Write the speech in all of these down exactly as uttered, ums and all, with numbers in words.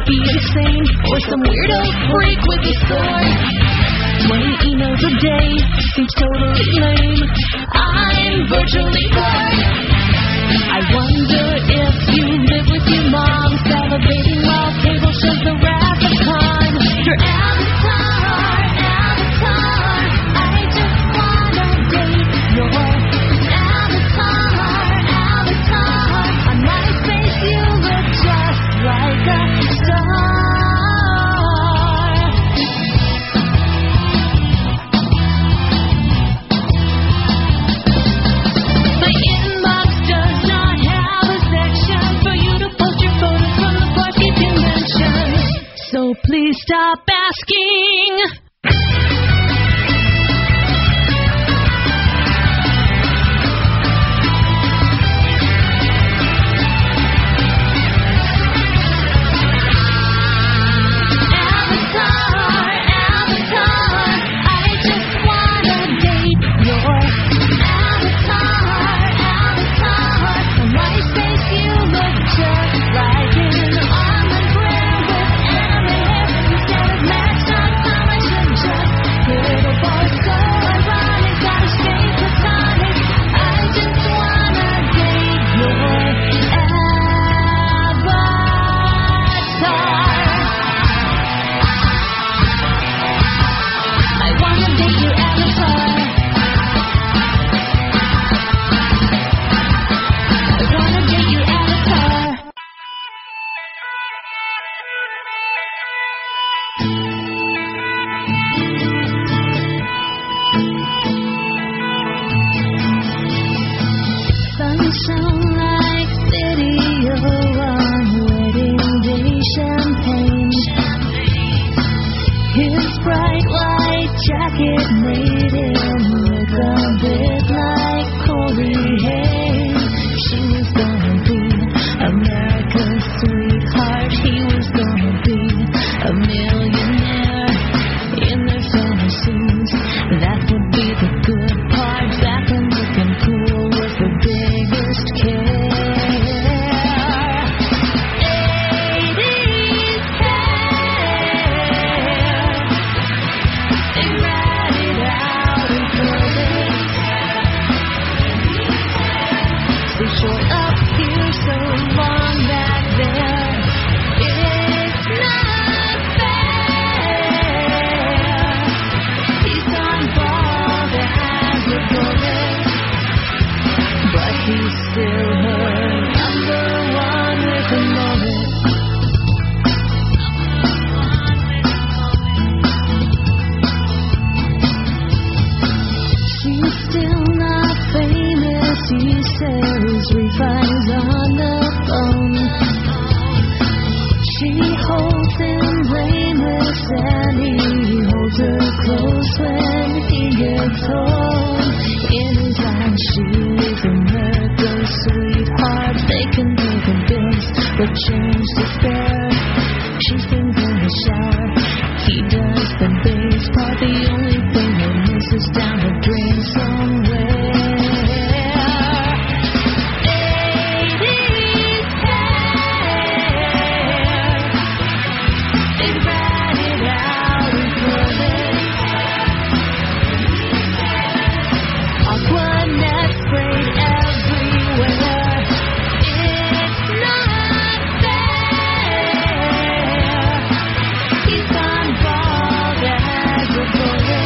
might be insane or some weirdo freak with a sword. twenty emails a day seems totally lame. I'm virtually bored. I wonder if you live with your mom, salivating while cable shows the wrath of time. Your avatar, avatar, I just wanna date your avatar, avatar. On my face you look just like a star. My inbox does not have a section for you to post your photos from the party convention. So please stop asking. Avatar, avatar, I just wanna date your avatar, avatar. On my face you look just like an almond bread with anime hair. Instead of match dot com, I should just hit a ball. So ironic, gotta stay platonic. I just wanna date your avatar. I wanna date your avatar. I wanna date your avatar. Sunshine like video on wedding day champagne. His bright white jacket made him look a bit like Corey Haim. She was gonna be America's sweetheart. He was gonna be a millionaire in their fantasies. That would be the good part. Back and looking cool was the biggest care. eighties hair. They ran it out in public. So short up here, so long back there. It's not fair. He's on bald as a bullet, but he's still her number one with a mullet. She's still not famous, he says, replies on the phone. She holds him blameless and he holds her close when he gets home. In his eyes she is America's sweetheart. They can pay the bills but change to spare. She sings in the shower, he does the bass part. The only thing he misses down the drain somewhere. eighties hair. They ran it out in public. Aquanet sprayed everywhere. It's not fair. He's gone bald as a bullet.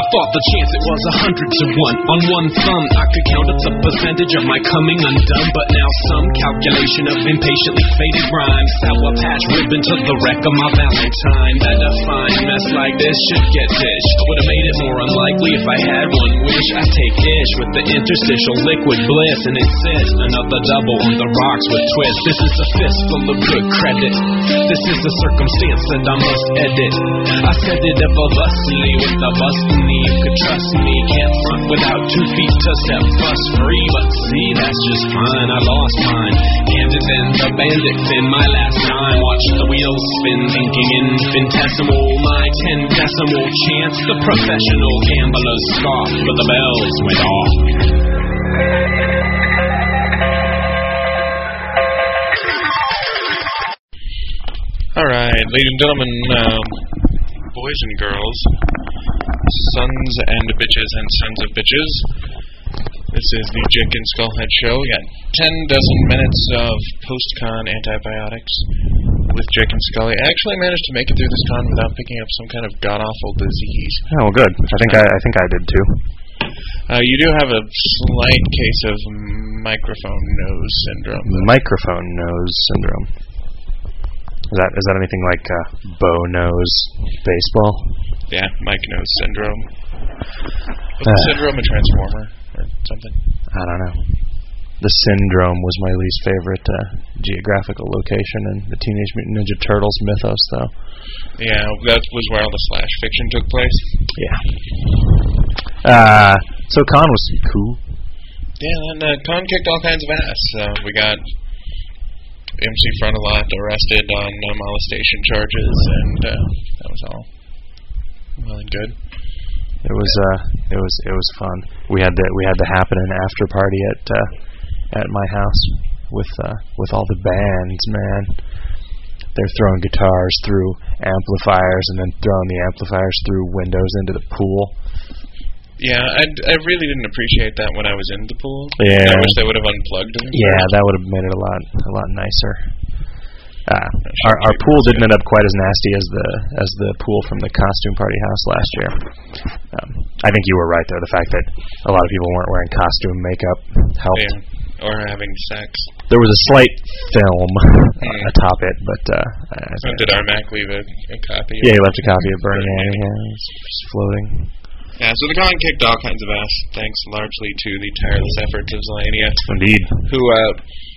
thought the chance it was a hundred to one. On one thumb, I could count up the percentage of my coming undone. But now some calculation of impatiently faded rhymes. Sour patch ribbon to the wreck of my Valentine. That a fine mess like this should get dished. Would've made it more unlikely if I had one wish. I take ish with the interstitial liquid bliss and insist another double on the rocks with twist. This is a fistful of good credit. This is a circumstance that I must edit. I said it effortlessly with the bustin' knee. You could trust me, can't front without two feet to set fuss free. But see, that's just fine, I lost mine. Handed in the bandit fin my last time. Watched the wheels spin, thinking infinitesimal. My ten decimal chance, the professional gamblers scoff, but the bells went off. Alright, ladies and gentlemen, um, boys and girls, sons and bitches and sons of bitches, this is the Jake and Skullhead Show. We got ten dozen minutes of post-con antibiotics with Jake and Scully. I actually managed to make it through this con without picking up some kind of god-awful disease. Oh, well, good. I think I, I think I did too. Uh, you do have a slight case of microphone nose syndrome. Microphone nose syndrome. Is that is that anything like uh, bow nose baseball? Yeah, Mike nose syndrome. What's the syndrome? A transformer or something? I don't know. The syndrome was my least favorite uh, geographical location in the Teenage Mutant Ninja Turtles mythos, though. Yeah, that was where all the slash fiction took place. Yeah. Uh, so con was cool. Yeah, and uh, con kicked all kinds of ass. Uh, we got M C Frontalot arrested on uh, molestation charges, and uh, that was all well and good. It was uh, it was it was fun. We had the we had the happening after party at uh, at my house with uh, with all the bands. Man, they're throwing guitars through amplifiers and then throwing the amplifiers through windows into the pool. Yeah, I I really didn't appreciate that when I was in the pool. Yeah, I wish they would have unplugged them. Yeah, that would have made it a lot a lot nicer. Uh, our our pool didn't end up quite as nasty as the as the pool from the costume party house last year. Um, I think you were right though. The fact that a lot of people weren't wearing costume makeup helped. Yeah, or having sex. There was a slight film mm. atop it, but uh, I so did our Mac leave a, a copy? Yeah, he left a copy of Burning Annie. Yeah, it's just floating. Yeah, so the con kicked all kinds of ass, thanks largely to the tireless efforts of Zelania. Indeed. Who, uh,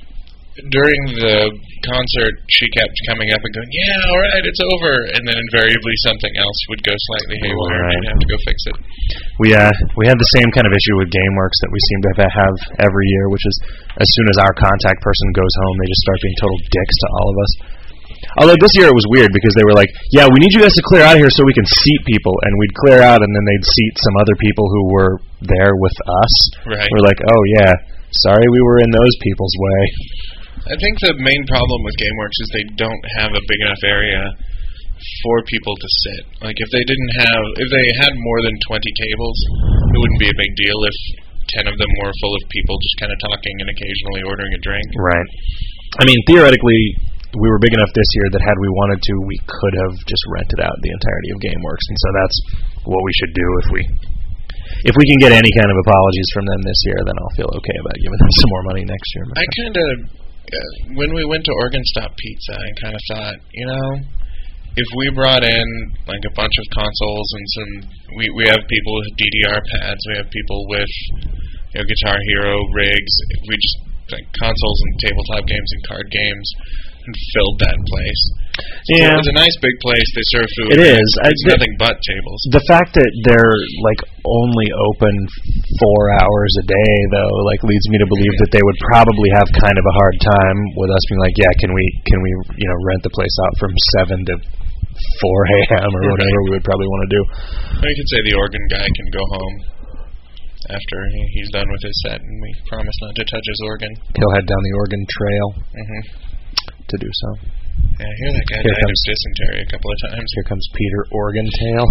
during the concert, she kept coming up and going, yeah, alright, it's over, and then invariably something else would go slightly haywire, right. and I'd have to go fix it. We uh we had the same kind of issue with GameWorks that we seem to have every year, which is as soon as our contact person goes home, they just start being total dicks to all of us. Although this year it was weird because they were like, yeah, we need you guys to clear out of here so we can seat people. And we'd clear out and then they'd seat some other people who were there with us. Right. We're like, oh, yeah, sorry we were in those people's way. I think the main problem with GameWorks is they don't have a big enough area for people to sit. Like, if they didn't have, if they had more than twenty tables, it wouldn't be a big deal if ten of them were full of people just kind of talking and occasionally ordering a drink. Right. I mean, theoretically, we were big enough this year that had we wanted to, we could have just rented out the entirety of GameWorks, and so that's what we should do if we if we can get any kind of apologies from them this year. Then I'll feel okay about giving them some more money next year. I kind of, uh, when we went to Oregon Stop Pizza, I kind of thought, you know, if we brought in like a bunch of consoles and some, we we have people with D D R pads, we have people with, you know, Guitar Hero rigs, we just like consoles and tabletop games and card games. And filled that place. So yeah, it's a nice big place. They serve food. It is. It's I, nothing but tables. The fact that they're like only open four hours a day, though, like leads me to believe that they would probably have kind of a hard time with us being like, yeah, can we, can we, you know, rent the place out from seven to four a.m. or whatever we would probably want to do. Or you could say the organ guy can go home after he's done with his set, and we promise not to touch his organ. He'll head down the Oregon Trail. Mm-hmm. To do so. Yeah, I hear that guy here died comes, of dysentery a couple of times. Here comes Peter Orgentail.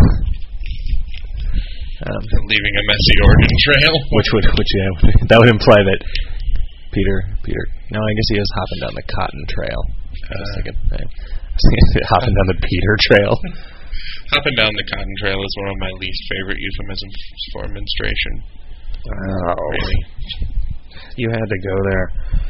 um, Leaving a messy Oregon trail. Which would, which yeah, that would imply that Peter, Peter. No, I guess he was hopping down the Cotton Trail. I was Uh, thinking, I was thinking hopping down the Peter Trail. Hopping down the cotton trail is one of my least favorite euphemisms for menstruation. Oh, Really. you had to go there.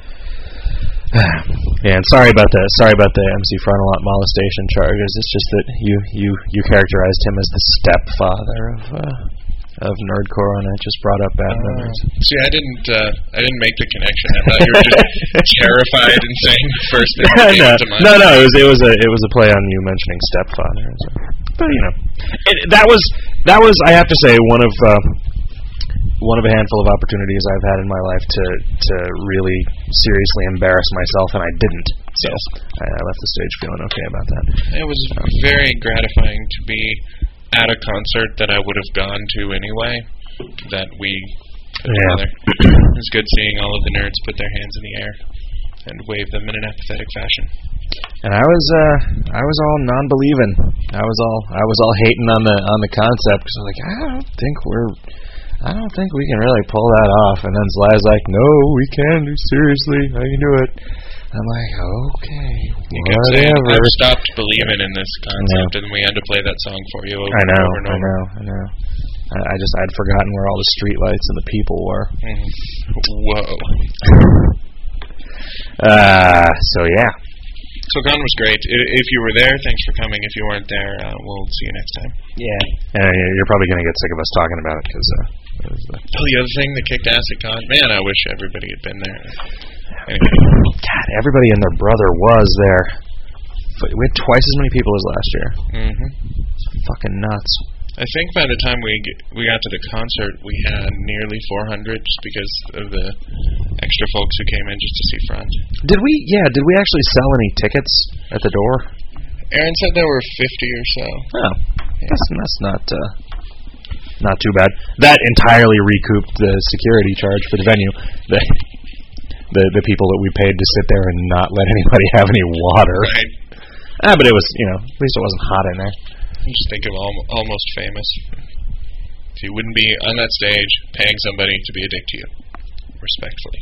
Yeah, and sorry about the sorry about the M C Frontalot molestation charges. It's just that you you you characterized him as the stepfather of uh, of nerdcore, and it just brought up bad Uh, memories. see, I didn't. Uh, I didn't make the connection. I thought you were just terrified and saying the first thing that came no, to mind. no, no, it was it was a it was a play on you mentioning stepfather. So. But you know, it, that was that was I have to say one of uh, one of a handful of opportunities I've had in my life to to really seriously embarrass myself, and I didn't. So Yes. I, I left the stage feeling okay about that. It was very gratifying to be at a concert that I would have gone to anyway, that we put Yeah. together. It was good seeing all of the nerds put their hands in the air and wave them in an apathetic fashion. And I was uh I was all non-believing. I was all I was all hating on the on the concept because I was like, I don't think we're I don't think we can really pull that off. And then Sly's like, no, we can. Seriously, I can do it. I'm like, okay, You kept saying, whatever. I've stopped believing in this concept, and we had to play that song for you over I know, and over and I over. know, I know. I, I just I'd forgotten where all the streetlights and the people were. Mhm. Whoa. Uh, so yeah. So Con was great. I- If you were there, thanks for coming. If you weren't there, uh, we'll see you next time. Yeah. And you're probably gonna get sick of us talking about it because uh, it was, uh, Oh, the other thing that kicked ass at Con, man, I wish everybody had been there. Anyway, God, everybody and their brother was there. F- We had twice as many people as last year. hmm Fucking nuts. I think by the time we g- we got to the concert, we had nearly four hundred just because of the extra folks who came in just to see Front. Did we? Yeah. Did we actually sell any tickets at the door? Aaron said there were fifty or so. Oh, that's that's not uh, not too bad. That entirely recouped the security charge for the venue. The the the people that we paid to sit there and not let anybody have any water. Right. Ah, but it was, you know, at least it wasn't hot in there. Just think of al- Almost Famous. So you wouldn't be on that stage paying somebody to be a dick to you. Respectfully.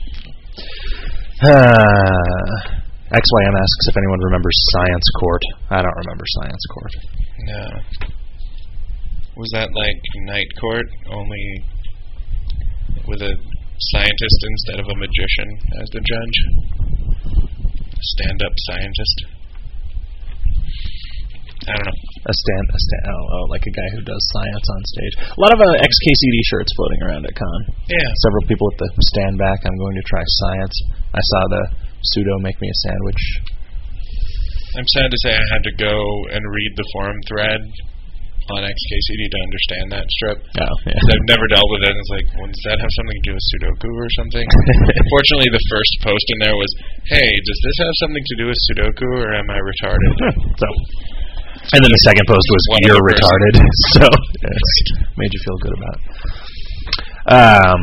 Uh, X Y M asks if anyone remembers Science Court. I don't remember Science Court. No. Was that like Night Court, only with a scientist instead of a magician as the judge? Stand-up scientist? I don't know. A stand, a stand, oh, oh, like a guy who does science on stage. A lot of uh, X K C D shirts floating around at Con. Yeah. Several people at the stand back. I'm going to try science. I saw the pseudo make me a sandwich. I'm sad to say I had to go and read the forum thread on X K C D to understand that strip. Oh, yeah. I've never dealt with it. It's like, well, does that have something to do with Sudoku or something? Fortunately, the first post in there was, hey, does this have something to do with Sudoku or am I retarded? So, and then the second post was, One you're other person. retarded. So, yes, made you feel good about it. Um,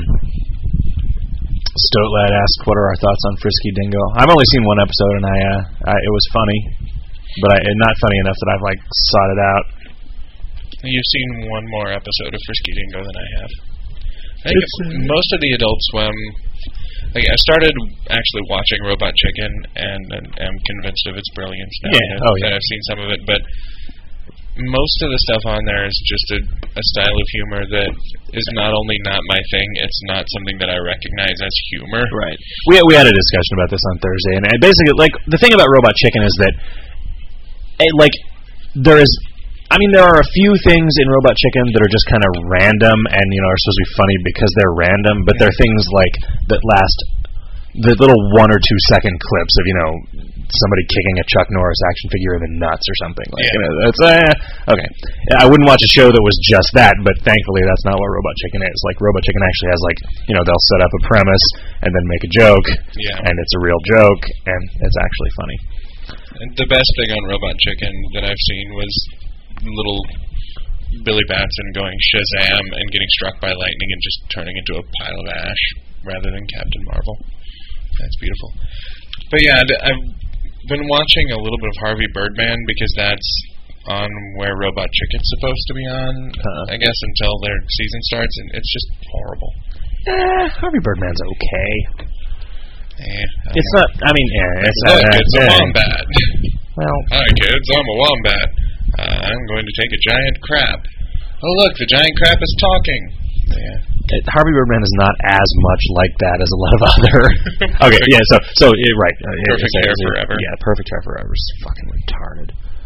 Stoatlad asked, what are our thoughts on Frisky Dingo? I've only seen one episode, and I, uh, I it was funny, but I, not funny enough that I've, like, sought it out. You've seen one more episode of Frisky Dingo than I have. I think It's, uh, most of the Adult Swim... Like, I started actually watching Robot Chicken and, and am convinced of its brilliance now Yeah, that, oh, yeah. that I've seen some of it, but most of the stuff on there is just a, a style of humor that is not only not my thing, it's not something that I recognize as humor. Right. We we had a discussion about this on Thursday, and I basically, like, the thing about Robot Chicken is that, eh, like, there is, I mean, there are a few things in Robot Chicken that are just kind of random and, you know, are supposed to be funny because they're random, but they're things like that last the little one or two second clips of, you know, somebody kicking a Chuck Norris action figure in the nuts or something. Like, Yeah. you know, that's uh, okay. I wouldn't watch a show that was just that, but thankfully that's not what Robot Chicken is. Like, Robot Chicken actually has, like, you know, they'll set up a premise and then make a joke, Yeah. and it's a real joke, and it's actually funny. And the best thing on Robot Chicken that I've seen was little Billy Batson going Shazam and getting struck by lightning and just turning into a pile of ash rather than Captain Marvel. That's beautiful. But yeah, d- I've been watching a little bit of Harvey Birdman because that's on where Robot Chicken's supposed to be on, Uh-huh. I guess, until their season starts, and it's just horrible. Eh, Harvey Birdman's okay. Eh, I It's don't not, I mean, yeah, it's know. Look, uh, it's a eh. wombat. Well, Hi kids, I'm a wombat. Uh, I'm going to take a giant crap. Oh, look, the giant crap is talking. Yeah. It, Harvey Birdman is not as much like that as a lot of other. Okay, yeah. So, so yeah, right. Uh, yeah, Perfect so, Hair so, Forever. Yeah, Perfect Hair Forever is fucking retarded.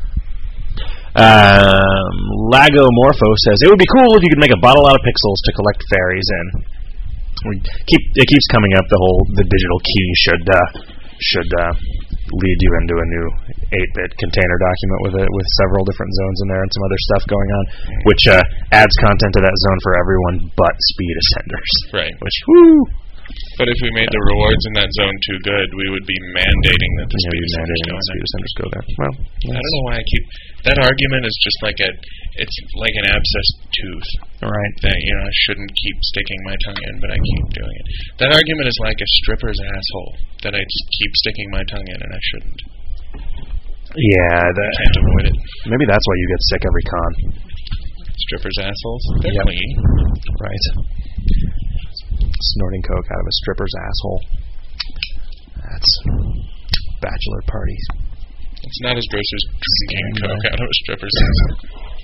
Um, Lagomorpho says it would be cool if you could make a bottle out of pixels to collect fairies in. We keep it keeps coming up. The whole the digital key should uh, should uh, lead you into a new eight-bit container document with it with several different zones in there and some other stuff going on, which uh, adds content to that zone for everyone but speed ascenders. Right. Which woo. But if we made the rewards in that zone too good, we would be mandating that the Yeah, speed we ascenders mandating go that in speed there. ascenders go there. Well, I don't know why I keep that argument is just like a it's like an abscessed tooth. Right. That you know I shouldn't keep sticking my tongue in, but I keep doing it. That argument is like a stripper's asshole that I just keep sticking my tongue in and I shouldn't. Yeah, I that, can't avoid it. maybe that's why you get sick every con. Strippers' assholes. They're Yep. clean. Right. Snorting coke out of a stripper's asshole. That's bachelor parties. It's not as gross as drinking Stand coke by. out of a stripper's asshole.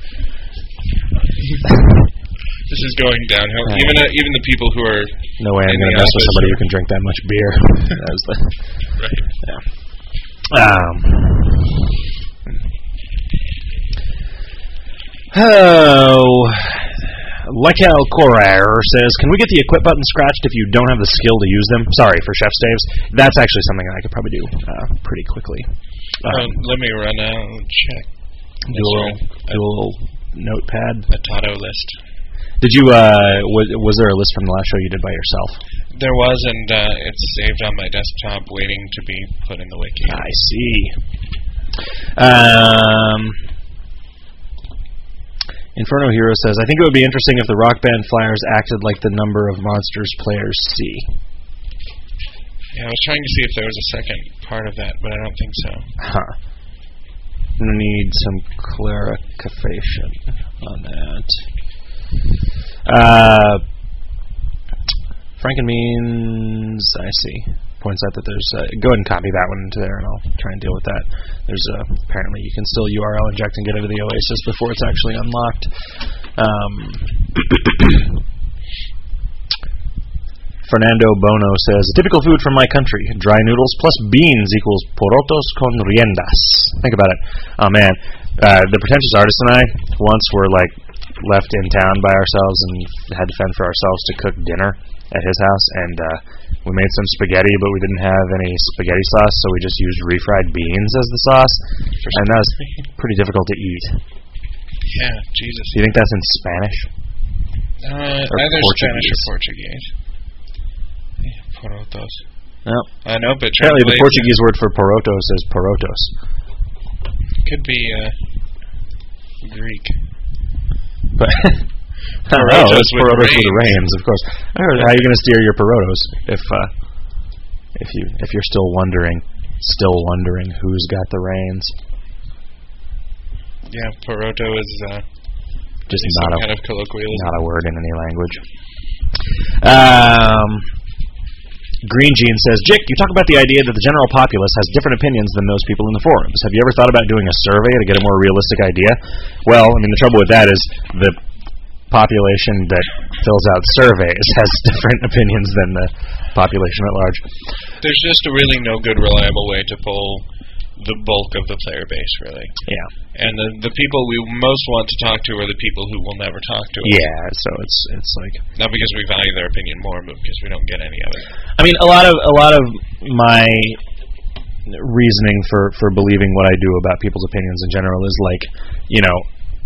This is going downhill. Right. Even uh, even the people who are No way I'm in going to the mess with office somebody are- who can drink that much beer. That was the, right. yeah. Um. Oh. Lekel Corer says, can we get the equip button scratched if you don't have the skill to use them? Sorry for chef staves. That's actually something I could probably do uh, pretty quickly. Um, Um, let me run out and check. do a little, do a little notepad. A Tato list. Did you, uh, was, was there a list from the last show you did by yourself? There was, and uh, it's saved on my desktop, waiting to be put in the wiki. I see. Um, Inferno Hero says, I think it would be interesting if the Rock Band flyers acted like the number of monsters players see. Yeah, I was trying to see if there was a second part of that, but I don't think so. Huh. I need some clarification on that. Uh, Frankenmeans, I see. Points out that there's. Uh, go ahead and copy that one into there, and I'll try and deal with that. There's uh, apparently you can still U R L inject and get into the Oasis before it's actually unlocked. Um, Fernando Bono says, typical food from my country, dry noodles plus beans equals porotos con riendas. Think about it. Oh man, uh, the pretentious artist and I once were like left in town by ourselves and had to fend for ourselves to cook dinner at his house, and uh, we made some spaghetti, but we didn't have any spaghetti sauce, so we just used refried beans as the sauce, and that was pretty difficult to eat. Yeah, Jesus. Do you think that's in Spanish? Uh, Or either Portuguese. Spanish or Portuguese. Yeah, porotos. No. I know, but Apparently the translates- Portuguese word for porotos is porotos. could be uh, Greek. But I don't know. Porotos It's with porotos with the reins. reins, of course. I heard, how are you going to steer your porotos if uh, if you if you're still wondering, still wondering who's got the reins? Yeah, poroto is uh, Just some not a kind of colloquialism. not a word in any language. Um, Green Jean says, Jick, you talk about the idea that the general populace has different opinions than those people in the forums. Have you ever thought about doing a survey to get a more realistic idea? Well, I mean, the trouble with that is the population that fills out surveys has different opinions than the population at large. There's just a really no good, reliable way to poll the bulk of the player base, really. Yeah. And the the people we most want to talk to are the people who will never talk to us. Yeah, so it's it's like Not because we value their opinion more, but because we don't get any of it. I mean, a lot of a lot of my reasoning for, for believing what I do about people's opinions in general is like, you know,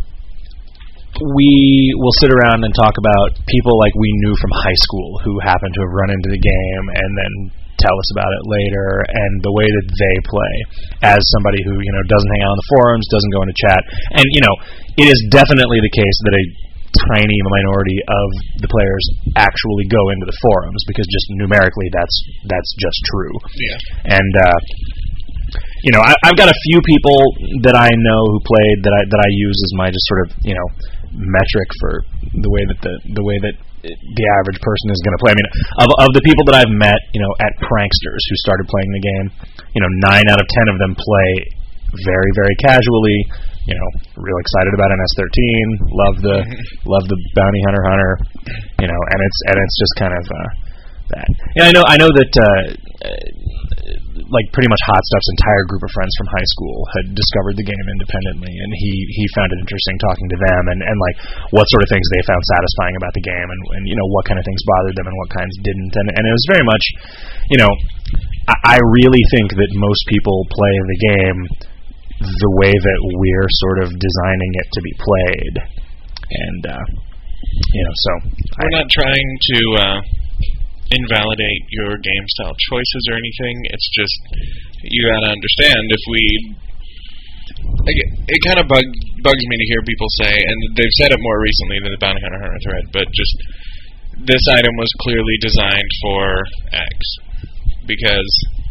we will sit around and talk about people like we knew from high school who happen to have run into the game and then tell us about it later, and the way that they play as somebody who, you know, doesn't hang out on the forums, doesn't go into chat. And, you know, it is definitely the case that a tiny minority of the players actually go into the forums, because just numerically that's that's just true. Yeah. And uh, you know, I, I've got a few people that I know who played that I that I use as my just sort of, you know, metric for the way that the the way that the average person is going to play. I mean, of of the people that I've met, you know, at Pranksters who started playing the game, you know, nine out of ten of them play very, very casually, you know, real excited about N S thirteen, love the love the Bounty Hunter Hunter, you know, and it's and it's just kind of uh, that. Yeah, I know I know that uh, like pretty much Hot Stuff's entire group of friends from high school had discovered the game independently, and he he found it interesting talking to them and and like what sort of things they found satisfying about the game, and, and you know what kind of things bothered them and what kinds didn't, and and it was very much, you know, I, I really think that most people play the game the way that we're sort of designing it to be played, and uh, you know, so we're I, not trying to uh, invalidate your game style choices or anything. It's just you gotta understand if we. Like, it it kind of bug, bugs me to hear people say, and they've said it more recently than the Bounty Hunter Hunter thread, but just this item was clearly designed for X because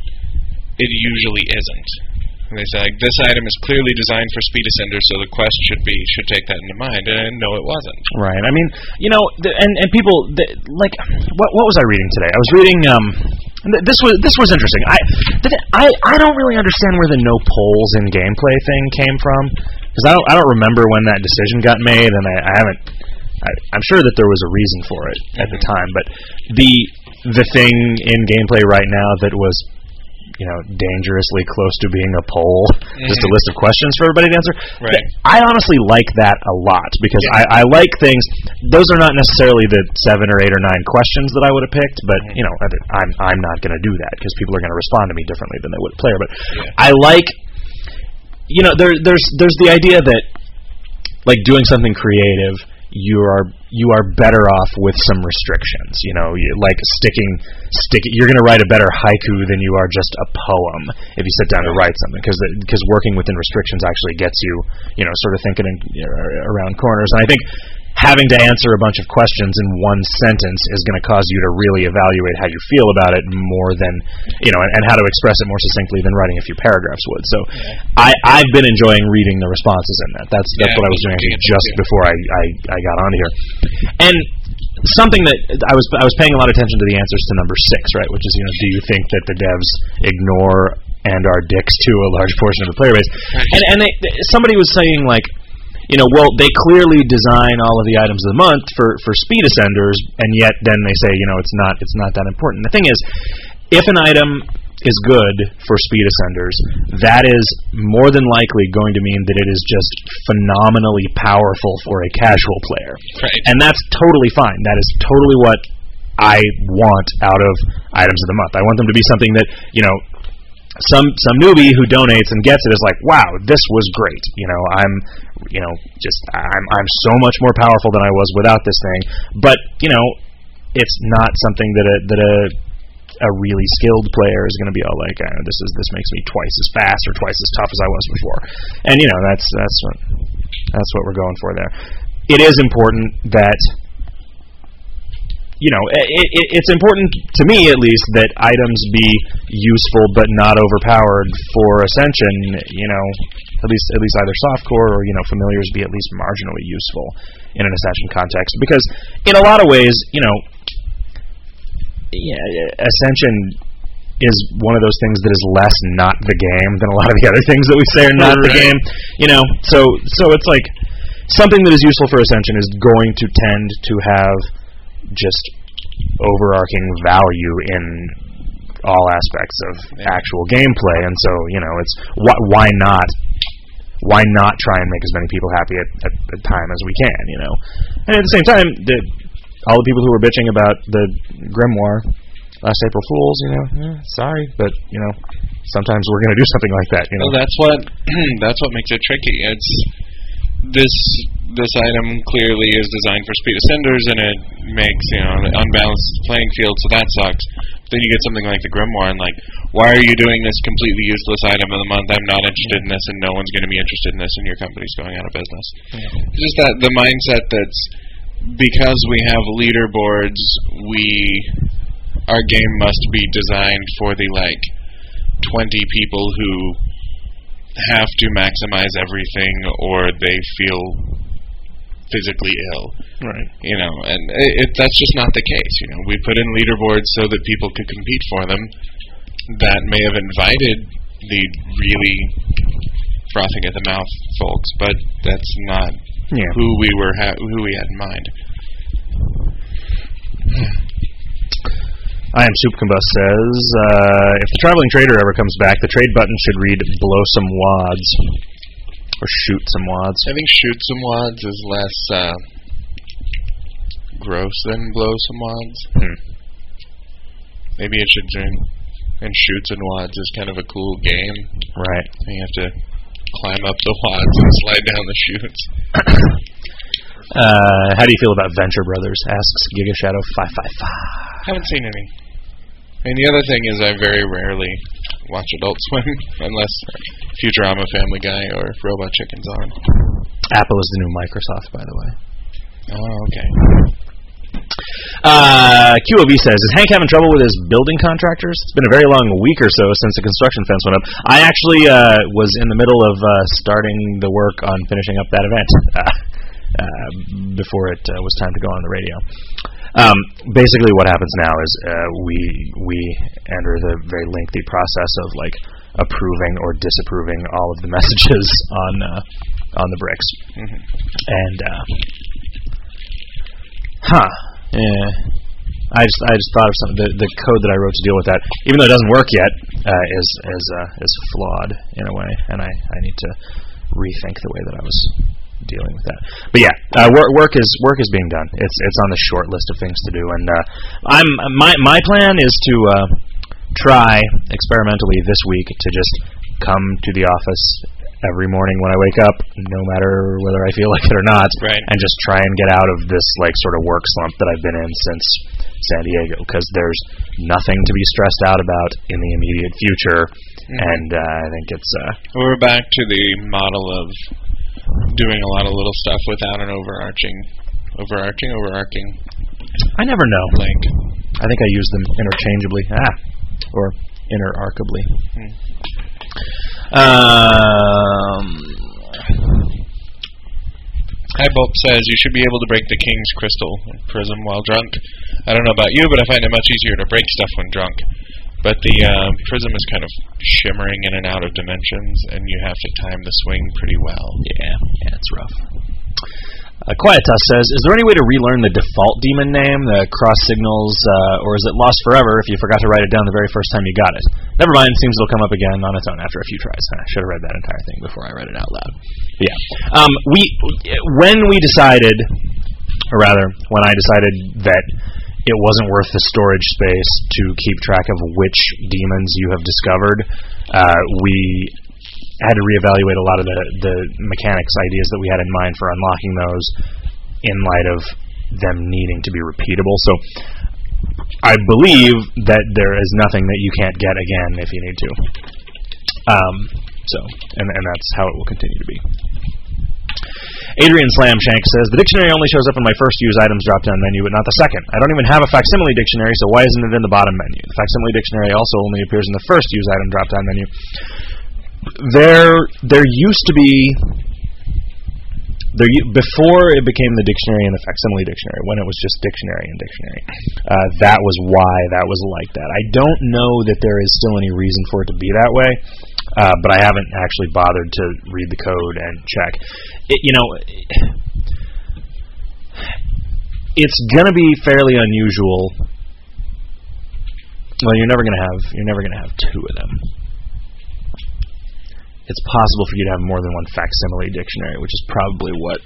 it usually isn't. And they say, like, this item is clearly designed for Speed Ascender, so the quest should be should take that into mind. And no, it wasn't. Right. I mean, you know, th- and and people th- like what what was I reading today? I was reading. Um, th- this was this was interesting. I th- I I don't really understand where the no polls in gameplay thing came from, because I don't I don't remember when that decision got made, and I, I haven't. I, I'm sure that there was a reason for it at the time, but the the thing in gameplay right now that was, you know, dangerously close to being a poll, mm-hmm. just a list of questions for everybody to answer. Right. I honestly like that a lot, because yeah. I, I like things. Those are not necessarily the seven or eight or nine questions that I would have picked, but mm-hmm. you know, I'm I'm not going to do that because people are going to respond to me differently than they would a player. But yeah. I like, you know, there there's there's the idea that, like, doing something creative, you are you are better off with some restrictions. You know, you, like sticking stick. You're going to write a better haiku than you are just a poem if you sit down to write something, because because working within restrictions actually gets you, you know, sort of thinking in, you know, around corners. And I think having to answer a bunch of questions in one sentence is going to cause you to really evaluate how you feel about it more than, you know, and, and how to express it more succinctly than writing a few paragraphs would. So yeah. I, I've been enjoying reading the responses in that. That's that's yeah, what I was doing just before I, I, I got on here. And something that I was I was paying a lot of attention to the answers to number six, right, which is, you know, do you think that the devs ignore and are dicks to a large portion of the player base? And, and they, somebody was saying, like, you know, well, they clearly design all of the items of the month for, for Speed Ascenders, and yet then they say, you know, it's not it's not that important. The thing is, if an item is good for Speed Ascenders, that is more than likely going to mean that it is just phenomenally powerful for a casual player. Right. And that's totally fine. That is totally what I want out of items of the month. I want them to be something that, you know, Some some newbie who donates and gets it is like, wow, this was great. You know, I'm, you know, just I'm I'm so much more powerful than I was without this thing. But you know, it's not something that a that a a really skilled player is going to be all like, oh, this is this makes me twice as fast or twice as tough as I was before. And you know, that's that's what that's what we're going for there. It is important that, you know, it, it, it's important to me, at least, that items be useful but not overpowered for Ascension. You know, at least at least either softcore or, you know, familiars be at least marginally useful in an Ascension context, because in a lot of ways, you know, yeah, Ascension is one of those things that is less not the game than a lot of the other things that we say are not right. the game. You know, so so it's like something that is useful for Ascension is going to tend to have just overarching value in all aspects of yeah. actual gameplay, and so, you know, it's wh- why not why not try and make as many people happy at, at the time as we can, you know? And at the same time, the, all the people who were bitching about the Grimoire last April Fools, you know, eh, sorry, but, you know, sometimes we're going to do something like that, you know? Well, that's what that's what makes it tricky. It's this this item clearly is designed for Speed Ascenders, and it makes, you know, an unbalanced playing field, so that sucks. Then you get something like the Grimoire, and like, why are you doing this completely useless item of the month? I'm not interested in this, and no one's going to be interested in this, and your company's going out of business. Yeah. Just that the mindset that's, because we have leaderboards, we our game must be designed for the like twenty people who have to maximize everything, or they feel physically ill. Right. You know, and it, it, that's just not the case. You know, we put in leaderboards so that people could compete for them. That may have invited the really frothing at the mouth folks, but that's not Yeah. who we were ha- who we had in mind. I am Soup Combust says, uh, if the traveling trader ever comes back, the trade button should read blow some wads. Or shoot some wads. I think shoot some wads is less uh, gross than blow some wads. Hmm. Maybe it should join. And shoots and wads is kind of a cool game. Right. You have to climb up the wads and slide down the chutes. uh, how do you feel about Venture Brothers? Asks Giga Shadow five five five. Haven't seen any. And the other thing is I very rarely watch Adult Swim unless Futurama, Family Guy, or Robot Chicken's on. Apple is the new Microsoft, by the way. Oh, okay. Uh, Q O B says, is Hank having trouble with his building contractors? It's been a very long week or so since the construction fence went up. I actually uh, was in the middle of uh, starting the work on finishing up that event uh, uh, before it uh, was time to go on the radio. Um, basically, what happens now is uh, we we enter the very lengthy process of like approving or disapproving all of the messages on uh, on the bricks, Mm-hmm. and uh, huh, yeah. I just I just thought of something. The the code that I wrote to deal with that, even though it doesn't work yet, uh, is is uh, is flawed in a way, and I, I need to rethink the way that I was dealing with that. But yeah, uh, work work is work is being done. It's it's on the short list of things to do, and uh, I'm my my plan is to uh, try experimentally this week to just come to the office every morning when I wake up, no matter whether I feel like it or not, right. and just try and get out of this like sort of work slump that I've been in since San Diego, because there's nothing to be stressed out about in the immediate future, mm-hmm. and uh, I think it's uh, we're back to the model of doing a lot of little stuff without an overarching, overarching, overarching. I never know. Link. I think I use them interchangeably, ah, or interarchibly. Hmm. Um. Hibulp says you should be able to break the King's Crystal Prism while drunk. I don't know about you, but I find it much easier to break stuff when drunk. But the uh, prism is kind of shimmering in and out of dimensions, and you have to time the swing pretty well. Yeah, yeah, it's rough. Uh, Quietus says, is there any way to relearn the default demon name, the cross signals, uh, or is it lost forever if you forgot to write it down the very first time you got it? Never mind, it seems it'll come up again on its own after a few tries. I should have read that entire thing before I read it out loud. But yeah. Um, we, when we decided, or rather, when I decided that it wasn't worth the storage space to keep track of which demons you have discovered, uh, we had to reevaluate a lot of the, the mechanics ideas that we had in mind for unlocking those in light of them needing to be repeatable. So I believe that there is nothing that you can't get again if you need to. Um, so, and, and that's how it will continue to be. Adrian Slamshank says, the dictionary only shows up in my first use items drop-down menu, but not the second. I don't even have a facsimile dictionary, so why isn't it in the bottom menu? The facsimile dictionary also only appears in the first use item drop-down menu. There, there used to be, there before it became the dictionary and the facsimile dictionary, when it was just dictionary and dictionary, uh, that was why that was like that. I don't know that there is still any reason for it to be that way, uh, but I haven't actually bothered to read the code and check. It, you know, it's gonna be fairly unusual. Well, you're never gonna have, you're never gonna have two of them. It's possible for you to have more than one facsimile dictionary, which is probably what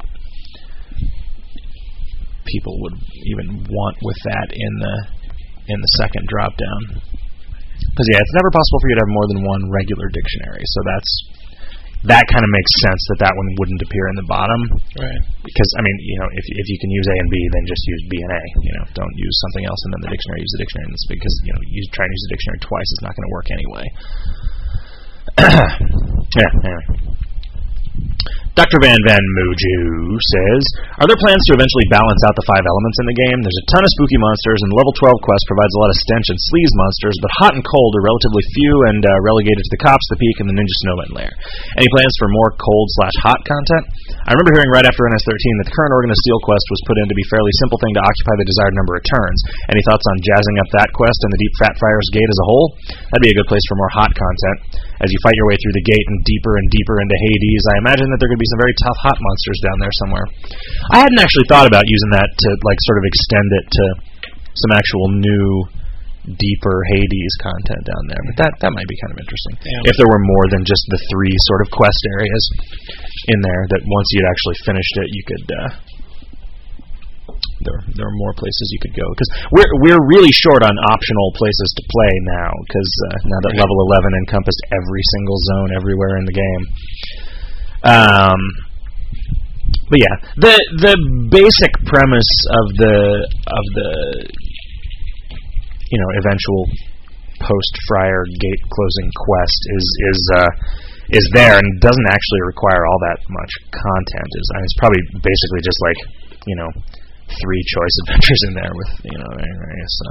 people would even want with that in the in the second drop down. Because yeah, it's never possible for you to have more than one regular dictionary. So that's that kind of makes sense that that one wouldn't appear in the bottom. Right. Because I mean, you know, if if you can use A and B, then just use B and A. You know, don't use something else and then the dictionary use the dictionary. Because you know, you try and use the dictionary twice, it's not going to work anyway. yeah, anyway. Doctor Van Van Moju says, are there plans to eventually balance out the five elements in the game? There's a ton of spooky monsters, and the level twelve quest provides a lot of stench and sleaze monsters, but hot and cold are relatively few and uh, relegated to the cops, the peak, and the ninja snowman lair. Any plans for more cold slash hot content? I remember hearing right after N S thirteen that the current Organ of Steel quest was put in to be a fairly simple thing to occupy the desired number of turns. Any thoughts on jazzing up that quest and the Deep Fat Friar's Gate as a whole? That'd be a good place for more hot content. As you fight your way through the gate and deeper and deeper into Hades, I imagine that there could be some very tough hot monsters down there somewhere. I hadn't actually thought about using that to like sort of extend it to some actual new, deeper Hades content down there, but that that might be kind of interesting. Yeah. If there were more than just the three sort of quest areas in there, that once you'd actually finished it, you could. Uh, There, there are more places you could go because we're we're really short on optional places to play now. Because uh, now that level eleven encompassed every single zone everywhere in the game. Um, but yeah, the the basic premise of the of the you know eventual post Friar Gate closing quest is is uh, is there and doesn't actually require all that much content. Is I mean, it's probably basically just like you know. three choice adventures in there with, you know, various uh,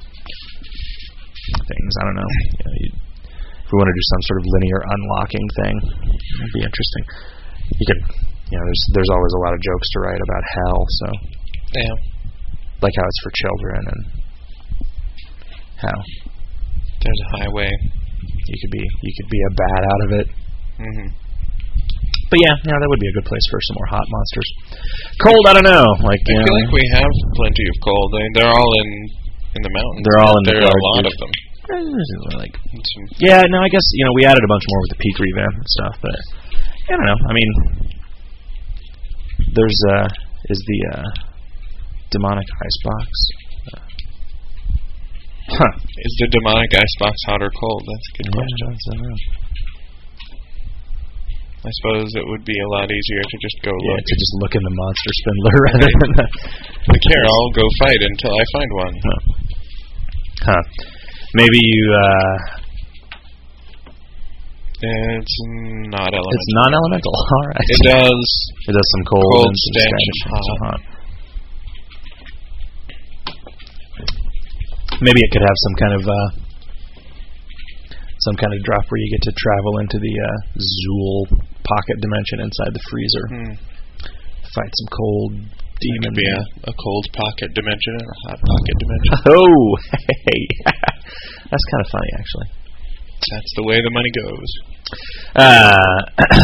things. I don't know. You know you, if we want to do some sort of linear unlocking thing, it'd be interesting. You could, you know, there's there's always a lot of jokes to write about hell, so. Yeah. Like how it's for children and how. There's a highway. You could be, you could be a bat out of it. Mm-hmm. But yeah, yeah, that would be a good place for some more hot monsters. Cold, I don't know. Like I you feel know, like we have plenty of cold. I mean, they're all in in the mountains. They're all in there the are a lot gorge. of them. Like, yeah, no, I guess you know we added a bunch more with the peak revamp and stuff, but I don't know. I mean, there's uh, is the uh, demonic icebox. Uh, huh? Is the demonic icebox hot or cold? That's a good yeah, question. I don't know. I suppose it would be a lot easier to just go yeah, look. to just look in the monster spindler rather than the Like, here, I'll go fight until I find one. Huh. huh. Maybe you, uh... It's not elemental. It's non-elemental, alright. It does... It does some cold, cold and some stench, stench and some hot. hot. Maybe it could have some kind of, uh... some kind of drop where you get to travel into the uh, Zool pocket dimension inside the freezer. Hmm. Fight some cold demon. It could be a, a cold pocket dimension and a hot pocket dimension. Oh, hey. That's kind of funny, actually. That's the way the money goes. Uh,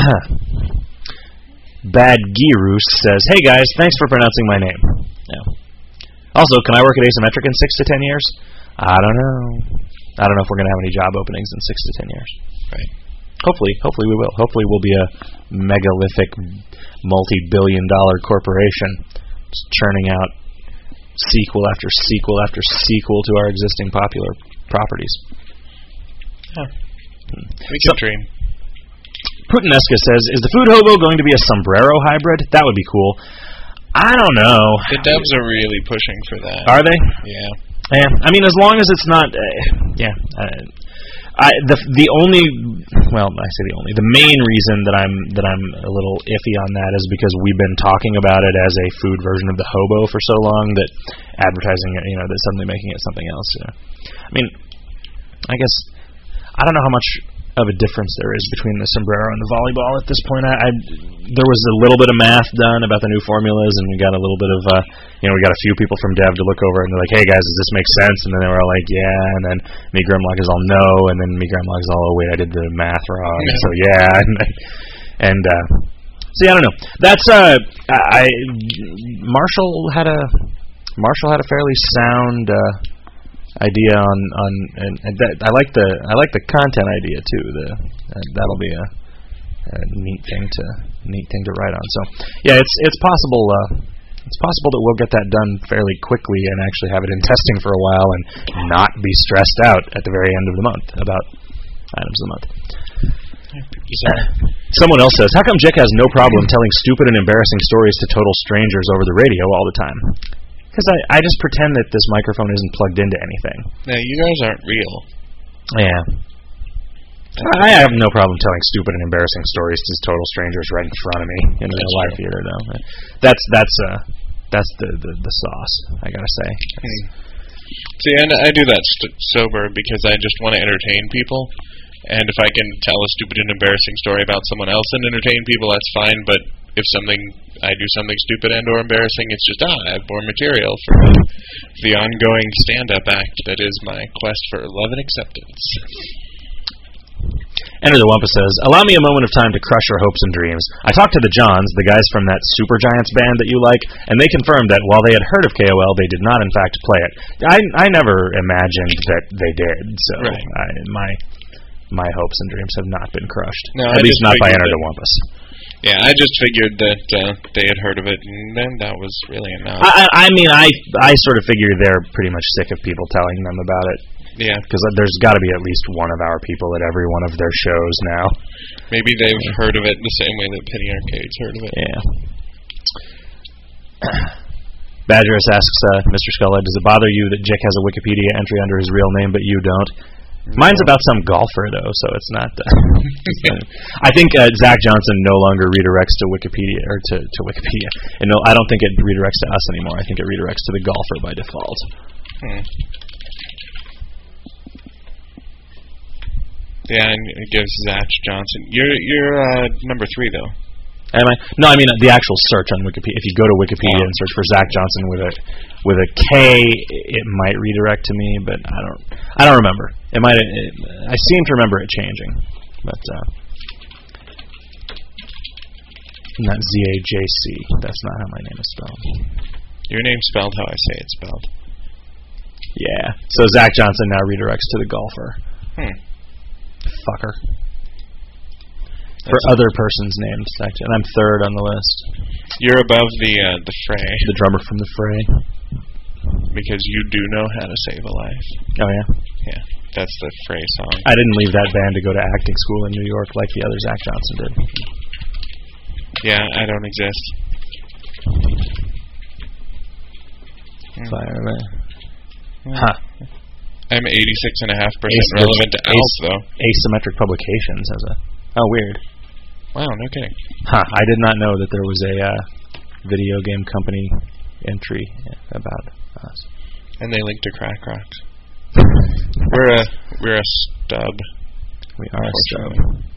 Bad Girus says, hey guys, thanks for pronouncing my name. Yeah. Also, can I work at Asymmetric in six to ten years? I don't know. I don't know if we're going to have any job openings in six to ten years. Right. Hopefully, hopefully we will. Hopefully we'll be a megalithic, multi-billion dollar corporation just churning out sequel after sequel after sequel to our existing popular properties. Huh. Hmm. We can so, dream. Putinesca says, is the Food Hobo going to be a sombrero hybrid? That would be cool. I don't know. The devs are really pushing for that. Are they? Yeah. Yeah, I mean, as long as it's not, uh, yeah. Uh, I the the only, well, I say the only, the main reason that I'm that I'm a little iffy on that is because we've been talking about it as a food version of the hobo for so long that advertising it, you know, that suddenly making it something else. You know. I mean, I guess I don't know how much of a difference there is between the sombrero and the volleyball at this point. I, I there was a little bit of math done about the new formulas, and we got a little bit of, uh, you know, we got a few people from Dev to look over, and they're like, hey guys, does this make sense? And then they were all like, yeah, and then me Grimlock is all no, and then me Grimlock is all, oh wait, I did the math wrong, yeah. so yeah, and, and uh, so yeah, I don't know. That's uh, I Marshall had a Marshall had a fairly sound uh, idea on on and, and that, I like the I like the content idea too. The uh, that'll be a, a neat thing to neat thing to write on. So yeah, it's it's possible uh, it's possible that we'll get that done fairly quickly and actually have it in testing for a while and not be stressed out at the very end of the month about items of the month. Someone else says, how come Jick has no problem telling stupid and embarrassing stories to total strangers over the radio all the time? Because I, I just pretend that this microphone isn't plugged into anything. Yeah, you guys aren't real. Yeah. I have no problem telling stupid and embarrassing stories to total strangers right in front of me in real life theater, though. That's that's uh that's the, the, the sauce, I gotta say. Hmm. See, and I do that st- sober because I just want to entertain people. And if I can tell a stupid and embarrassing story about someone else and entertain people, that's fine. But if something I do something stupid and or embarrassing, it's just ah, I have more material for the ongoing stand-up act that is my quest for love and acceptance. Enter the Wampus says, allow me a moment of time to crush your hopes and dreams. I talked to the Johns, the guys from that Super Giants band that you like, and they confirmed that while they had heard of K O L, they did not in fact play it. I I never imagined that they did, so right. I, my my hopes and dreams have not been crushed. No, At I least not by Enter that, the Wampus. Yeah, I just figured that uh, they had heard of it, and then that was really enough. I, I mean, I I sort of figure they're pretty much sick of people telling them about it. Yeah. Because there's got to be at least one of our people at every one of their shows now. Maybe they've heard of it the same way that Penny Arcade's heard of it. Yeah. Badgerus asks, uh, Mister Skullhead, does it bother you that Jick has a Wikipedia entry under his real name, but you don't? Mine's about some golfer, though, so it's not... Uh, I think uh, Zach Johnson no longer redirects to Wikipedia, or to, to Wikipedia. And no, I don't think it redirects to us anymore. I think it redirects to the golfer by default. Hmm. Yeah, and it gives Zach Johnson. You're you're uh, number three though. Am I? No, I mean the actual search on Wikipedia. If you go to Wikipedia and search for Zach Johnson with a with a K, it might redirect to me, but I don't I don't remember. It might. It, I seem to remember it changing, but uh, not Z A J C. That's not how my name is spelled. Your name's spelled how I say it's spelled. Yeah. So Zach Johnson now redirects to the golfer. Hmm. Fucker. That's For other person's names, and I'm third on the list. You're above the uh, the Fray. The drummer from the Fray. Because you do know how to save a life. Oh yeah. Yeah, that's the Fray song. I didn't leave that band to go to acting school in New York like the other Zach Johnson did. Yeah, I don't exist. Fire man. Yeah. Huh. I'm eighty-six point five percent Ace- relevant to Ace- Alf, though. Asymmetric Publications has a... Oh, weird. Wow, no kidding. Huh, I did not know that there was a uh, video game company entry about us. And they link to Crack Rocks. We're a we're a stub. We are a stub.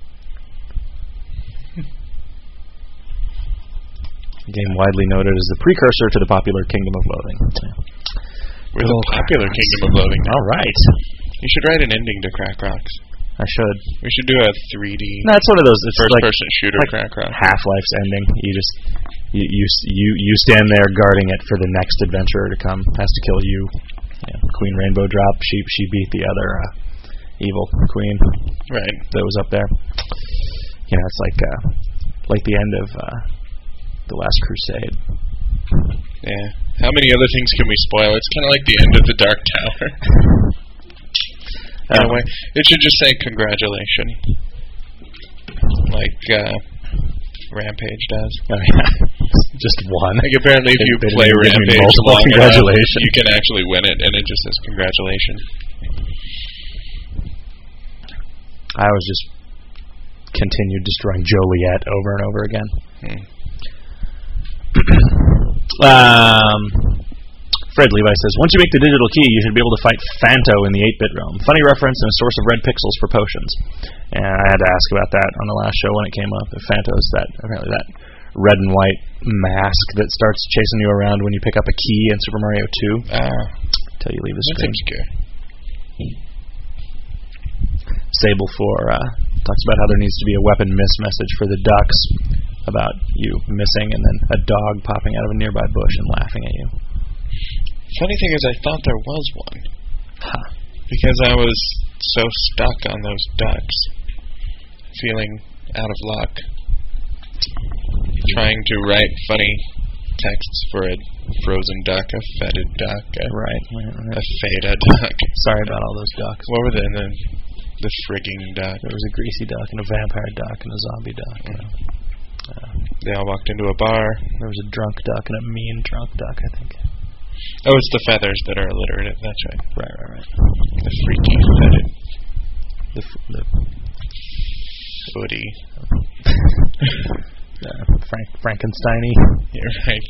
Game widely noted as the precursor to the popular Kingdom of Loathing. Yeah. We're the popular Kingdom of Loathing. All right. You should write an ending to Crack Rocks. I should. We should do a three D No, it's one of those. It's like first-person shooter like Crack Rocks. Half-Life's ending. You just you, you you you stand there guarding it for the next adventurer to come. Has to kill you. Yeah. Queen Rainbow Drop. She she beat the other uh, evil queen. Right. That was up there. You know, it's like uh, like the end of uh, the Last Crusade. Yeah. How many other things can we spoil? It's kind of like the end of the Dark Tower. Um, Anyway, it should just say congratulations, like uh, Rampage does. Oh yeah, just one. Like apparently, if They- you they play didn't give me Rampage multiple long enough, congratulations. you can actually win it, and it just says congratulations. I was just continued destroying Joliet over and over again. Hmm. um, Fred Levi says, once you make the digital key, you should be able to fight Phanto in the eight-bit realm. Funny reference and a source of red pixels for potions. And I had to ask about that on the last show when it came up. If Phanto's that, apparently that red and white mask that starts chasing you around when you pick up a key in Super Mario two. Ah, Until you leave the that's screen. obscure. Sable four uh, talks about how there needs to be a weapon miss message for the ducks about you missing and then a dog popping out of a nearby bush and laughing at you. Funny thing is, I thought there was one. Huh. Because I was so stuck on those ducks, feeling out of luck, trying to write funny texts for a frozen duck, a fetid duck, a, Right. a feta duck. Sorry about all those ducks. What were they? The, the frigging duck. There was a greasy duck and a vampire duck and a zombie duck. Mm. Uh, They all walked into a bar. there was a drunk duck and a mean drunk duck, I think. Oh, it's the feathers that are alliterative. That's right. Right, right, right. The freaky fetid. The, f- the footy. uh, Frank Frankensteiny. You're right.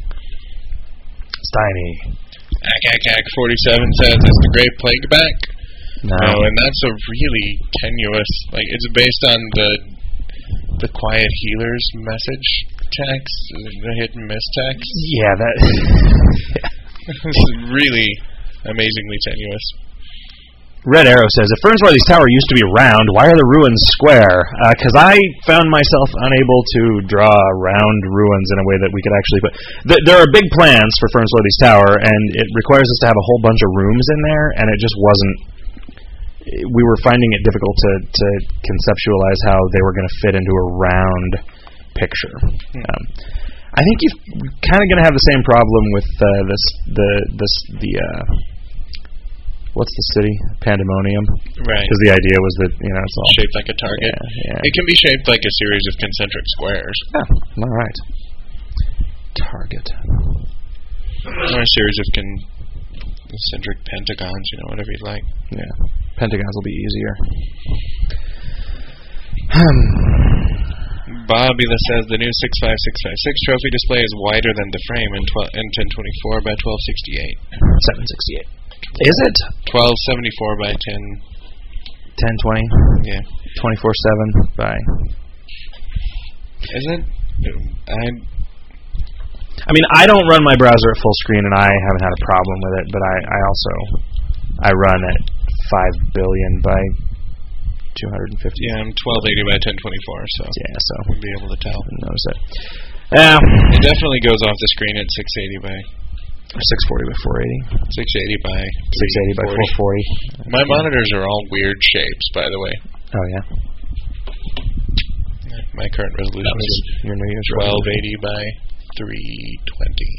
Steiny. Ack, ack, ack, forty-seven says, is the Great Plague back? No. No, and that's a really tenuous, like, it's based on the the Quiet Healers message text, the hit and miss text. Yeah, that... This is really amazingly tenuous. Red Arrow says, if Fernsworthy's Tower used to be round, why are the ruins square? Because uh, I found myself unable to draw round ruins in a way that we could actually put... Th- there are big plans for Fernsworthy's Tower, and it requires us to have a whole bunch of rooms in there, and it just wasn't... We were finding it difficult to, to conceptualize how they were going to fit into a round picture. Hmm. Um, I think you're kind of going to have the same problem with uh, this, the, this, the... Uh, What's the city? Pandemonium. Right. Because the idea was that, you know, it's all shaped like a target. Yeah, yeah. It can be shaped like a series of concentric squares. Oh, all right. Target. Or a series of con- concentric pentagons, you know, whatever you like. Yeah. Pentagons will be easier. Bobula says the new six five six five six trophy display is wider than the frame in, tw- in ten twenty-four by twelve sixty-eight. seven sixty-eight. Is it? twelve seventy-four by ten. ten twenty? Yeah. twenty-four seven by... Is it? I I mean, I don't run my browser at full screen, and I haven't had a problem with it, but I, I also... I run at five billion by two hundred fifty. Yeah, I'm twelve eighty by ten twenty-four, so... Yeah, so... we'll be able to tell. Notice it. Yeah. It definitely goes off the screen at six eighty by... six forty by four eighty. six eighty by six eighty by four forty. My monitors are all weird shapes, by the way. Oh, yeah? My current resolution is your New Year's twelve eighty by three twenty.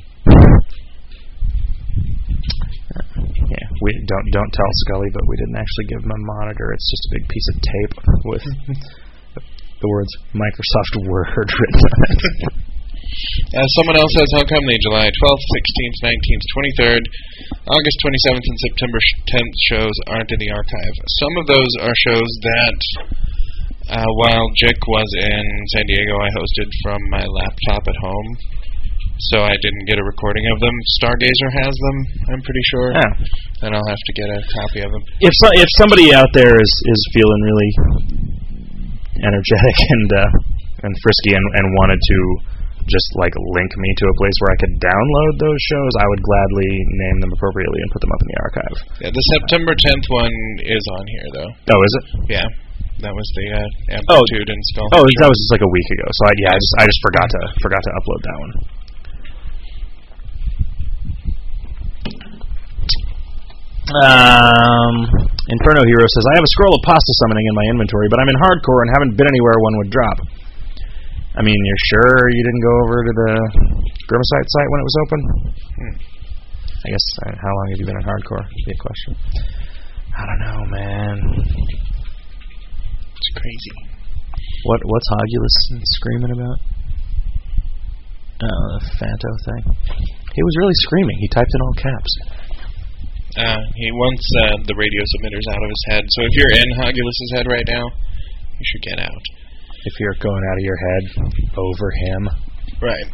Yeah, we don't don't tell Scully, but we didn't actually give him a monitor. It's just a big piece of tape with the words Microsoft Word written on it. Uh, someone else says Homecoming July twelfth, sixteenth, nineteenth, twenty-third, August twenty-seventh, and September tenth shows aren't in the archive. Some of those are shows that, uh, while Jick was in San Diego, I hosted from my laptop at home, so I didn't get a recording of them. Stargazer has them, I'm pretty sure, Yeah. and I'll have to get a copy of them. If so, if somebody out there is, is feeling really energetic and uh, and frisky and, and wanted to just like link me to a place where I could download those shows, I would gladly name them appropriately and put them up in the archive. Yeah, the September tenth one is on here, though. Oh, is it? Yeah, that was the uh, Amplitude and Skull. Oh, that was just like a week ago. So I, yeah, I just I just forgot to forgot to upload that one. Um, Inferno Hero says, I have a scroll of pasta summoning in my inventory, but I'm in hardcore and haven't been anywhere one would drop. I mean, you're sure you didn't go over to the Grimacite site when it was open? Hmm. I guess, uh, how long have you been in hardcore? Would be a question. I don't know, man. It's crazy. What What's Hogulus screaming about? Oh, the Phanto thing. He was really screaming. He typed in all caps. Uh, he wants uh, the radio submitters out of his head, so if you're in Hogulus's head right now, you should get out. If you're going out of your head over him. Right.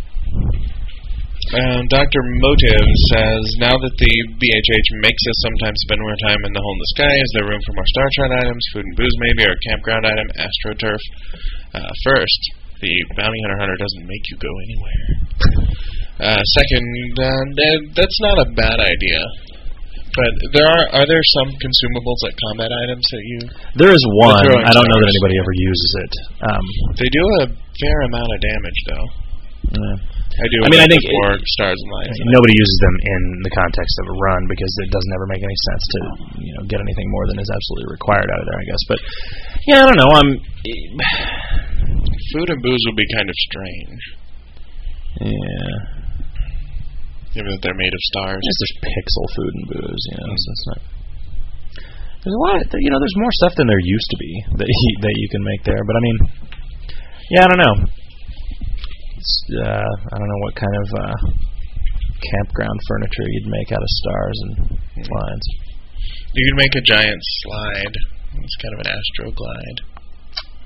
Uh, Doctor Motive says, now that the B H H makes us sometimes spend more time in the hole in the sky, is there room for more Star Trek items, food and booze maybe, or a campground item, AstroTurf? Uh, first, the Bounty Hunter Hunter doesn't make you go anywhere. Uh, second, uh, th- that's not a bad idea. But there are are there some consumables like combat items that you... There is one. throwing I don't know that stars. anybody ever uses it. Um, They do a fair amount of damage, though. yeah. I do. I mean, I think for Stars and Lights. nobody uses them in the context of a run because it doesn't ever make any sense to, you know, get anything more than is absolutely required out of there, I guess. But yeah, I don't know. I'm Food and booze would be kind of strange, yeah. given that they're made of stars. It's just pixel food and booze, you know. So it's not. There's a lot, of, you know. There's more stuff than there used to be that you, that you can make there. But I mean, yeah, I don't know. It's, uh, I don't know what kind of uh, campground furniture you'd make out of stars and lines. You could make a giant slide. It's kind of an astroglide.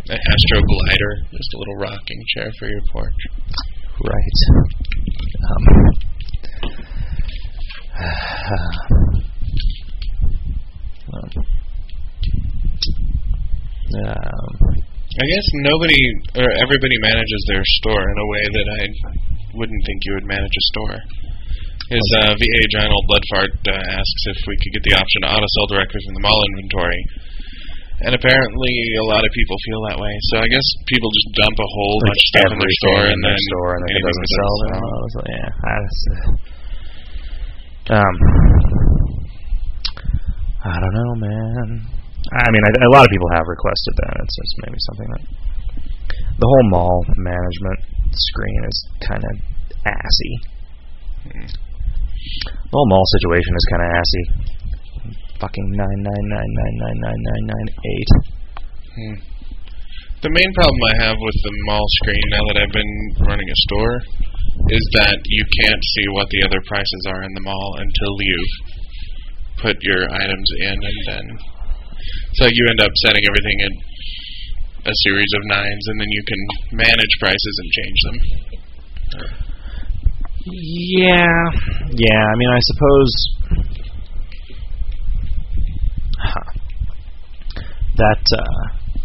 An Astro Glider, just a little rocking chair for your porch. Right. Um, um, um, I guess nobody, or everybody manages their store in a way that I wouldn't think you would manage a store. His uh, V A Giant Old Bloodfart uh, asks if we could get the option to auto-sell directly from the mall inventory. And apparently a lot of people feel that way. So I guess people just dump a whole like bunch of stuff in their store in and their then store and if it doesn't anything sell, that then doesn't well, so, yeah. I just, uh, um, I don't know, man. I mean, I, a lot of people have requested that. It's just maybe something that the whole mall management screen is kind of assy. Hmm. The whole mall situation is kind of assy. Fucking nine nine nine nine nine nine nine nine eight. Hmm. The main problem I have with the mall screen now that I've been running a store is that you can't see what the other prices are in the mall until you put your items in, and then so you end up setting everything at a series of nines, and then you can manage prices and change them. Yeah, yeah. I mean, I suppose huh. that uh,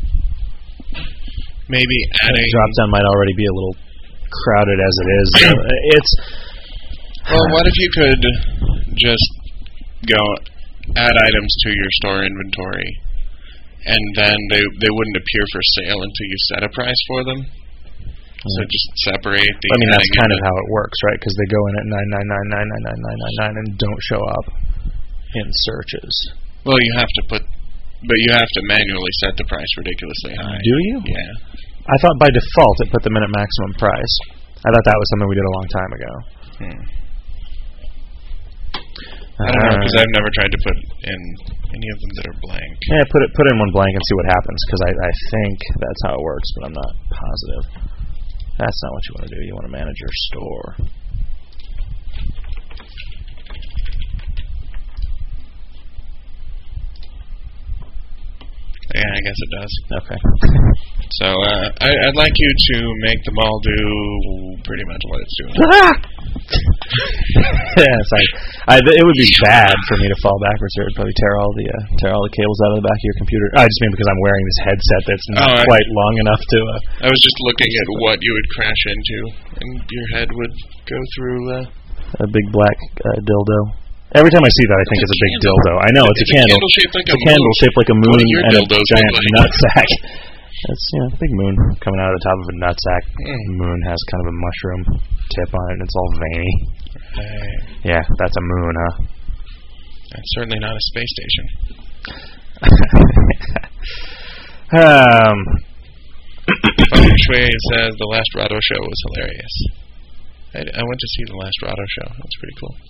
maybe adding drop down might already be a little crowded as it is. It's well, what if you could just go add items to your store inventory, and then they they wouldn't appear for sale until you set a price for them. So just separate the. I mean, that's kind of the how it works, right? Because they go in at nine nine nine nine nine nine nine nine nine and don't show up in searches. Well, you have to put, but you have to manually set the price ridiculously high. Do you? Yeah. I thought by default it put them in at maximum price. I thought that was something we did a long time ago. Hmm. I don't know, because I've never tried to put in any of them that are blank. Yeah, put it put in one blank and see what happens, because I, I think that's how it works, but I'm not positive. That's not what you want to do. You want to manage your store. Yeah, I guess it does. Okay. So uh, I, I'd like you to make the mall do pretty much what it's doing. Yes, I, I, it would be bad for me to fall backwards here. It'd probably tear all the uh, tear all the cables out of the back of your computer. I just mean because I'm wearing this headset that's not oh, quite I, long enough to. Uh, I was just looking at what you would crash into, and your head would go through uh, a big black uh, dildo. Every time I see that, I think it's, it's a big candle. dildo. I know, it's, it's a candle. Candle shaped like it's a, a candle shaped like a moon and a giant like? nutsack. It's, you know, big moon coming out of the top of a nutsack. Mm. The moon has kind of a mushroom tip on it, and it's all veiny. Hey. Yeah, that's a moon, huh? That's certainly not a space station. um, Feng Shui says the last Rado show was hilarious. I, I went to see the last Rado show. That was pretty cool.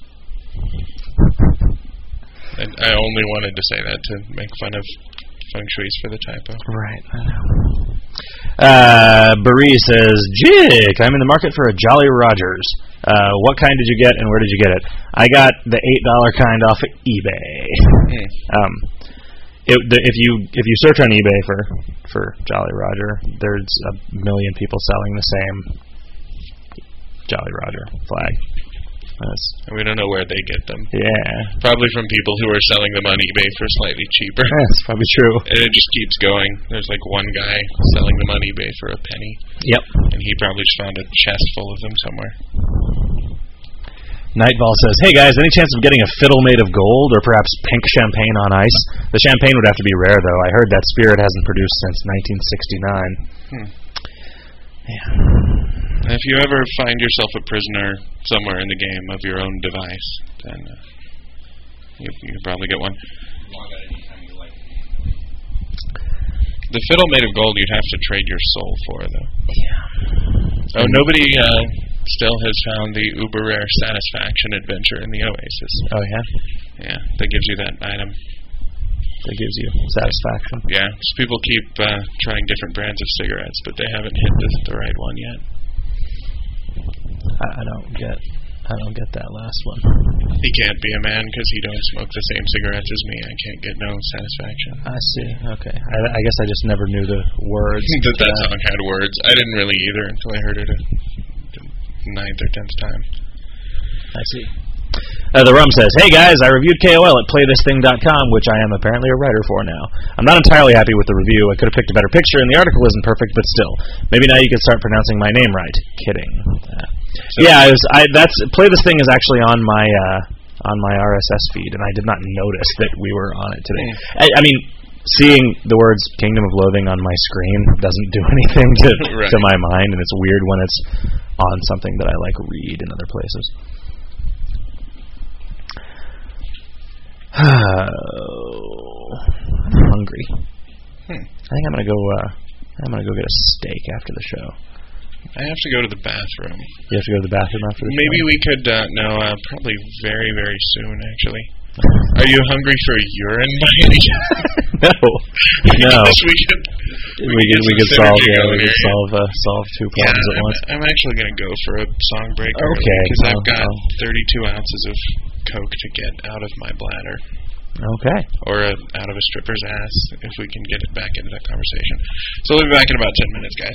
And I only wanted to say that to make fun of Feng Shui's for the typo. Right, I know. Uh, Barry says, Jig, I'm in the market for a Jolly Rogers. Uh, what kind did you get and where did you get it? I got the eight dollar kind off of eBay. Mm. Um, it, the, if you if you search on eBay for, for Jolly Roger, there's a million people selling the same Jolly Roger flag. That's, and we don't know where they get them. Yeah. Probably from people who are selling them on eBay for slightly cheaper. Yeah, that's probably true. And it just keeps going. There's like one guy selling them on eBay for a penny. Yep. And he probably just found a chest full of them somewhere. Nightball says, hey guys, any chance of getting a fiddle made of gold or perhaps pink champagne on ice? The champagne would have to be rare, though. I heard that spirit hasn't produced since nineteen sixty-nine. Hmm. Yeah. If you ever find yourself a prisoner somewhere in the game of your own device, then uh, you, you can probably get one. The fiddle made of gold you'd have to trade your soul for, though. Yeah. Oh, nobody uh, still has found the uber rare Satisfaction adventure in the Oasis. Oh, yeah? Yeah, that gives you that item. That gives you satisfaction. Yeah, just people keep uh, trying different brands of cigarettes, but they haven't hit the, the right one yet. I, I don't get, I don't get that last one. He can't be a man because he don't smoke the same cigarettes as me. I can't get no satisfaction. I see. Okay. I, I guess I just never knew the words. that that song had words. I didn't really either until I heard it a ninth or tenth time. I see. Uh, the Rum says, "Hey guys, I reviewed K O L at play this thing dot com, which I am apparently a writer for now. I'm not entirely happy with the review. I could have picked a better picture, and the article isn't perfect, but still. Maybe now you could start pronouncing my name right. Kidding. Uh, so yeah, I was, I, that's Play This Thing is actually on my uh, on my R S S feed, and I did not notice that we were on it today. I, I mean, seeing the words Kingdom of Loathing on my screen doesn't do anything to right. to my mind, and it's weird when it's on something that I like read in other places." Oh, I'm hungry. Hmm. I think I'm gonna go. Uh, I'm gonna go get a steak after the show. I have to go to the bathroom. You have to go to the bathroom after the Maybe show? we could. Uh, no, uh, probably very, very soon. Actually, are you hungry for urine by any chance? No, no. we could. We, we could. We could solve. Yeah, we could solve. Uh, solve two problems yeah, at I'm, once. I'm actually gonna go for a song break. Okay. Because I've well, got well. thirty-two ounces of Coke to get out of my bladder. Okay. Or a, out of a stripper's ass, if we can get it back into that conversation. So we'll be back in about ten minutes, guys.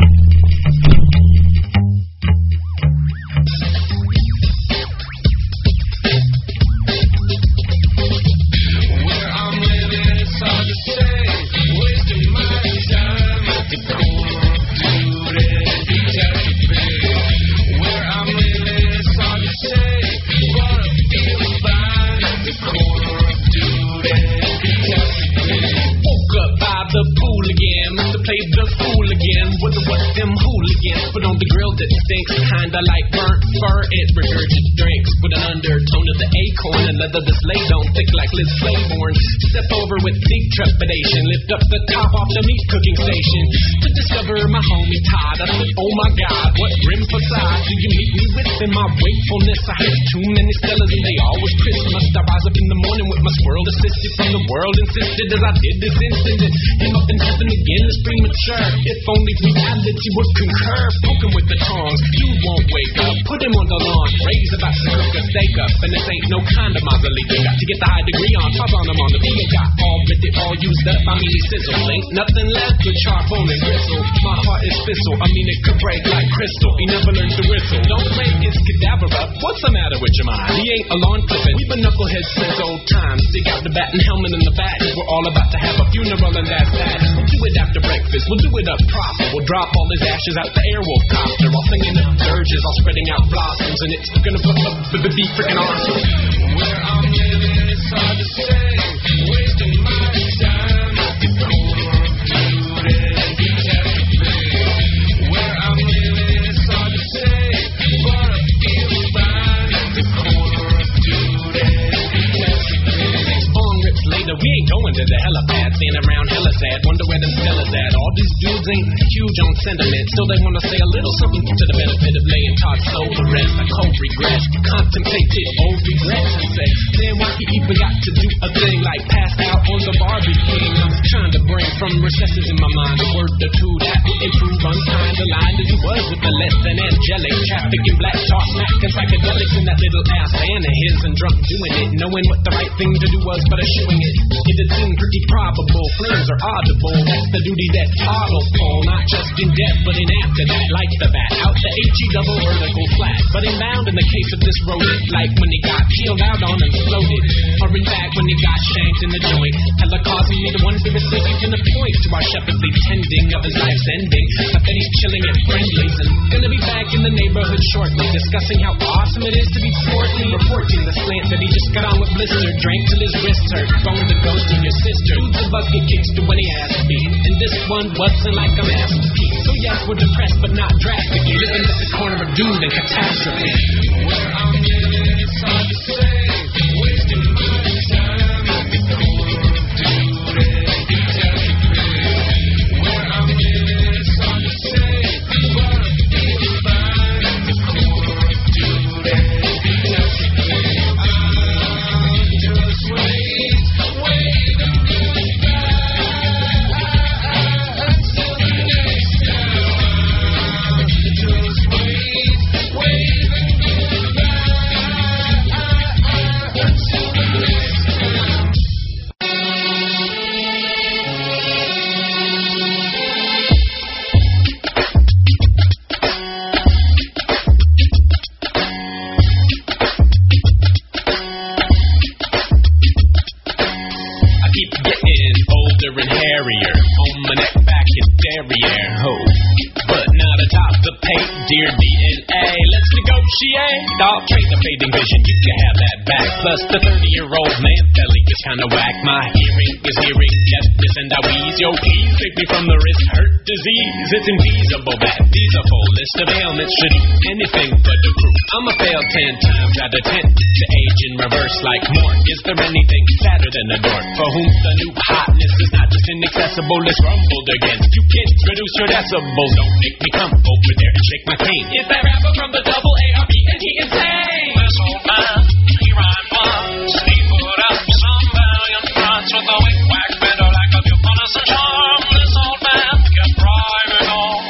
Where I'm living, it's hard to say. Wasting my time at the corner of duty and catastrophe. Where I'm living, it's hard to say. But I feel fine at the corner of duty and catastrophe. Woke up by the pool again, must have played the fool again. Wonder what them hooligans put on the grill that stinks. Kinda like burnt fur, it regurgitates drinks with an undertone of the acorn and leather that's laid on thick like Liz Claiborne. Step over with deep trepidation, lift up the top off the meat cooking station to discover my homie Todd. I said, oh my God, what grim facade do you meet me with in my wakefulness? I heard too many stellas and they always Christmas. I rise up in the morning with my squirrel assisted from the world insisted as I did this instant. And came up in heaven again is premature. If only reality would concur. Poke him with the tongs, you won't wake up. Put him on the lawn, raise about to cook a steak up. And this ain't no kind of mausoleum. Got to get the high degree on, pop on him on the beat. Got all with it all used up, I mean he sizzle. Ain't nothing left but charcoal and gristle. My heart is thistle, I mean it could break like crystal. He never learned to whistle. Don't break his cadaver up, what's the matter with your mind? He ain't a lawn clipping, we've been knuckleheads since old times. Dig out the bat and helmet and the bat. We're all about to have a funeral and that's that. We'll do it after breakfast, we'll do it up proper. We'll drop all his ashes out the airwolf copter. While singing up dirges, all spreading out blossoms. And it's gonna put the b-b-b freaking awesome. Where I'm living, it's hard to say. Wasting my time at the corner of duty and catastrophe. Where I'm living, it's hard to say. But I feel fine at the corner of duty and catastrophe. Six long rips later, we ain't going to the helipad. Staying around hella sad, wonder where them fellas at. All these dudes ain't huge on sentiment. Still they wanna say a little something to the benefit of laying Todd's soul to rest. I cold regrets, contemplated old regrets and say, man, why he even got to do a thing like pass out on the Barbie King? I'm trying to bring from recesses in my mind a word or two that would improve unkind. Aligned as he was with the less than angelic trafficking black talk, smacking psychedelics in that little ass van of his and drunk doing it, knowing what the right thing to do was, but eschewing it. It had seemed pretty probable, flames are audible. That's the duty that auto pull, not just in death, but in after that, like the bat, out the H E double vertical flat. But inbound in the case of this rodent, like when he got peeled out on and floated, or in fact when he got shanked in the joint, hella causing me to wonder if it's even a point to our shepherdly tending of his life's ending. I bet he's chilling at Friendly's and gonna be back in the neighborhood shortly, discussing how awesome it is to be sportly, reporting the slant that he just got on with Blister, drank till his wrists hurt, phoned the ghost of your sister, who's the bucket kicks to when he asked me, and this one wasn't like a masterpiece. So yes, we're depressed but not drastically, living at the corner of doom and catastrophe. Where I'm living, it's hard to say, wasting my time at the corner of duty and catastrophe. Where I'm living, it's hard to say, but I feel fine at the corner of duty and catastrophe. I'm just waiting, waiting until the next time. Just wait, waiting goodbye. barrier. On my neck, back in derriere, ho. But not atop the paint, dear D N A. Let's negotiate. I'll trade the fading vision, you can have that back. Plus the thirty-year-old man belly is kinda whack. My hearing is hearing deafness and I wheeze. Yo, please save me from the wrist hurt disease. It's infeasible that these a full list of ailments should eat anything but the fruit. I'ma fail ten times out of ten to age in reverse like Mork. Is there anything sadder than a dork for whom the new hotness is not just inaccessible, it's rumbled against? You kids, reduce your decibels, don't make me come over there and shake my cane. Is that rapper from the double A R B and he insane? This old man, he rhymed once. He put up some valiant fronts with a wick-wack better like a beautifulness and charm. This old man kept rhyming on.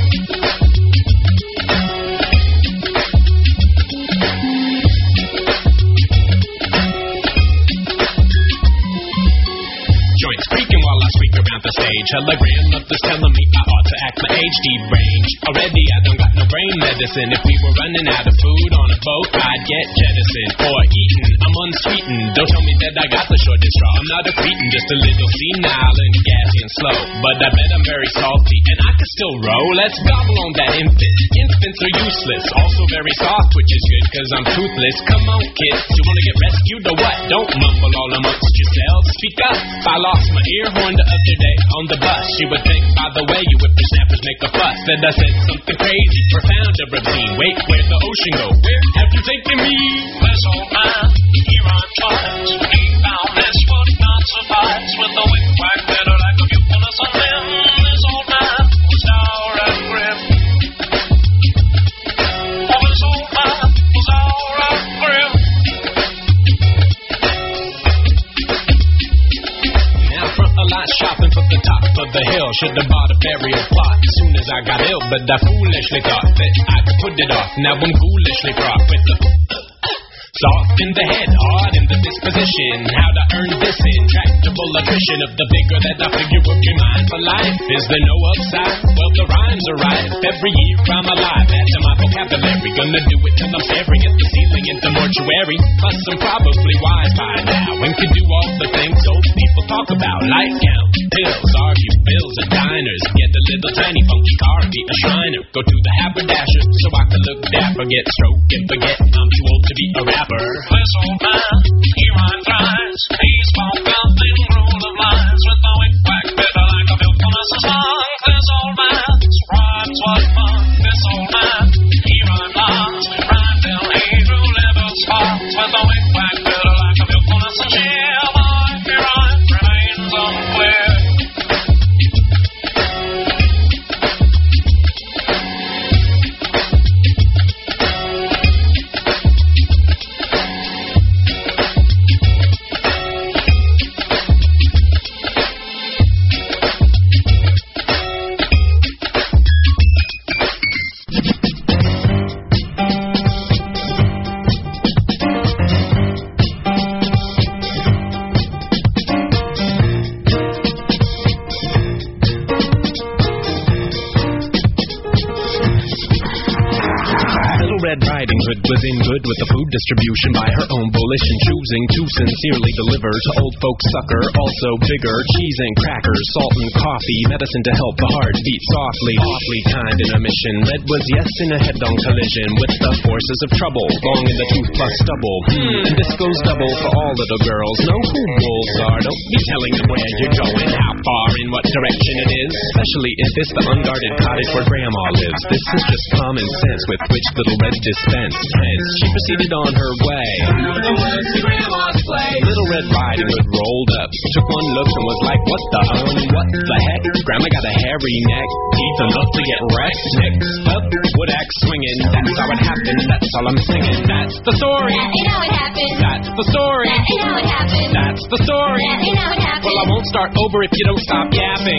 Joints creaking while I squeak around the stage. Hologram of this telling me I ought to act my age deranged. Already I don't got no brain medicine. If we were running out of food on a boat, I'd get jettisoned or eaten. I'm unsweetened. Don't tell me that I got the shortest straw. I'm not a cretin, just a little senile and gassy and slow. But I bet I'm very salty and I can still roll. Let's gobble on that infant. Infants are useless, also very soft, which is good cause I'm toothless. Come on kids, you wanna get rescued or what? Don't mumble all amongst yourselves. Speak up. I lost my ear horn the other day on the bus. You would think by the way you whippersnappers make a fuss that I said something crazy, profound or obscene. Wait, where'd the ocean go? Where have you taken me? This old man, he rhymed twice. He found this would not suffice with a wick-wack better like a beautifulness and limb. This old man was sour and grim. Oh, this old man was sour and grim. Now front a lot shopping for the top of the hill. Should have bought a burial plot as soon as I got ill, but I foolishly thought that I could put it off. Now I'm ghoulishly fraught with the soft in the head, hard in the disposition. How to earn this intractable attrition of the vigor that I figure would be mine for life. Is there no upside? Well, the rhymes are right. Every year I'm alive, add to my vocabulary. Gonna do it till I'm staring at the ceiling in the mortuary. Plus I'm probably wise by now and can do all the things old people talk about, like count pills, argue bills at diners, get a little tiny funky car and be a shriner. Go to the haberdasher so I can look dapper, get stroked and forget I'm too old to be a rapper. This old man, he rhymed thrice. He spoke out in rule of lines with a wick-wack better like a beautifulness and song. This old man's rhymes was fun. This old man, he rhymed last. Rhymed till he drew little spots with a wick-wack better like a beautifulness and cheer. Why he rhymed remains unclear. Was in good with the food distribution by her own volition, choosing to sincerely deliver to old folks sucker, also bigger, cheese and crackers, salt and coffee, medicine to help the heart beat softly, awfully kind in a mission. Red was yes in a head-on collision with the forces of trouble, long in the tooth plus stubble. Hmm, and this goes double for all little girls. Know who wolves are, don't be telling them where you're going, how far, in what direction it is, especially if it's the unguarded cottage where grandma lives. This is just common sense with which Little Red dispensed. She proceeded on her way. Little Red Riding Hood rolled up, took one look and was like, what the um, what the heck? Grandma got a hairy neck, teeth enough to get wrecked. Next up, wood axe swinging. That's how it happened, that's all I'm singing. That's the story. That ain't how it happened. That's the story. That ain't how it happened. That's the story. That ain't how it happened. Well, I won't start over if you don't stop yapping.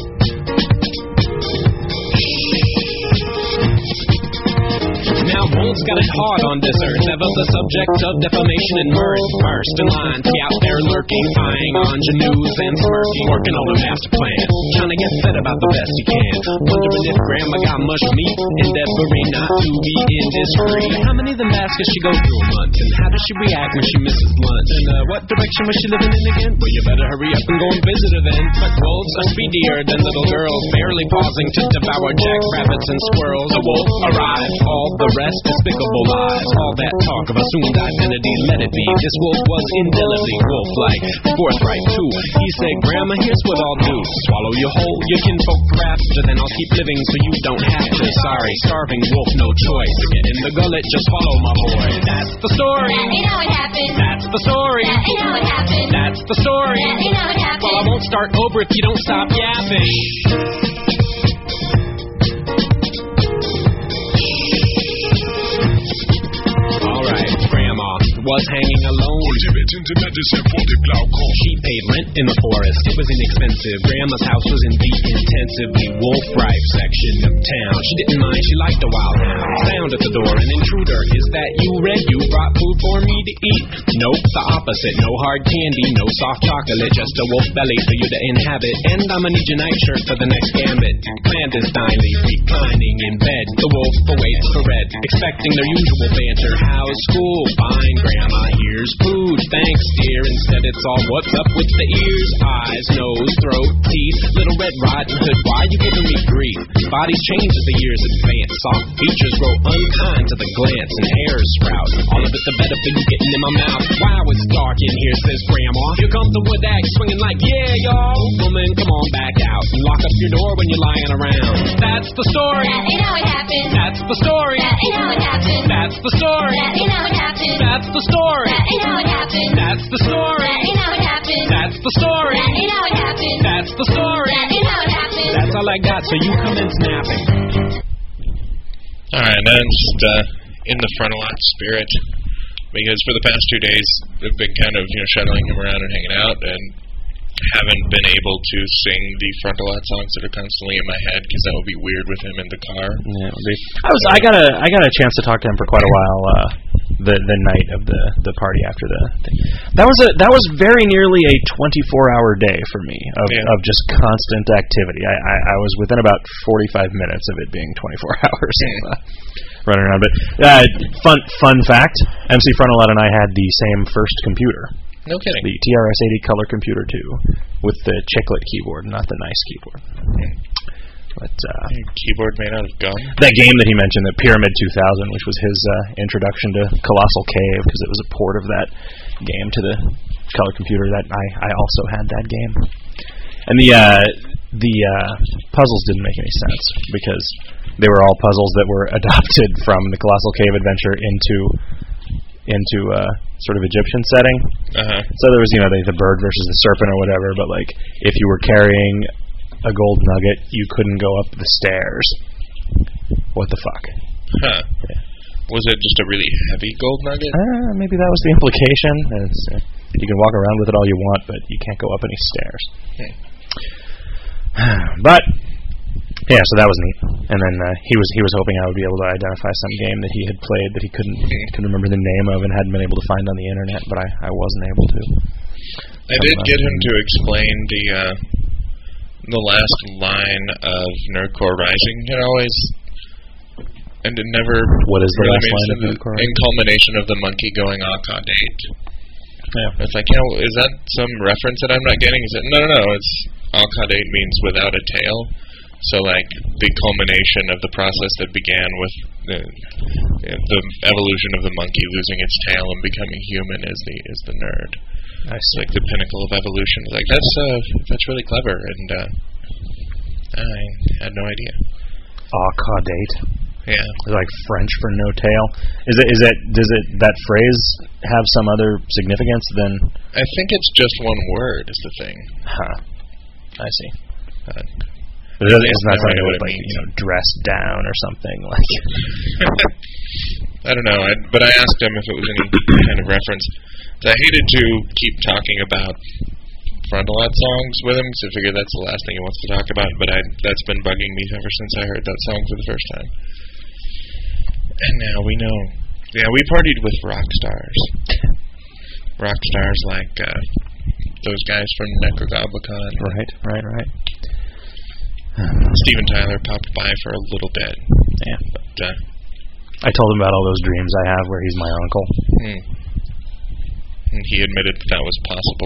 Now won't world's got it hard on this earth. Never the subject of defamation and mirth. First in line to be out there lurking, eyeing ingenues and smirking, working on a master plan, trying to get fed about the best you can. Wondering if Grandma got much meat, endeavoring not to be indiscreet. How many of them baskets she goes through a month, and how does she react when she misses lunch? And uh, what direction was she living in again? Well, you better hurry up and go and visit her then. But wolves are speedier than little girls, barely pausing to devour jackrabbits and squirrels. The wolf arrived, all the rest despicable lies. All that talk of assumed identity, let it be. This wolf was indelibly wolf-like, forthright too. He said, Grandma, here's what I'll do. Swallow your whole, your kinfolk rapture, then I'll keep living so you don't have to. Sorry, starving wolf, no choice. To get in the gullet, just follow my boy. That's the story. That ain't how it happened. That's the story. That ain't how it happened. That's the story. That ain't how it happened. Well, I won't start over if you don't stop yapping. Alright, Grandma was hanging alone. She paid rent in the forest, it was inexpensive. Grandma's house was in the intensively wolf-rife section of town. She didn't mind, she liked the wild hound. Sound at the door, an intruder. Is that you, Red? You brought food for me to eat? Nope, the opposite. No hard candy, no soft chocolate, just a wolf belly for you to inhabit. And I'ma need your nightshirt for the next gambit. Clandestinely reclining in bed, the wolf awaits for Red, expecting their usual banter. How's school? Fine, Grandma, here's food. Thanks, dear. Instead it's all what's up with the ears, eyes, nose, throat, teeth. Little Red Riding Hood, why you giving me grief? Bodies change as the years advance. Soft features grow unkind to the glance, and hairs sprout. All of it the better for you getting in my mouth. Wow, it's dark in here, says Grandma. Here comes the wood axe swinging like, yeah, y'all. Woman, come on back out and lock up your door when you're lying around. That's the story. That ain't how it happened. That's the story. That ain't how it happened. That's the story. That ain't how it happened. That's the story. That ain't how it happened. That's the story. That ain't how it happened. That's the story. That ain't how it happened. That's the story. That ain't how it happened. That's all I got, so you come in snapping. Alright, then just uh, in the Frontalot spirit, because for the past two days I've been kind of, you know, shuttling him around and hanging out, and haven't been able to sing the Frontalot songs that are constantly in my head, because that would be weird with him in the car. Yeah, it would be. I was. I got a. I got a chance to talk to him for quite a while. Uh, the the night of the the party after the thing. That was a. That was very nearly a twenty-four hour day for me of Yeah. of just constant activity. I, I I was within about forty-five minutes of it being twenty-four hours of, uh, running around. But uh, fun fun fact: M C Frontalot and I had the same first computer. No kidding. The T R S eighty Color Computer two, with the chiclet keyboard, not the nice keyboard. But uh, Keyboard made out of gum? that game that he mentioned, the Pyramid two thousand, which was his uh, introduction to Colossal Cave, because it was a port of that game to the Color Computer. That I, I also had that game, and the uh, the uh, puzzles didn't make any sense because they were all puzzles that were adopted from the Colossal Cave adventure into into uh, sort of Egyptian setting. Uh-huh. So there was, you know, the, the bird versus the serpent or whatever, but like if you were carrying a gold nugget, you couldn't go up the stairs. What the fuck? Huh. Yeah. Was it just a really heavy gold nugget? Uh, maybe that was the implication. It's, uh, you can walk around with it all you want, but you can't go up any stairs. Hmm. But yeah, so that was neat. And then uh, he was he was hoping I would be able to identify some game that he had played that he couldn't couldn't remember the name of and hadn't been able to find on the internet, but I, I wasn't able to. I did get him to explain the uh, the last line of Nerdcore Rising. It always and it never What is the really last made line of sense. Nerdcore? In culmination of the monkey going Akadate. Yeah. It's like, you know, is that some reference that I'm not getting? Is it no no no? It's Akadate means without a tail. So, like, the culmination of the process that began with the, the evolution of the monkey losing its tail and becoming human is the is the nerd. I It's see. like the pinnacle of evolution. Like that's uh, that's really clever, and uh, I had no idea. Accaudate. Yeah, Like French for no tail. Is it? Is it? Does it? That phrase have some other significance than? I think it's just one word is the thing. Huh. I see. Uh, But it doesn't, it's not Now I something know what with, it like, means. you know, dressed down or something like. I don't know, I, but I asked him if it was any kind of reference. I hated to keep talking about Frontalot songs with him, because I figured that's the last thing he wants to talk about, but I, that's been bugging me ever since I heard that song for the first time. And now we know. Yeah, we partied with rock stars. Rock stars like uh, those guys from Necrogoblicon. Right, right, right. Steven Tyler popped by for a little bit. Yeah. But, uh, I told him about all those dreams I have where he's my uncle. hmm. And he admitted that, that was possible.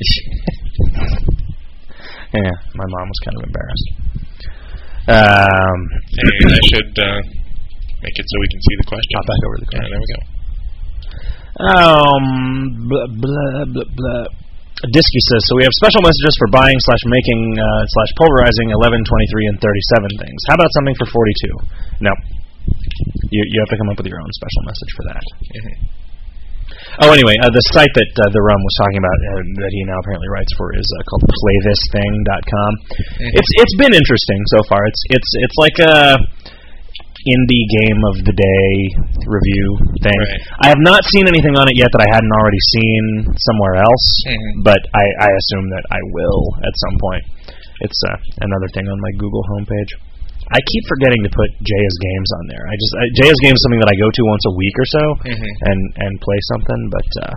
Yeah, my mom was kind of embarrassed. Um, Hey, I should uh, make it so we can see the question. Pop back over the Yeah, question. there we go. Um, blah, blah, blah, blah. Disky says, so we have special messages for buying slash making uh, slash pulverizing eleven, twenty-three, and thirty-seven things. How about something for forty-two? No. You you have to come up with your own special message for that. Mm-hmm. Oh, anyway, uh, the site that uh, the Rum was talking about uh, that he now apparently writes for is uh, called play this thing dot com. Mm-hmm. It's it's been interesting so far. It's it's it's like a indie game of the day review thing. Right. I have not seen anything on it yet that I hadn't already seen somewhere else, Mhm. but I, I assume that I will at some point. It's uh, another thing on my Google homepage. I keep forgetting to put Jaya's Games on there. I just I, Jaya's Games is something that I go to once a week or so Mhm. and and play something, but uh,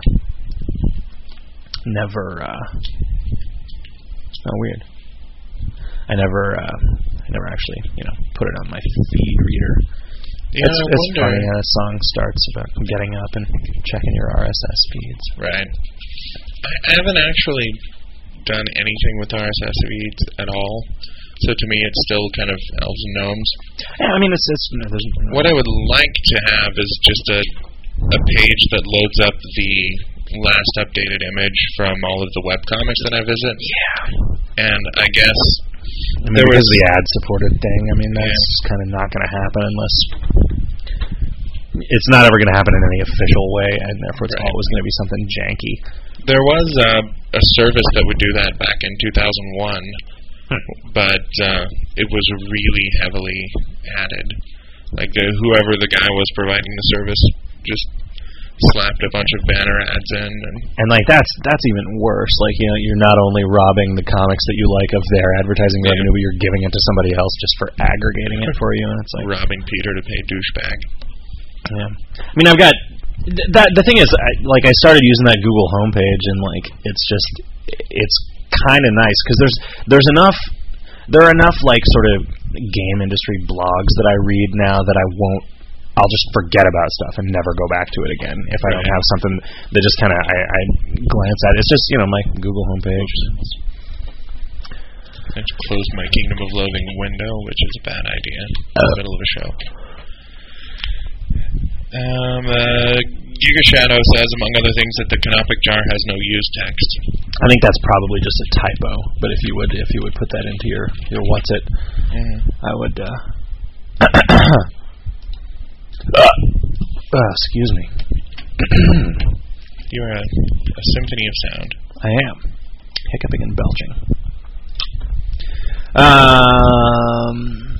never. Uh, oh, weird. I never. Uh, I never actually, you know, put it on my feed reader. Yeah, it's I it's wonder. funny how a song starts about getting up and checking your R S S feeds. Right. I, I haven't actually done anything with R S S feeds at all. So to me, it's still kind of elves and gnomes. Yeah, I mean, it's it's. You know, there's, What I would like to have is just a a page that loads up the last updated image from all of the webcomics that I visit. Yeah. And I guess I mean, there because was the ad-supported thing. I mean, that's kind of not going to happen unless it's not ever going to happen in any official way, and therefore it's Right. always going to be something janky. there was uh, a service that would do that back in two thousand one, but uh, it was really heavily added. Like the, whoever the guy was providing the service just slapped a bunch of banner ads in, and And like that's that's even worse. Like, you know, you're not only robbing the comics that you like of their advertising Yeah. revenue, but you're giving it to somebody else just for aggregating it for you. And it's like, robbing Peter to pay douchebag. yeah. I mean, I've got th- that. The thing is, I, like, I started using that Google homepage, and like, it's just, it's kind of nice because there's there's enough. There are enough like sort of game industry blogs that I read now that I won't. I'll just forget about stuff and never go back to it again if I don't Right. have something that just kind of I, I glance at. It's just, you know, my Google homepage. I just closed my Kingdom of Loathing window, which is a bad idea in the middle of a show. Um, uh, Giga Shadow says, among other things, that the Canopic jar has no use text. I think that's probably just a typo. But if you would, if you would put that into your your what's it, Mm. I would. Uh, uh, excuse me. You're a, a symphony of sound. I am hiccuping and belching. Um.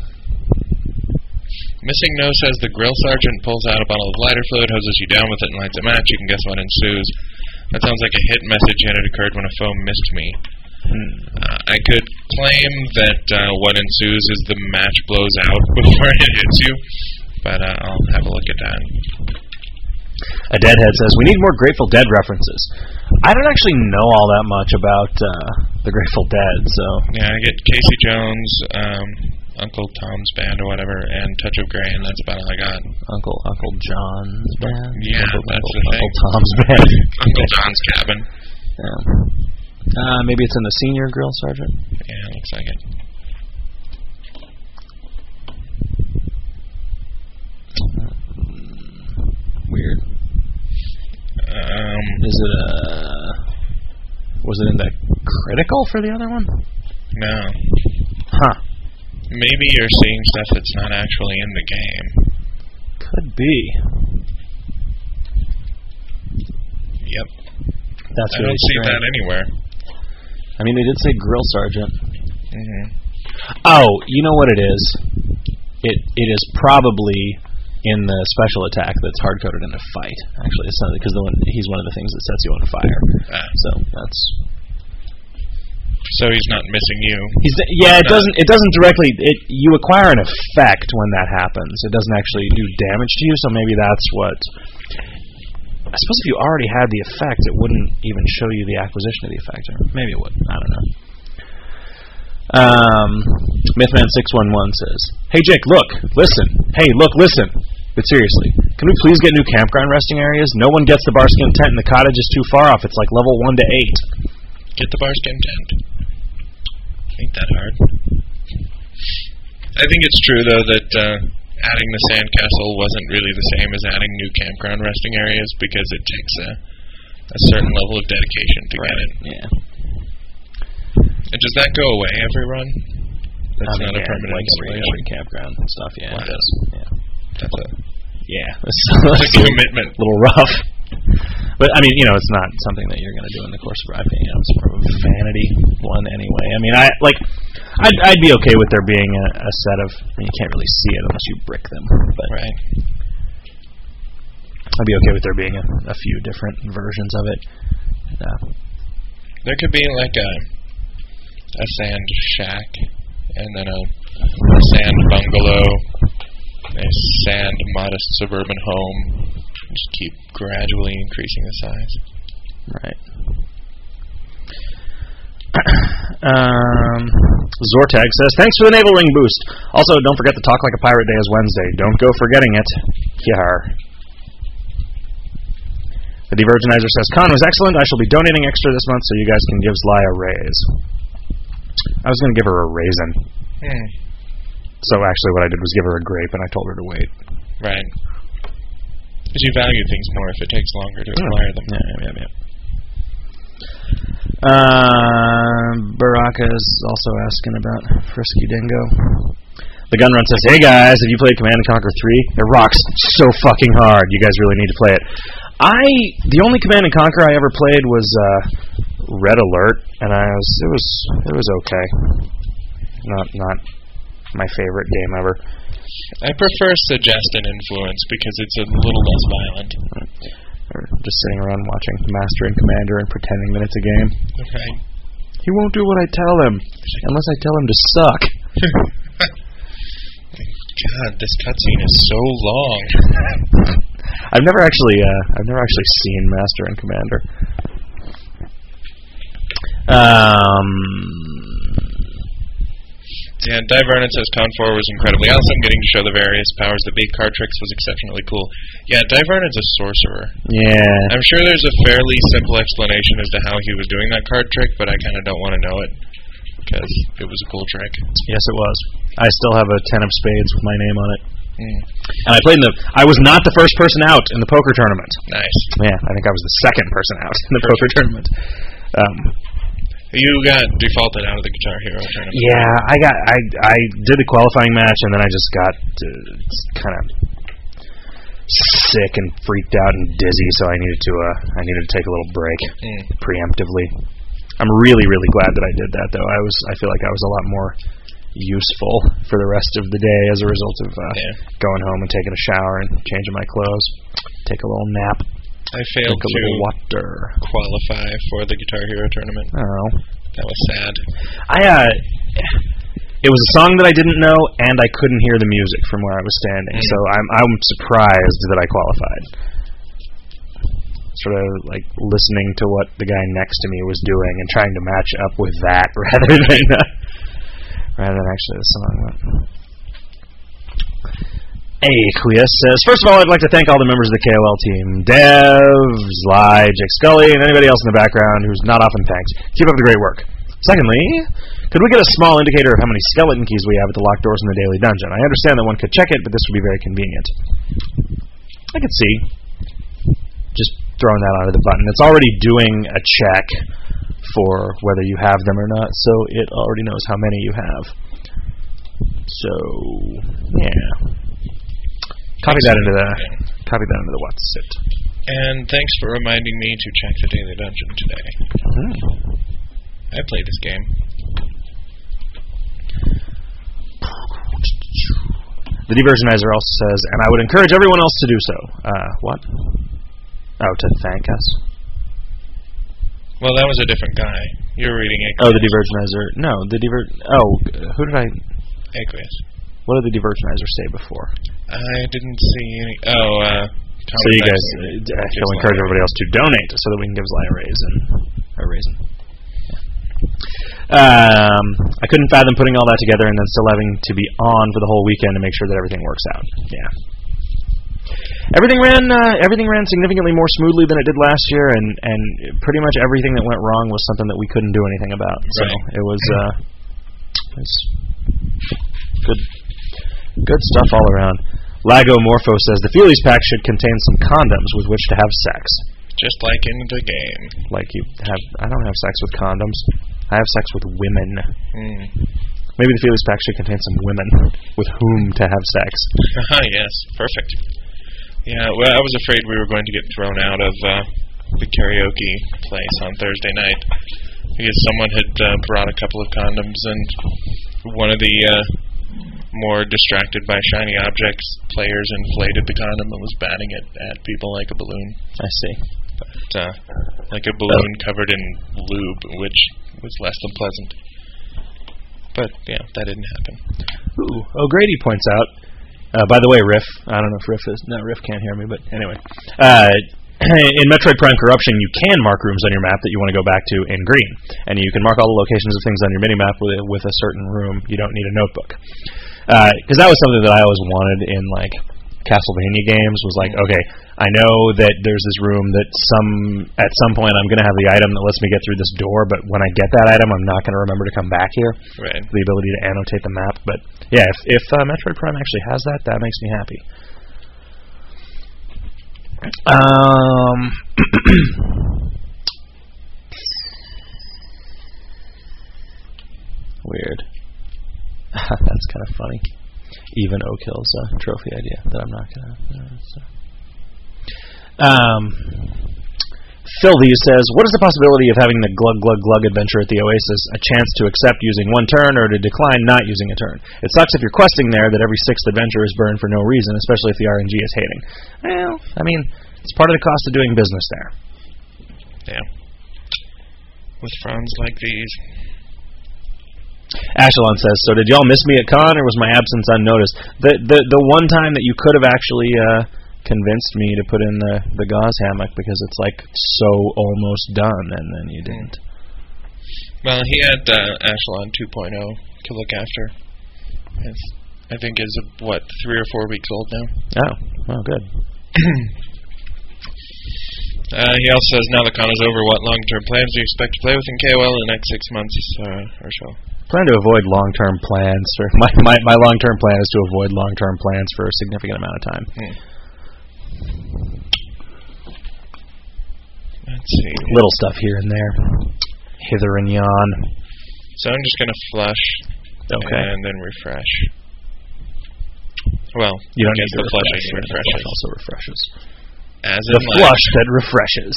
Missing No says the grill sergeant pulls out a bottle of lighter fluid, hoses you down with it, and lights a match. You can guess what ensues. That sounds like a hit message, and it occurred when a foe missed me. Uh, I could claim that uh, what ensues is the match blows out before it hits you, but uh, I'll have a look at that. A Deadhead says, we need more Grateful Dead references. I don't actually know all that much about uh, the Grateful Dead, so... Yeah, I get Casey Jones, um, Uncle Tom's Band or whatever, and Touch of Grey, and that's about all I got. Uncle Uncle John's Band? Yeah, Uncle, that's Uncle, the thing. Uncle Tom's Band. Uncle John's Cabin. Yeah. Uh, maybe it's in the Senior Grill Sergeant? Yeah, looks like it. Weird. Um, Is it uh was it in the critical for the other one? no. Huh. Maybe you're seeing stuff that's not actually in the game. Could be. Yep. That's I really don't see strange. that anywhere. I mean, they did say Grill Sergeant. Mm-hmm. Oh, you know what it is? It it is probably in the special attack that's hard coded in a fight. Actually, it's not because the one he's one of the things that sets you on fire. Ah. So that's So he's not missing you. He's yeah. It doesn't. It doesn't directly. It you acquire an effect when that happens. It doesn't actually do damage to you. So maybe that's what. I suppose if you already had the effect, it wouldn't even show you the acquisition of the effect. Or maybe it would. I don't know. Um, Mythman six one one says, "Hey Jake, look, listen. Hey, look, listen. But seriously, can we please get new campground resting areas? No one gets the Barskin tent, and the cottage is too far off. It's like level one to eight. Get the Barskin tent. Ain't that hard. I think it's true though that uh, adding the sandcastle wasn't really the same as adding new campground resting areas because it takes a, a certain level of dedication to get it. Yeah. And does that go away every run? That's I mean, not a yeah, permanent like every, installation. every campground and stuff. Yeah, Wow. it does. Yeah. That's a, Yeah. that's a commitment. A little rough. But, I mean, you know, it's not something that you're going to do in the course of, I think, you know, it's more of a vanity one anyway. I mean, I, like, I'd, I'd be okay with there being a, a set of, I mean, you can't really see it unless you brick them, but Right. I'd be okay with there being a, a few different versions of it. Uh, There could be like a a sand shack and then a, a sand bungalow, a sand modest suburban home. Just keep gradually increasing the size. right. um, Zortag says, thanks for the naval ring boost. Also, don't forget to talk like a pirate day is Wednesday. Don't go forgetting it. Yar. The Divergenizer says, Con was excellent. I shall be donating extra this month so you guys can give Sly a raise. I was going to give her a raisin. Hmm. So actually what I did was give her a grape and I told her to wait. Right. Because you value things more if it takes longer to acquire them. Yeah, yeah, yeah. yeah. Uh, Baraka is also asking about Frisky Dingo. The Gun Run says, hey guys, have you played Command and Conquer three? It rocks so fucking hard. You guys really need to play it. I the only Command and Conquer I ever played was uh, Red Alert, and I was it was it was okay. Not not my favorite game ever. I prefer Suggest and Influence because it's a little less violent. Or just sitting around watching Master and Commander and pretending that it's a game. Right. He won't do what I tell him, unless I tell him to suck. God, this cutscene is so long. I've never actually, uh, I've never actually seen Master and Commander. Um, Yeah, Divernet says Con four was incredibly awesome. Getting to show the various powers that be card tricks was exceptionally cool. Yeah, Divernet's a sorcerer. yeah. I'm sure there's a fairly simple explanation as to how he was doing that card trick, but I kind of don't want to know it because it was a cool trick. Yes, it was. I still have a ten of spades with my name on it. Mm. And I played in the. I was not the first person out in the poker tournament. Nice. Yeah, I think I was the second person out in the Perfect. poker tournament. Um, You got defaulted out of the Guitar Hero tournament. yeah, I got. I I did the qualifying match, and then I just got uh, kind of sick and freaked out and dizzy. So I needed to. Uh, I needed to take a little break Mm. preemptively. I'm really, really glad that I did that, though. I was. I feel like I was a lot more useful for the rest of the day as a result of uh, Yeah. going home and taking a shower and changing my clothes, take a little nap, I failed drink a to little water. qualify for the Guitar Hero tournament. Oh, That was sad. I uh, it was a song that I didn't know, and I couldn't hear the music from where I was standing. Mm. So I'm I'm surprised that I qualified. Sort of like listening to what the guy next to me was doing and trying to match up with that rather than uh, rather than actually the song. Aqueous says, first of all, I'd like to thank all the members of the K O L team. Dev, Sly, Jake Scully, and anybody else in the background who's not often thanked. Keep up the great work. Secondly, could we get a small indicator of how many skeleton keys we have at the locked doors in the daily dungeon? I understand that one could check it, but this would be very convenient. I could see. Just throwing that onto the button. It's already doing a check for whether you have them or not, so it already knows how many you have. So, yeah. Copy that into the copy that into the what's it. And thanks for reminding me to check the Daily Dungeon today. Hmm. I played this game. The Divergenizer also says, and I would encourage everyone else to do so. Uh, what? Oh, to thank us. Well, that was a different guy. You were reading Aqueous. Oh, the Divergenizer. No, the Diver... Oh, who did I... Aqueous. What did the Divergenizer say before? I didn't see any... Oh, uh... So you guys, uh, I shall encourage everybody else to donate so that we can give Sly a raise and a raisin. Um, I couldn't fathom putting all that together and then still having to be on for the whole weekend to make sure that everything works out. Yeah. Everything ran uh, everything ran significantly more smoothly than it did last year, and, and pretty much everything that went wrong was something that we couldn't do anything about. So right. it was uh, it was good good stuff all around. Lago Morpho says the Feelies pack should contain some condoms with which to have sex. Just like in the game. Like you have, I don't have sex with condoms. I have sex with women. Mm. Maybe the Feelies pack should contain some women with whom to have sex. Yes, perfect. Yeah, well, I was afraid we were going to get thrown out of uh, the karaoke place on Thursday night because someone had uh, brought a couple of condoms, and one of the uh, more distracted by shiny objects players inflated the condom and was batting it at people like a balloon. I see. But, uh, like a balloon oh. covered in lube, which was less than pleasant. But, yeah, that didn't happen. Ooh, O'Grady points out, uh, by the way, Riff, I don't know if Riff is, no, Riff can't hear me, but anyway. Uh, in Metroid Prime Corruption, you can mark rooms on your map that you want to go back to in green. And you can mark all the locations of things on your minimap with, with a certain room. You don't need a notebook. Because uh, that was something that I always wanted in, like, Castlevania games, was like, okay, I know that there's this room that some at some point I'm going to have the item that lets me get through this door, but when I get that item, I'm not going to remember to come back here. Right. The ability to annotate the map. But, yeah, if, if uh, Metroid Prime actually has that, that makes me happy. Um... Weird. That's kind of funny. Even Oak Hill's uh, trophy idea that I'm not gonna. Uh, so. Um, Philvey says, "What is the possibility of having the glug glug glug adventure at the Oasis a chance to accept using one turn or to decline not using a turn? It sucks if you're questing there that every sixth adventure is burned for no reason, especially if the R N G is hating. Well, I mean, it's part of the cost of doing business there. Yeah. With frowns like these." Ashelon says, "So did y'all miss me at Con, or was my absence unnoticed? The the the one time that you could have actually uh, convinced me to put in the the gauze hammock because it's like so almost done, and then you didn't." Well, he had uh, Ashelon two point oh to look after. It's, I think is what three or four weeks old now. Oh, oh, good. uh, he also says, "Now the con is over, what long-term plans do you expect to play with in K O L in the next six months uh, or so?" Plan to avoid long-term plans. For my, my my long-term plan is to avoid long-term plans for a significant amount of time. Hmm. Let's see. Little stuff here and there, hither and yon. So I'm just gonna flush, okay, and then refresh. Well, you don't need the to flushing refresh. refreshes. It also refreshes. As the in flush that refreshes.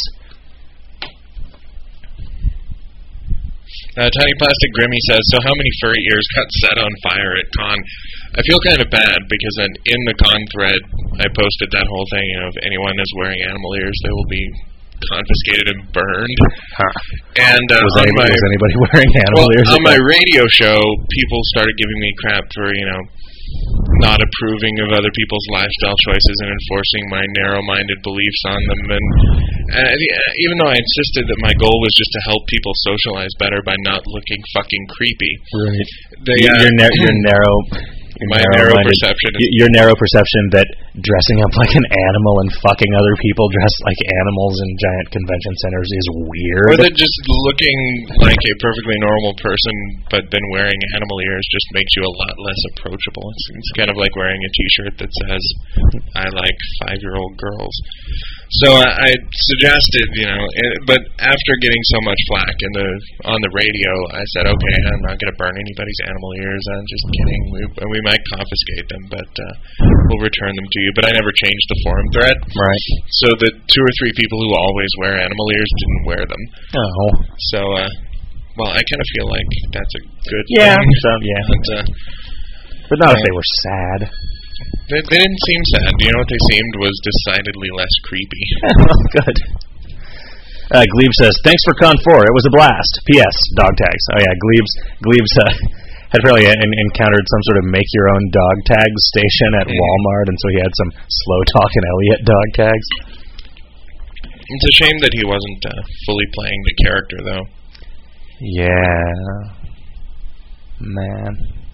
Uh, Tiny Plastic Grimmy says, "So how many furry ears got set on fire at Con?" I feel kind of bad because in, in the Con thread, I posted that whole thing. You know, if anyone is wearing animal ears, they will be confiscated and burned. Huh. And uh, was, on anybody, my, was anybody wearing animal well, ears? On my radio show, people started giving me crap for you know not approving of other people's lifestyle choices and enforcing my narrow-minded beliefs on them. And, and even though I insisted that my goal was just to help people socialize better by not looking fucking creepy, right? They, you, uh, your, na- your narrow, your my narrow perception, is, your narrow perception that dressing up like an animal and fucking other people dressed like animals in giant convention centers is weird. Or that just looking like a perfectly normal person but then wearing animal ears just makes you a lot less approachable. It's, it's kind of like wearing a T-shirt that says, "I like five-year-old girls." So I, I suggested, you know, it, but after getting so much flack in the on the radio, I said, okay, I'm not going to burn anybody's animal ears. I'm just kidding. We, we might confiscate them, but uh, we'll return them to you. But I never changed the forum thread. Right. So the two or three people who always wear animal ears didn't wear them. Oh. So, uh, well, I kind of feel like that's a good yeah, thing. So, yeah. But, uh, but not uh, if they were sad. They, they didn't seem sad. You know what they seemed was decidedly less creepy. Well, good. Uh, Glebe says, thanks for Con four. It was a blast. P S. Dog tags. Oh, yeah. Glebe's, Glebe's uh, had apparently en- encountered some sort of make-your-own dog tag station at Mm. Walmart, and so he had some slow-talking Elliot dog tags. It's a shame that he wasn't uh, fully playing the character, though. Yeah. Man.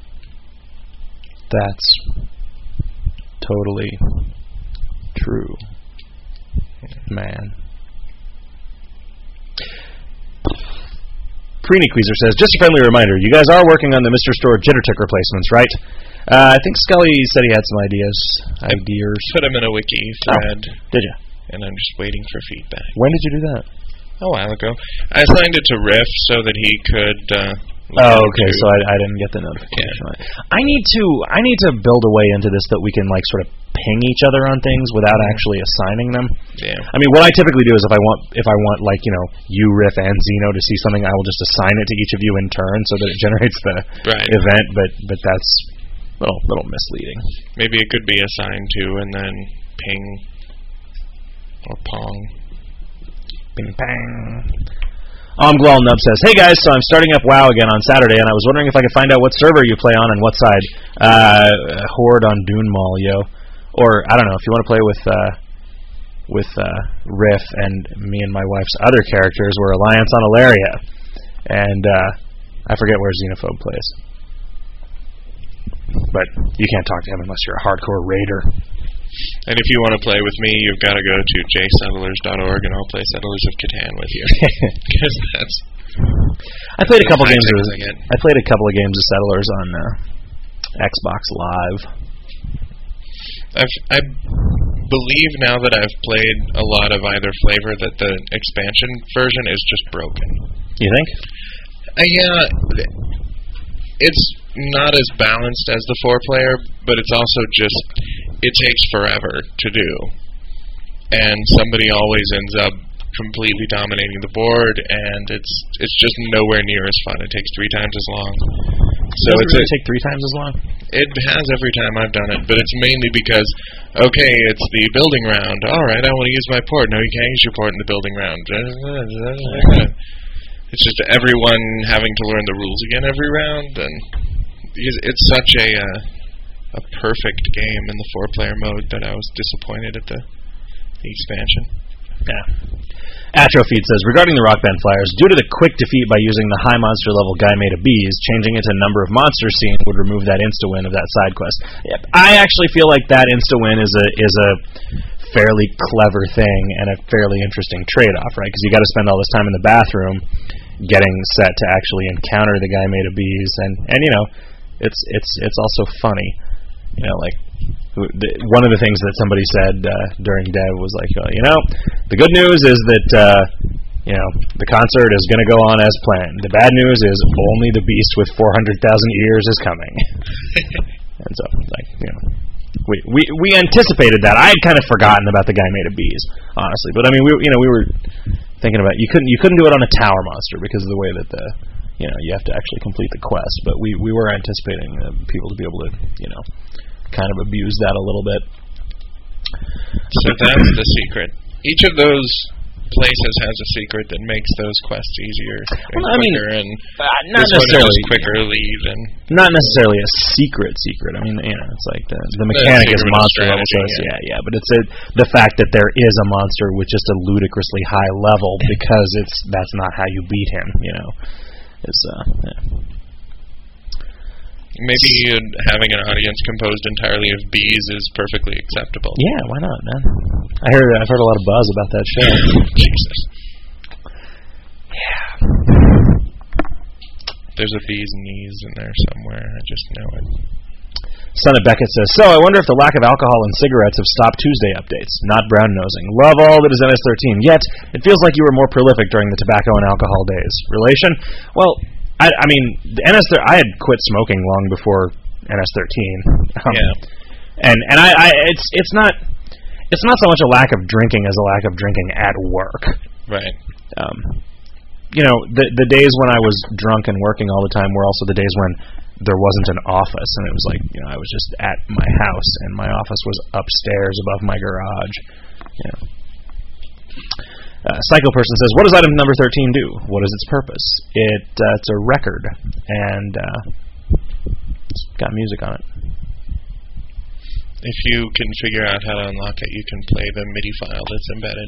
That's totally true. Man. Prenequeezer says, just a friendly reminder, you guys are working on the Mister Store Jittertick replacements, right? Uh, I think Scully said he had some ideas. Ideas. Put him in a wiki thread, Oh, did you? and I'm just waiting for feedback. When did you do that? A while ago. I assigned it to Riff so that he could... Uh, look Oh, okay. into- So I, I didn't get the notification. I need to I need to build a way into this that we can like sort of ping each other on things without actually assigning them. Yeah. I mean, what I typically do is if I want if I want like you know you, Riff, and Zeno to see something, I will just assign it to each of you in turn so that it generates the Right. event. But but that's a little little misleading. Maybe it could be assigned to and then ping or pong. Bing bang. Omglal Nub says, hey guys, so I'm starting up WoW again on Saturday, and I was wondering if I could find out what server you play on and what side. Uh, Horde on Dune Mall, yo. Or, I don't know, if you want to play with uh, with uh, Riff and me and my wife's other characters, we're Alliance on Alaria. And uh, I forget where Xenophobe plays. But you can't talk to him unless you're a hardcore raider. And if you want to play with me, you've got to go to j settlers dot org and I'll play Settlers of Catan with you. Because that's... I played a couple high games tech of as I get. I played a couple of games of Settlers on uh, Xbox Live. I've, I believe now that I've played a lot of either flavor that the expansion version is just broken. You think? Uh, yeah, it's not as balanced as the four-player, but it's also just, it takes forever to do. And somebody always ends up completely dominating the board, and it's it's just nowhere near as fun. It takes three times as long. So Does it it's really a, take three times as long? It has every time I've done it, but it's mainly because, okay, it's the building round. All right, I want to use my port. No, you can't use your port in the building round. It's just everyone having to learn the rules again every round, and it's such a uh, a perfect game in the four-player mode that I was disappointed at the, the expansion. Yeah. Atrofeed says, regarding the Rock Band Flyers, due to the quick defeat by using the high monster level guy made of bees, changing it to number of monsters seen would remove that insta-win of that side quest. Yep. I actually feel like that insta-win is a is a fairly clever thing and a fairly interesting trade-off, right? Because you got to spend all this time in the bathroom getting set to actually encounter the guy made of bees, and, and you know, it's it's it's also funny. You know, like, one of the things that somebody said uh, during Dev was like, uh, you know, the good news is that, uh, you know, the concert is going to go on as planned. The bad news is only the beast with four hundred thousand ears is coming. And so, like, you know, we, we we anticipated that. I had kind of forgotten about the guy made of bees, honestly. But I mean, we you know we were thinking about you couldn't you couldn't do it on a tower monster because of the way that the you know you have to actually complete the quest. But we we were anticipating uh, people to be able to you know kind of abuse that a little bit. So that's the secret. Each of those places has a secret that makes those quests easier and Well, I mean, quicker, and Uh, not this one is necessarily just quicker lead and not necessarily a secret secret. I mean, you know, it's like the the The mechanic is secret of monster level. So strategy, it's- yeah. yeah, yeah, but it's a, the fact that there is a monster with just a ludicrously high level because it's that's not how you beat him. You know, it's uh. Yeah. maybe uh, having an audience composed entirely of bees is perfectly acceptable. Yeah, why not, man? I heard I've heard a lot of buzz about that show. Jesus. Yeah. There's a bee's knees in there somewhere. I just know it. Son of Beckett says, so I wonder if the lack of alcohol and cigarettes have stopped Tuesday updates. Not brown nosing. Love all that is N S thirteen. Yet, it feels like you were more prolific during the tobacco and alcohol days. Relation? Well, I, I mean, the N S I had quit smoking long before N S thirteen. Um, Yeah. And and I, I it's it's not it's not so much a lack of drinking as a lack of drinking at work. Right. Um, you know, the the days when I was drunk and working all the time were also the days when there wasn't an office, and it was like, you know, I was just at my house, and my office was upstairs above my garage. You know. Uh, Psycho Person says, what does item number thirteen do? What is its purpose? It uh, It's a record, and uh, it's got music on it. If you can figure out how to unlock it, you can play the MIDI file that's embedded.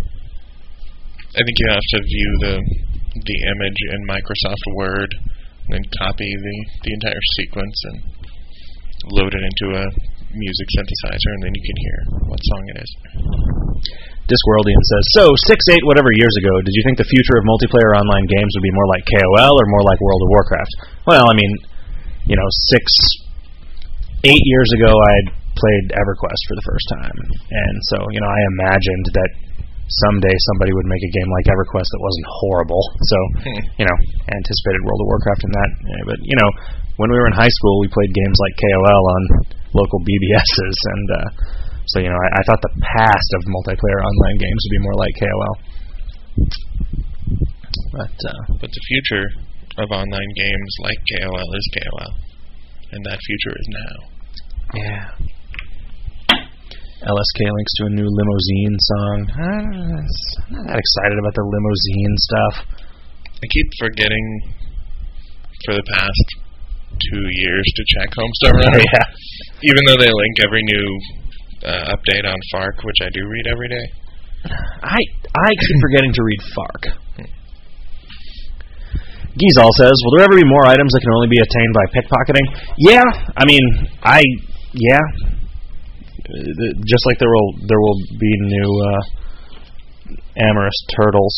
I think you have to view the the image in Microsoft Word, and then copy the, the entire sequence and load it into a music synthesizer, and then you can hear what song it is. Discworldian says, so, six, eight, whatever years ago, did you think the future of multiplayer online games would be more like K O L or more like World of Warcraft? Well, I mean, you know, six, eight years ago, I'd played EverQuest for the first time, and so, you know, I imagined that someday somebody would make a game like EverQuest that wasn't horrible, so, Hmm. you know, anticipated World of Warcraft in that, yeah, but, you know, when we were in high school, we played games like K O L on local B B S's, and, uh, so, you know, I, I thought the past of multiplayer online games would be more like K O L. But, uh, But the future of online games like K O L is K O L, and that future is now. yeah. L S K links to a new Limousine song. I'm not that excited about the Limousine stuff. I keep forgetting for the past two years to check Homestar Runner. Yeah. Even though they link every new uh, update on Fark, which I do read every day. I I keep forgetting to read Fark. Gizal says, will there ever be more items that can only be attained by pickpocketing? Yeah, I mean, I, yeah. Uh, Just like there will there will be new uh, amorous turtles.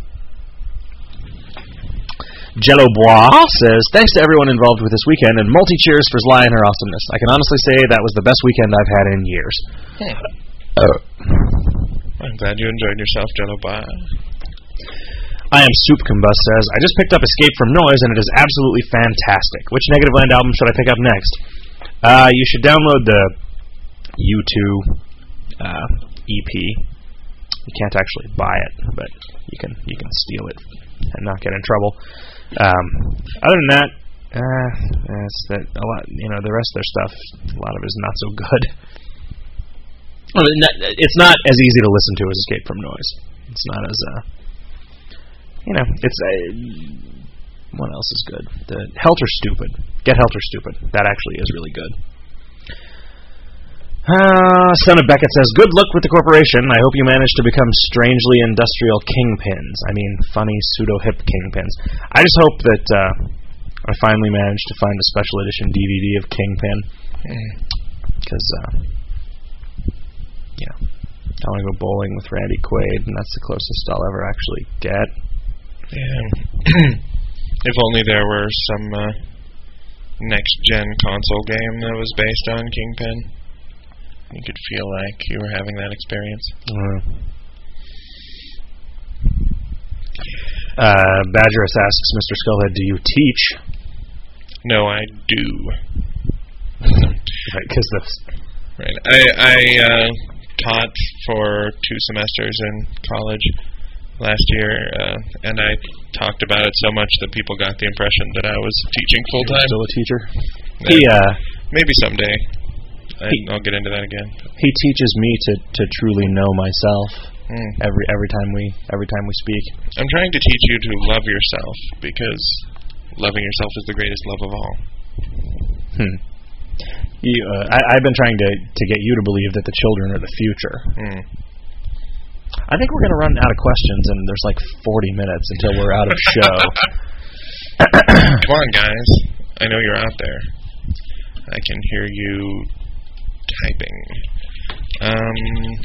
Jello Bois says, thanks to everyone involved with this weekend, and multi-cheers for Zly and her awesomeness. I can honestly say that was the best weekend I've had in years. Hmm. Uh, I'm glad you enjoyed yourself, Jello Bois. I am Soup Combust says, I just picked up Escape from Noise, and it is absolutely fantastic. Which Negative Land album should I pick up next? Uh, you should download the U two uh, E P. You can't actually buy it, but you can you can steal it and not get in trouble. Um, other than that, uh, that's that a lot. You know, the rest of their stuff, a lot of it is not so good. Well, it's not as easy to listen to as Escape from Noise. It's not as uh, you know, it's uh, what else is good? The Helter Stupid. Get Helter Stupid. That actually is really good. Uh, Son of Beckett says, good luck with the corporation. I hope you manage to become strangely industrial kingpins. I mean, funny, pseudo-hip kingpins. I just hope that uh, I finally manage to find a special edition D V D of Kingpin. Because, uh, you know, I want to go bowling with Randy Quaid, and that's the closest I'll ever actually get. Yeah. If only there were some uh, next-gen console game that was based on Kingpin. You could feel like you were having that experience. Uh, uh, Badgerus asks, Mister Skullhead, do you teach? No, I do. Right, because the... Right. I, I uh, taught for two semesters in college last year, uh, and I talked about it so much that people got the impression that I was teaching full-time. Still a teacher? Yeah. He, uh... Maybe someday. I, He- I'll get into that again. He teaches me to, to truly know myself Mm. every every time we every time we speak. I'm trying to teach you to love yourself, because loving yourself is the greatest love of all. Hmm. You, uh, I, I've been trying to, to get you to believe that the children are the future. Mm. I think we're going to run out of questions, and there's like forty minutes until we're out of show. Come on, guys. I know you're out there. I can hear you typing. Um,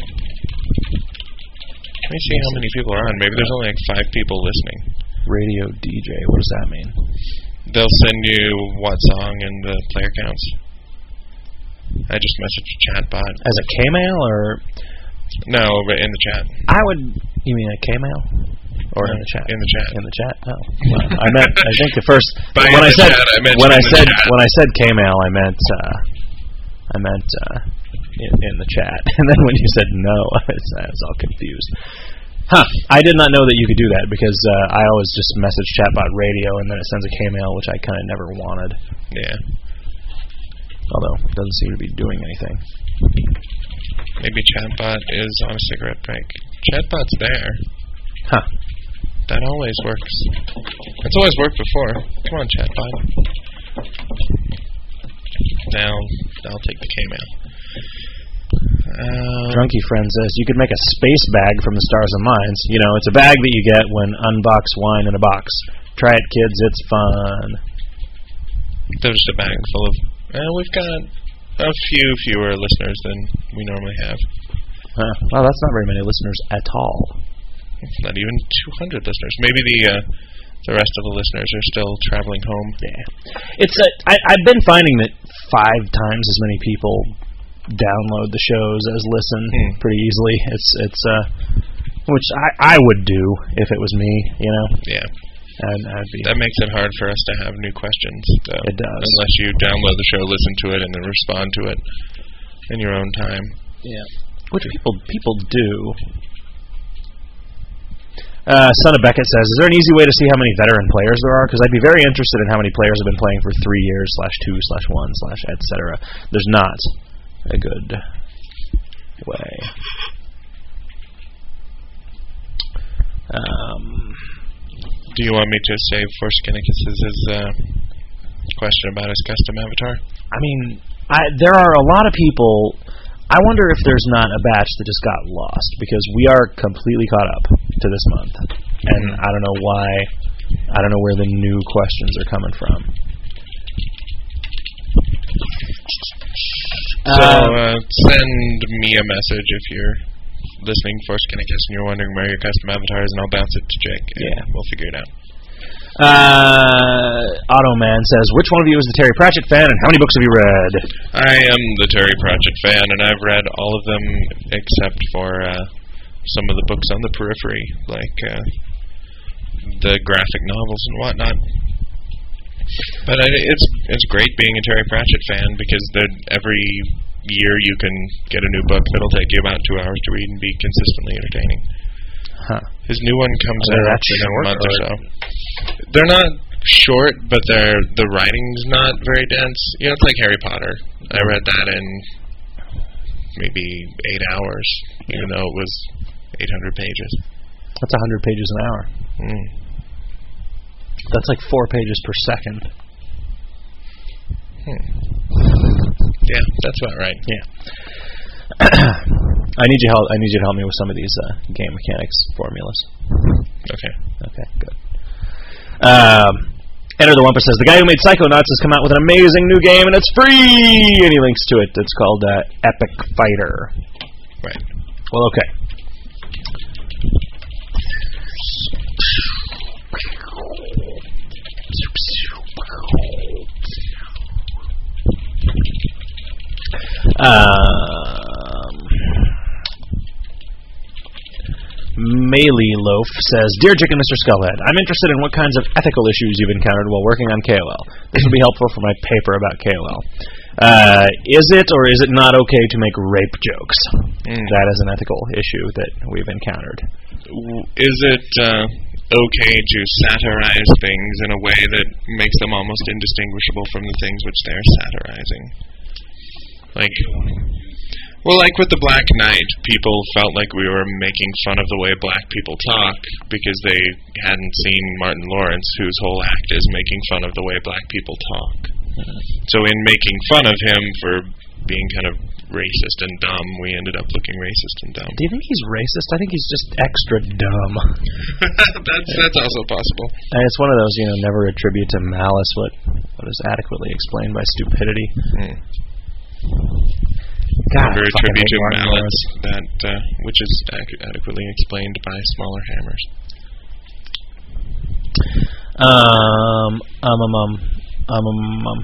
let me see how many people are on. Maybe there's only like five people listening. Radio D J, what does that mean? They'll send you what song and the player counts. I just messaged Chatbot. As a K-mail, or... No, but in the chat. I would... You mean a K-mail? Or in the chat? In the chat. In the chat? Oh. Well, I meant, I think the first... By when in I the said, chat, I meant when in I the said, chat. when I said K-mail, I meant, uh, I meant, uh, in, in the chat. And then when you said no, I was, I was all confused. Huh. I did not know that you could do that, because uh, I always just message Chatbot Radio, and then it sends a K-mail, which I kind of never wanted. Yeah. Although, it doesn't seem to be doing anything. Maybe Chatbot is on a cigarette break. Chatbot's there. Huh. That always works. It's always worked before. Come on, chatbot. Now, I'll take the K-mail. Uh, Drunky Friend says, you could make a space bag from the Stars and Mines. You know, it's a bag that you get when unbox wine in a box. Try it, kids. It's fun. There's just a bag full of... Uh, we've got a few fewer listeners than we normally have. Huh. Well, that's not very many listeners at all. It's not even two hundred listeners. Maybe the uh, the rest of the listeners are still traveling home. Yeah. It's a, I, I've been finding that five times as many people download the shows as listen Hmm. pretty easily. It's it's uh, which I, I would do if it was me, you know. Yeah. And I'd be That makes it hard for us to have new questions, though. It does. Unless you download the show, listen to it, and then respond to it in your own time. yeah, which people people do. Uh, Son of Beckett says, is there an easy way to see how many veteran players there are? Because I'd be very interested in how many players have been playing for three years, slash two, slash one, slash et cetera. There's not a good way. Um, Do you want me to save for Skinnicus's uh, question about his custom avatar? I mean, I, there are a lot of people... I wonder if there's not a batch that just got lost, because we are completely caught up to this month. And Mm-hmm. I don't know why... I don't know where the new questions are coming from. So Um, uh, send me a message if you're listening for Skinnicus and you're wondering where your custom avatar is, and I'll bounce it to Jake, and Yeah. we'll figure it out. Uh, Automan says, which one of you is the Terry Pratchett fan, and how many books have you read? I am the Terry Pratchett fan, and I've read all of them except for uh, some of the books on the periphery, like uh, the graphic novels and whatnot. But I, it's it's great being a Terry Pratchett fan, because every year you can get a new book that'll take you about two hours to read and be consistently entertaining. Huh. His new one comes Are they out that in a short, month or or- so. They're not short, but they're the writing's not very dense. You know, it's like Harry Potter. I read that in maybe eight hours, even though it was eight hundred pages. That's one hundred pages an hour. Mm. That's like four pages per second. Hmm. Yeah, that's about right. Yeah. I need you help. I need you to help me with some of these uh, game mechanics formulas. Okay. Okay, good. Um, Enter the Wampus says, the guy who made Psychonauts has come out with an amazing new game, and it's free! And he links to it. It's called uh, Epic Fighter. Right. Well, okay. Um, Melee Loaf says, Dear Jick and Mister Skullhead, I'm interested in what kinds of ethical issues you've encountered while working on K O L. This will be helpful for my paper about K O L. Uh, is it or is it not okay to make rape jokes? Mm. That is an ethical issue that we've encountered. W- Is it uh, okay to satirize things in a way that makes them almost indistinguishable from the things which they're satirizing? Like, well, like with the Black Knight, people felt like we were making fun of the way black people talk because they hadn't seen Martin Lawrence, whose whole act is making fun of the way black people talk. Mm-hmm. So in making fun of him for being kind of racist and dumb, we ended up looking racist and dumb. Do you think he's racist? I think he's just extra dumb. that's that's also possible. And it's one of those, you know, never attribute to malice what what is adequately explained by stupidity. Mm. God, Never I fucking attribute hate to Martin malice Lawrence. that uh, which is ac- adequately explained by smaller hammers. Um, um, um, um, um, um, um.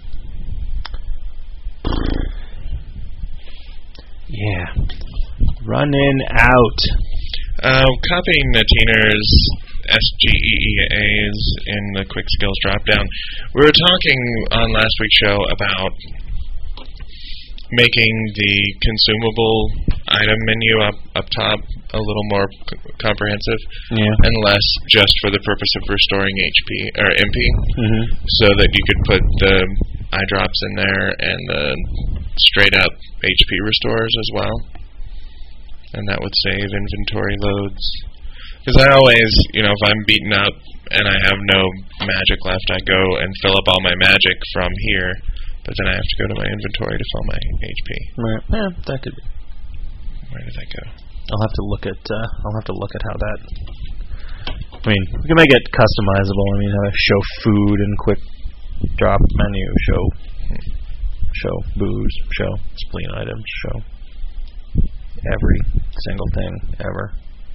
Yeah. Running out. Uh, copying the Teeners S G E E As in the Quick Skills dropdown. We were talking on last week's show about making the consumable item menu up up top a little more c- comprehensive, Yeah. and less just for the purpose of restoring H P or M P, Mm-hmm. so that you could put the eye drops in there and the straight up H P restores as well, and that would save inventory loads. Because I always, you know, if I'm beaten up and I have no magic left, I go and fill up all my magic from here, but then I have to go to my inventory to fill my H P. Right. Yeah, that could be. Where did that go? I'll have to look at. Uh, I'll have to look at how that. I mean, we can make it customizable. I mean, have a show food and quick drop menu. Show. Show booze. Show spleen items. Show every single thing ever.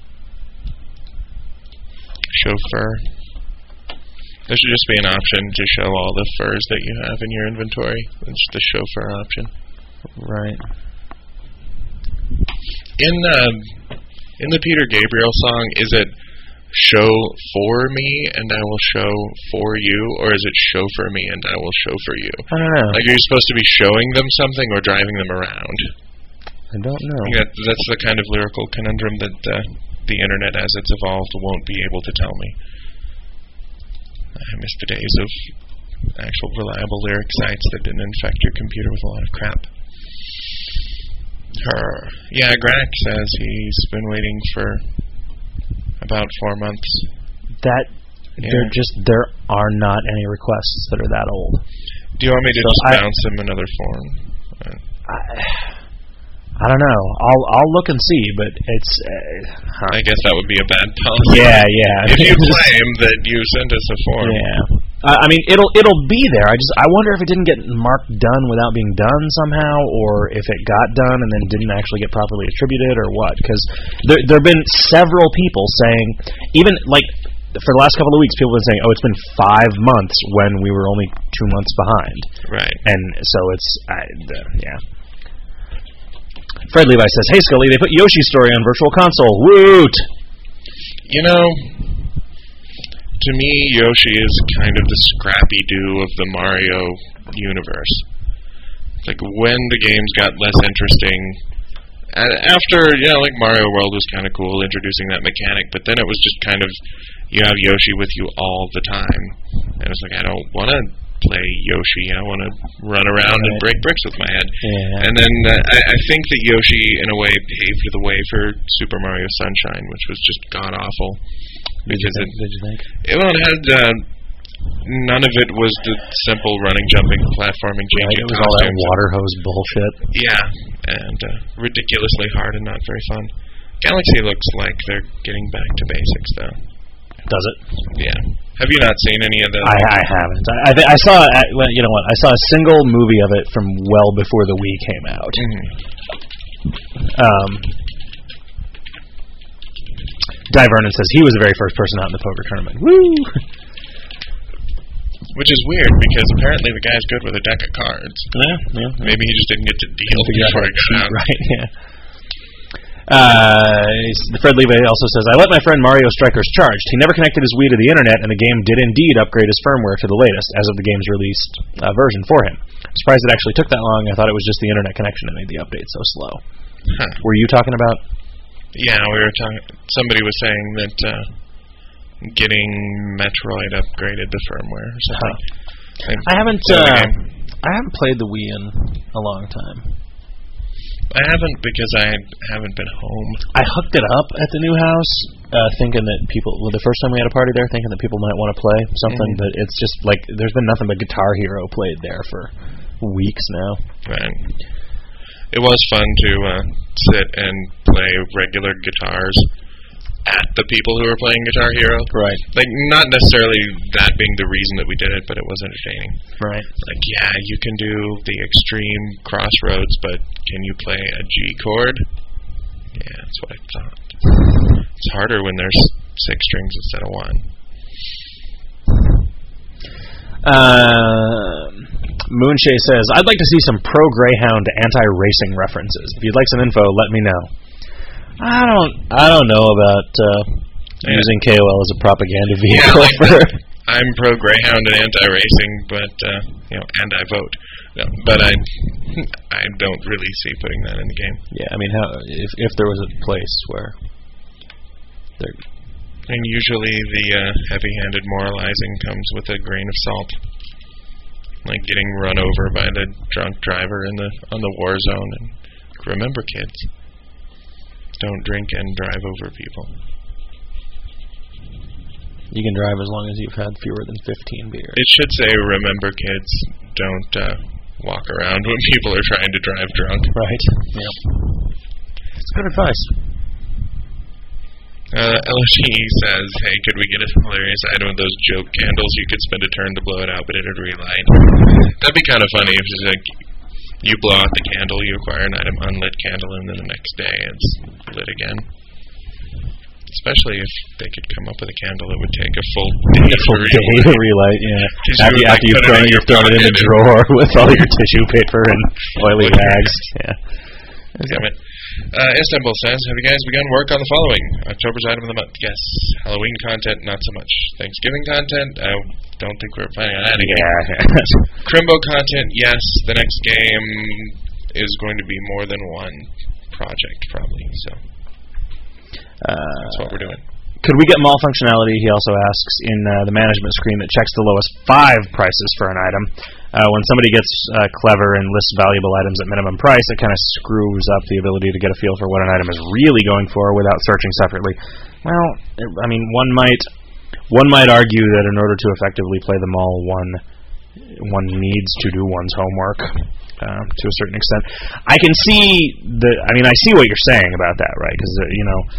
Show fur. There should just be an option to show all the furs that you have in your inventory. It's the show fur option. Right. In uh, in the Peter Gabriel song, is it show for me and I will show for you, or is it show for me and I will show for you? I don't know. Like, are you supposed to be showing them something or driving them around? I don't know. Yeah, that's the kind of lyrical conundrum that uh, the internet, as it's evolved, won't be able to tell me. I miss the days of actual reliable lyric sites that didn't infect your computer with a lot of crap. Her. Yeah, Grack says he's been waiting for about four months. That Yeah. there just there are not any requests that are that old. Do you want me to So just I- bounce him another form? Uh, I, I don't know. I'll I'll look and see, but it's. Uh, huh. I guess that would be a bad policy. Yeah, yeah. If you claim that you sent us a form. Yeah. Uh, I mean, it'll it'll be there. I just I wonder if it didn't get marked done without being done somehow, or if it got done and then didn't actually get properly attributed, or what? Because there there have been several people saying, even like for the last couple of weeks, people have been saying, "Oh, it's been five months when we were only two months behind." Right. And so it's I, uh, yeah. Fred Levi says, "Hey Scully, they put Yoshi's Story on Virtual Console. Woot!" You know, to me, Yoshi is kind of the Scrappy-Doo of the Mario universe. Like, when the games got less interesting, a- after, you know, like Mario World was kind of cool, introducing that mechanic, but then it was just kind of, you have Yoshi with you all the time. And it's like, I don't want to play Yoshi, I want to run around and Right. break bricks with my head. Yeah. And then uh, I, I think that Yoshi, in a way, paved the way for Super Mario Sunshine, which was just god-awful. Did you Because think? it, Did you think? it, well, it had, uh, none of it was the simple running, jumping, platforming, Right, changing it was all that costumes. water hose bullshit. Yeah, and uh, ridiculoely hard and not very fun. Galaxy looks like they're getting back to basics, though. Does it? Yeah. Have you not seen any of the... I, I haven't. I, I, I saw. uh, well, you know what? I saw a single movie of it from well before the Wii came out. Mhm. Um, Di Vernon says he was the very first person out in the poker tournament. Woo! Which is weird, because apparently the guy's good with a deck of cards. Yeah, yeah. Maybe he just didn't get to deal Figure out before how he to got cheat, out. right? Yeah. Uh, Fred Levi also says, I let my friend Mario Strikers charged. He never connected his Wii to the internet, and the game did indeed upgrade his firmware to the latest, as of the game's released uh, version for him. I'm surprised it actually took that long. I thought it was just the internet connection that made the update so slow. Huh. Were you talking about? Yeah, we were talking... Somebody was saying that uh, getting Metroid upgraded the firmware or something. Huh. And I haven't. so the Uh, game- I haven't played the Wii in a long time. I haven't, because I haven't been home. I hooked it up at the new house, uh, thinking that people. Well, the first time we had a party there, thinking that people might want to play something, Mhm. but it's just like there's been nothing but Guitar Hero played there for weeks now. Right. It was fun to uh, sit and play regular guitars at the people who were playing Guitar Hero. Right. Like, not necessarily that being the reason that we did it, but it was entertaining. Right. Like, yeah, you can do the extreme crossroads, but can you play a G chord? Yeah, that's what I thought. It's harder when there's six strings instead of one. Uh, Moonshay says, I'd like to see some pro Greyhound anti-racing references. If you'd like some info, let me know. I don't. I don't know about uh, Yeah. using K O L as a propaganda Yeah, vehicle like for. that. I'm pro Greyhound and anti-racing, but uh, you know, and I vote. No, but I, I don't really see putting that in the game. Yeah, I mean, how if if there was a place where there. And usually the uh, heavy-handed moralizing comes with a grain of salt, like getting run over by the drunk driver in the on the war zone. And remember, kids, don't drink and drive over people. You can drive as long as you've had fewer than fifteen beers. It should say, remember kids, don't uh, walk around when people are trying to drive drunk. Right. Yep. It's good advice. Uh, L G says, hey, could we get a hilarious item of those joke candles? You could spend a turn to blow it out, but it'd relight. That'd be kind of funny if it's like, you blow out the candle, you acquire an item, unlit candle, and then the next day it's lit again. Especially if they could come up with a candle that would take a full day to relight. to relight, yeah. You After, would, after like, you've put it thrown in it, your you've thrown it in the pocket drawer with all your tissue paper and oily Okay. rags. Yeah. Damn it. Uh, Istanbul says, have you guys begun work on the following? October's item of the month, yes. Halloween content, not so much. Thanksgiving content, I don't think we're planning on adding Yeah. it. Crimbo content, yes. The next game is going to be more than one project, probably. So Uh, that's what we're doing. Could we get mall functionality, he also asks, in uh, the management screen that checks the lowest five prices for an item? Uh, when somebody gets uh, clever and lists valuable items at minimum price, it kind of screws up the ability to get a feel for what an item is really going for without searching separately. Well, I mean, one might one might argue that in order to effectively play the mall, one one needs to do one's homework uh, to a certain extent. I can see the. I mean, I see what you're saying about that, right? Because uh, you know.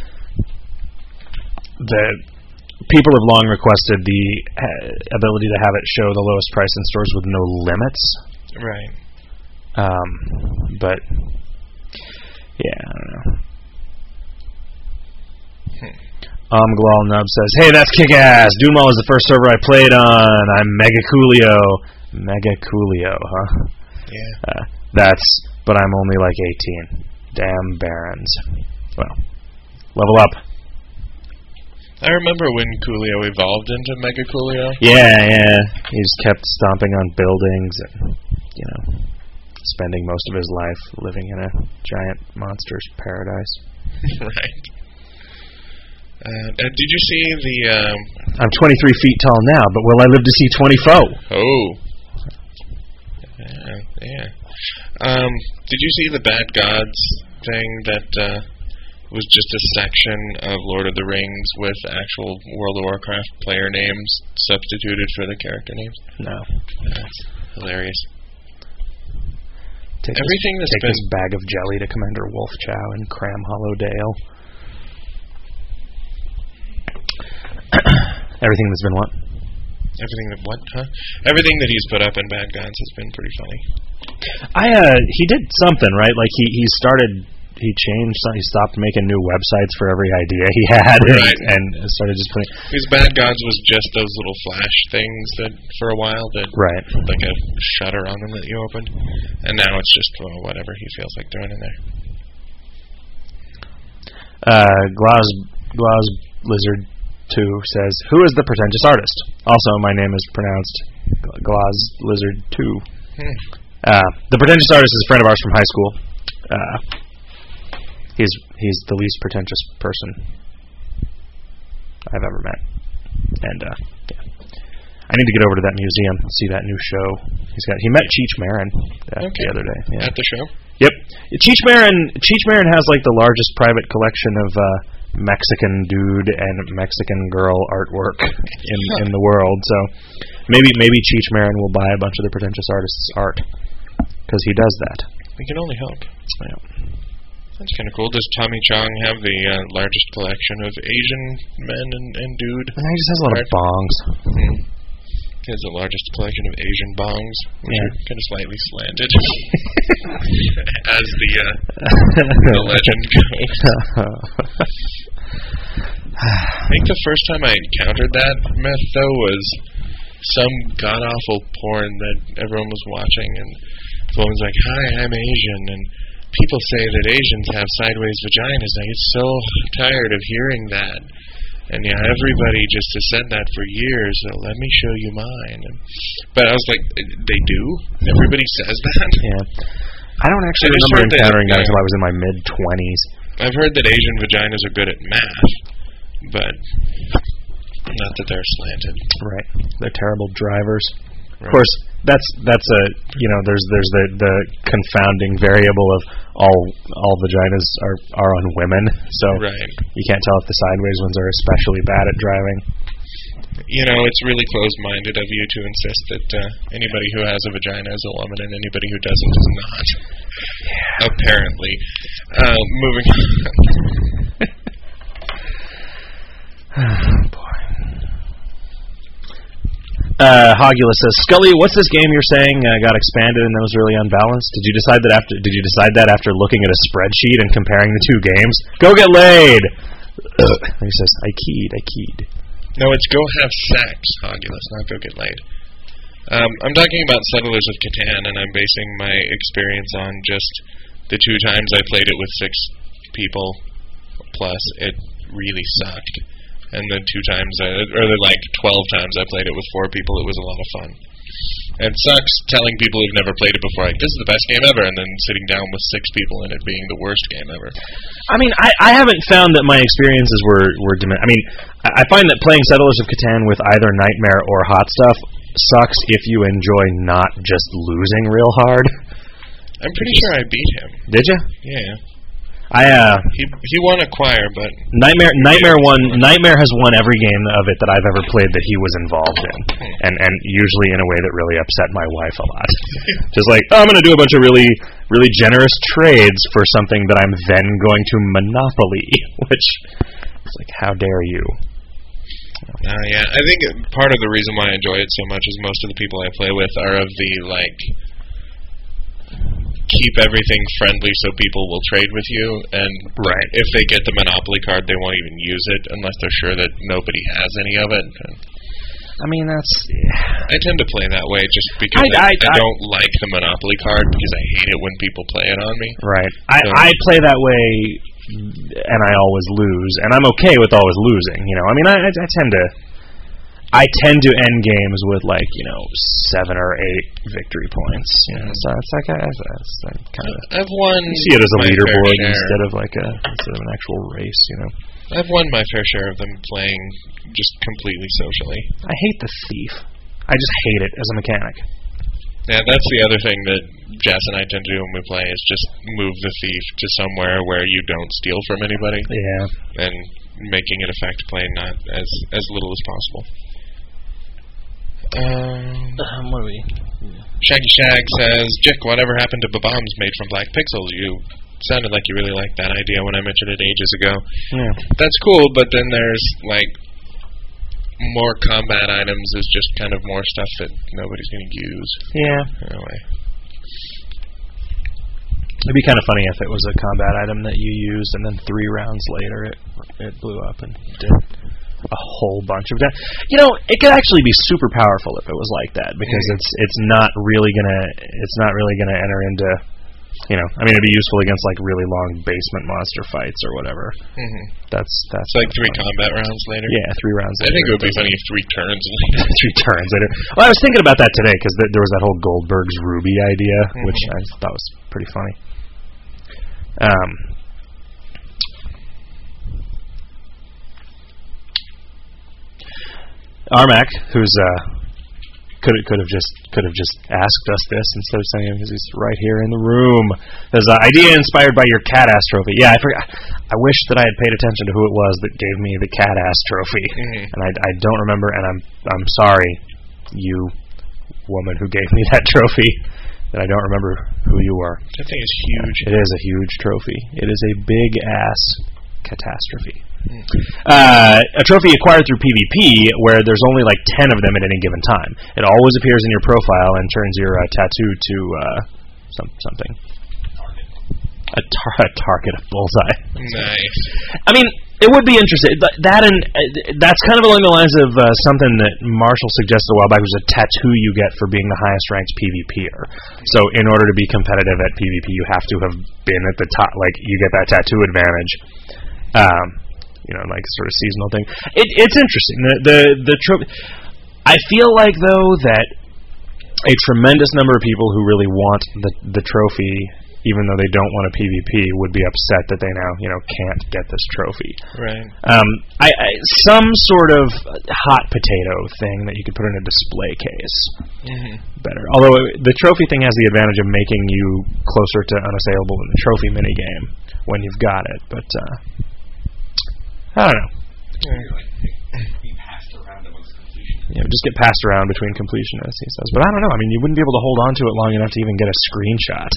The people have long requested the uh, ability to have it show the lowest price in stores with no limits. Right. Um, but yeah, I don't know. Hmm. Um, Glal Nub says, "Hey, that's kick-ass. Doomall is the first server I played on. I'm Mega Coolio. Mega Coolio, huh? Yeah. Uh, that's. But I'm only like eighteen. Damn barons. Well, level up." I remember when Coolio evolved into Mega Coolio. Yeah, yeah. He's kept stomping on buildings and, you know, spending most of his life living in a giant monster's paradise. Right. Uh, and did you see the... Um, I'm twenty-three feet tall now, but will I live to see twenty-four? oh. Yeah, yeah. Um, did you see the Bad Gods thing that... Uh, was just a section of Lord of the Rings with actual World of Warcraft player names substituted for the character names? No. That's hilarious. Take Everything this, that's take been... this bag of jelly to Commander Wolfchow in Cram Hollow Dale. Everything that's been what? Everything that what, huh? Everything that he's put up in Bad Gods has been pretty funny. I uh, he did something, right? Like he he started. He changed. He stopped making new websites for every idea he had, Right. and, and started just putting. His Bad Gods was just those little flash things that, for a while, that Right. like a shutter on them that you opened, and now it's just well, whatever he feels like throwing in there. Uh, Gloz Gloz Lizard Two says, "Who is the pretentious artist?" Also, my name is pronounced Gloz Lizard Two. Hmm. Uh, the pretentious artist is a friend of ours from high school. Uh, he's he's the least pretentious person I've ever met, and uh, yeah. I need to get over to that museum, see that new show. He's got. He met Cheech Marin uh, Okay. the other day. Yeah. At the show? Yep. Cheech Marin. Cheech Marin has like the largest private collection of uh, Mexican dude and Mexican girl artwork in in the world. So maybe maybe Cheech Marin will buy a bunch of the pretentious artists' art because he does that. We can only hope. Yeah. That's kind of cool. Does Tommy Chong have the uh, largest collection of Asian men and, and dude? And he just has a lot of art? bongs. Hmm. He has the largest collection of Asian bongs, which Yeah. are kind of slightly slanted, as the uh, the legend goes. I think the first time I encountered that myth, though, was some god-awful porn that everyone was watching, and the woman's like, "Hi, I'm Asian," and people say that Asians have sideways vaginas. I get so tired of hearing that. And yeah, everybody just has said that for years, so let me show you mine. And, but I was like, they do? Everybody says that? Yeah. I don't actually I just remember heard that, encountering that yeah. until I was in my mid twenties. I've heard that Asian vaginas are good at math, but not that they're slanted. Right. They're terrible drivers. Right. Of course, that's that's a you know there's there's the the confounding variable of all all vaginas are are on women, so Right. you can't tell if the sideways ones are especially bad at driving. You know, it's really closed-minded of you to insist that uh, anybody who has a vagina is a woman and anybody who doesn't is not. Apparently. Uh, moving on. Oh, boy. Uh, Hogula says, Scully, what's this game you're saying uh, got expanded and that was really unbalanced? Did you decide that after? Did you decide that after looking at a spreadsheet and comparing the two games? Go get laid. He says, I keyed, I keyed. No, it's go have sex, Hogulus, not go get laid. Um, I'm talking about Settlers of Catan, and I'm basing my experience on just the two times I played it with six people, plus it really sucked. And the two times, I, or the like twelve times I played it with four people, it was a lot of fun. And it sucks telling people who've never played it before, like, this is the best game ever, and then sitting down with six people and it being the worst game ever. I mean, I, I haven't found that my experiences were, were dimin- I mean, I, I find that playing Settlers of Catan with either Nightmare or Hot Stuff sucks if you enjoy not just losing real hard. I'm pretty sure I beat him. Did you? Yeah. I, uh... He he won a choir, but... Nightmare Nightmare won, Nightmare has won every game of it that I've ever played that he was involved in. And and usually in a way that really upset my wife a lot. Just like, oh, I'm going to do a bunch of really, really generous trades for something that I'm then going to monopoly. Which, it's like, how dare you? Uh, yeah, I think part of the reason why I enjoy it so much is most of the people I play with are of the, like... keep everything friendly so people will trade with you, and right. if they get the Monopoly card, they won't even use it unless they're sure that nobody has any of it. I mean, that's... I tend to play that way just because I, I, I, I I don't like the Monopoly card because I hate it when people play it on me. Right. I, So- I play that way, and I always lose, and I'm okay with always losing, you know. I mean, I, I, I tend to... I tend to end games with, like, you know, seven or eight victory points. You know, so it's like, I, it's like kind of... I've won You see it as a my fair leaderboard share. instead of like a instead of an actual race, you know. I've won my fair share of them playing just completely socially. I hate the thief. I just hate it as a mechanic. Yeah, that's the other thing that Jess and I tend to do when we play is just move the thief to somewhere where you don't steal from anybody. Yeah. And making it a fact play not as as little as possible. Um, Um, what are we? Shaggy Shag says, Jick, whatever happened to bombs made from black pixels? You sounded like you really liked that idea when I mentioned it ages ago. Yeah. That's cool, but then there's, like, more combat items is just kind of more stuff that nobody's going to use. Yeah. Anyway. It'd be kind of funny if it was a combat item that you used and then three rounds later it it blew up and did a whole bunch of that. You know, it could actually be super powerful if it was like that because Mm. it's it's not really gonna it's not really gonna enter into, you know, I mean it'd be useful against like really long basement monster fights or whatever. Mm-hmm. That's that's It's like three funny. combat rounds later. Yeah, three rounds. I later, think it would be doesn't- funny if three turns later. three turns later. Well, I was thinking about that today because th- there was that whole Goldberg's Ruby idea, Mm-hmm. which I thought was pretty funny. Um. Armac, who's uh, could could have just could have just asked us this instead of saying it because he's right here in the room. There's an idea inspired by your cat ass trophy. Yeah, I forgot. I wish that I had paid attention to who it was that gave me the cat ass trophy, Mhm. and I, I don't remember. And I'm I'm sorry, you woman who gave me that trophy. That I don't remember who you are. That thing is huge. It is a huge trophy. It is a big ass catastrophe. Uh, a trophy acquired through PvP where there's only like ten of them at any given time. It always appears in your profile and turns your uh, tattoo to uh, some, something. A, tar- a target, a bullseye. Nice. I mean, it would be interesting. Th- That and uh, that's kind of along the lines of uh, something that Marshall suggested a while back, was a tattoo you get for being the highest ranked PvPer. So in order to be competitive at PvP, you have to have been at the top. Like you get that tattoo advantage. Um, you know, like sort of seasonal thing. It, it's interesting. The the the trophy. I feel like though that a tremendous number of people who really want the the trophy, even though they don't want a PvP, would be upset that they now, you know, can't get this trophy. Right. Um, I, I some sort of hot potato thing that you could put in a display case. Mm-hmm. Better. Although the trophy thing has the advantage of making you closer to unassailable in the trophy minigame when you've got it. But uh, I don't know. Be passed around amongst you know, just get passed around between completionists, he says. But I don't know. I mean, you wouldn't be able to hold on to it long enough to even get a screenshot.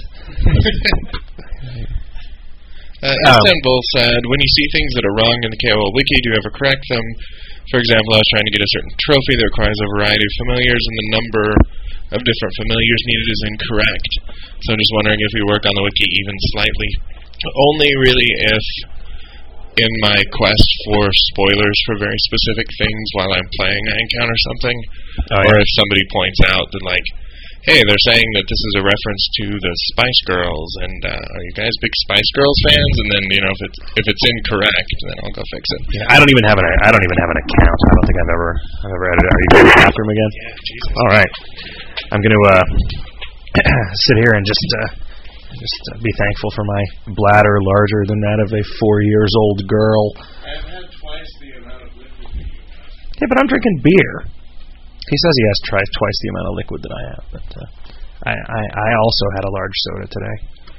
uh, Istanbul said, when you see things that are wrong in the K O L Wiki, do you ever correct them? For example, I was trying to get a certain trophy that requires a variety of familiars, and the number of different familiars needed is incorrect. So I'm just wondering if we work on the wiki even slightly. Only really if in my quest for spoilers for very specific things while I'm playing I encounter something. Oh, yeah. Or if somebody points out that, like, hey, they're saying that this is a reference to the Spice Girls, and uh, are you guys big Spice Girls fans? And then, you know, if it's if it's incorrect, then I'll go fix it. Yeah, I don't even have an I don't even have an account. I don't think I've ever I've ever edited. Are you going to the bathroom again? Yeah, Jesus. All right. I'm going to uh, sit here and just uh, just uh, be thankful for my bladder larger than that of a four years old girl. I've had twice the amount of liquid that you have. Yeah, but I'm drinking beer. He says he has tried twice the amount of liquid that I have, but uh, I, I I also had a large soda today.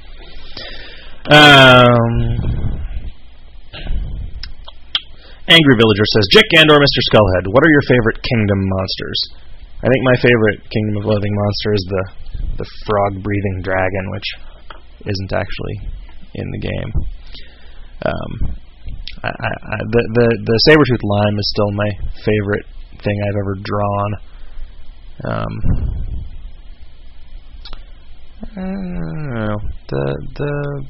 Um, Angry Villager says, Jick and or Mister Skullhead, what are your favorite Kingdom monsters? I think my favorite Kingdom of Loathing monster is the the frog-breathing dragon, which isn't actually in the game. Um, I, I, I, the the the saber-tooth lime is still my favorite thing I've ever drawn. Um, I don't know. The the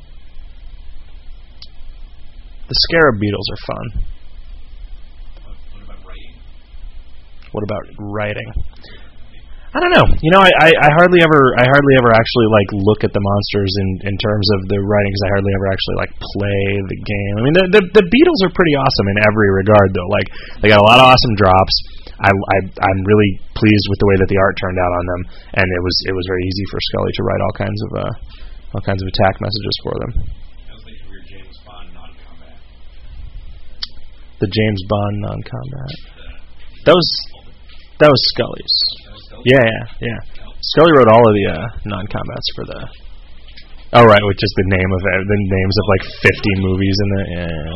the scarab beetles are fun. What about writing? What about writing? I don't know. You know, I, I, I hardly ever I hardly ever actually like look at the monsters in, in terms of the writing, because I hardly ever actually like play the game. I mean, the, the the beetles are pretty awesome in every regard, though. Like, they got a lot of awesome drops. I, I I'm really pleased with the way that the art turned out on them, and it was it was very easy for Scully to write all kinds of uh, all kinds of attack messages for them. I was thinking of your James Bond non-combat. The James Bond non-combat. That was that was Scully's. Yeah, yeah, yeah. Scully wrote all of the uh, non-combats for the. Oh right, which is the name of it, the names of like fifty movies in the. Yeah.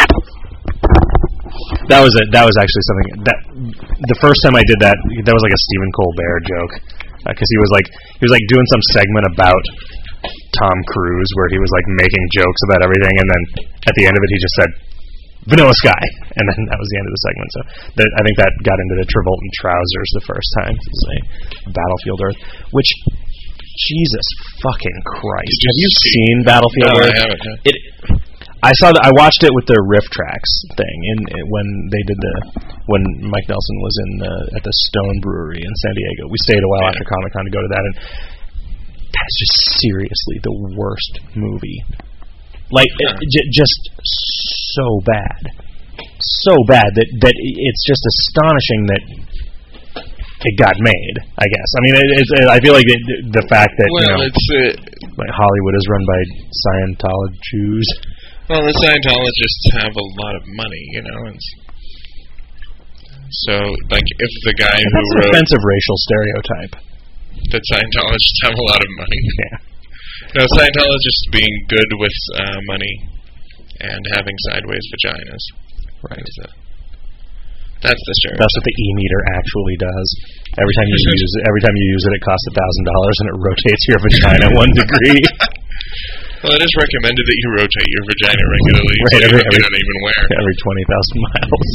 That was a, that was actually something that the first time I did that, that was like a Stephen Colbert joke, because uh, he was like he was like doing some segment about Tom Cruise where he was like making jokes about everything, and then at the end of it he just said Vanilla Sky, and then that was the end of the segment. So that, I think that got into the Travolta trousers the first time. It's like Battlefield Earth, which Jesus fucking Christ, Did you have you see- seen Battlefield No, I Earth? haven't, no. It. I saw. The, I watched it with the Riff Tracks thing in, in when they did the when Mike Nelson was in the, at the Stone Brewery in San Diego. We stayed a while Yeah. after Comic Con to go to that, and that's just seriously the worst movie. Like Yeah. it, j- just so bad, so bad that that it's just astonishing that it got made. I guess. I mean, it, it's. I feel like it, the fact that Well, you know, it's uh, like Hollywood is run by Scientology Jews. well, the Scientologists have a lot of money, you know. And so, like, if the guy who That's an wrote offensive racial stereotype. that Scientologists have a lot of money, Yeah. no, Scientologists being good with uh, money and having sideways vaginas. Right. Is the- That's the stereotype. That's what the e-meter actually does. Every time you use it, every time you use it, it costs a thousand dollars, and it rotates your vagina one degree. Well, it is recommended that you rotate your vagina regularly, Right, so every- you every- don't even wear. Every twenty thousand miles.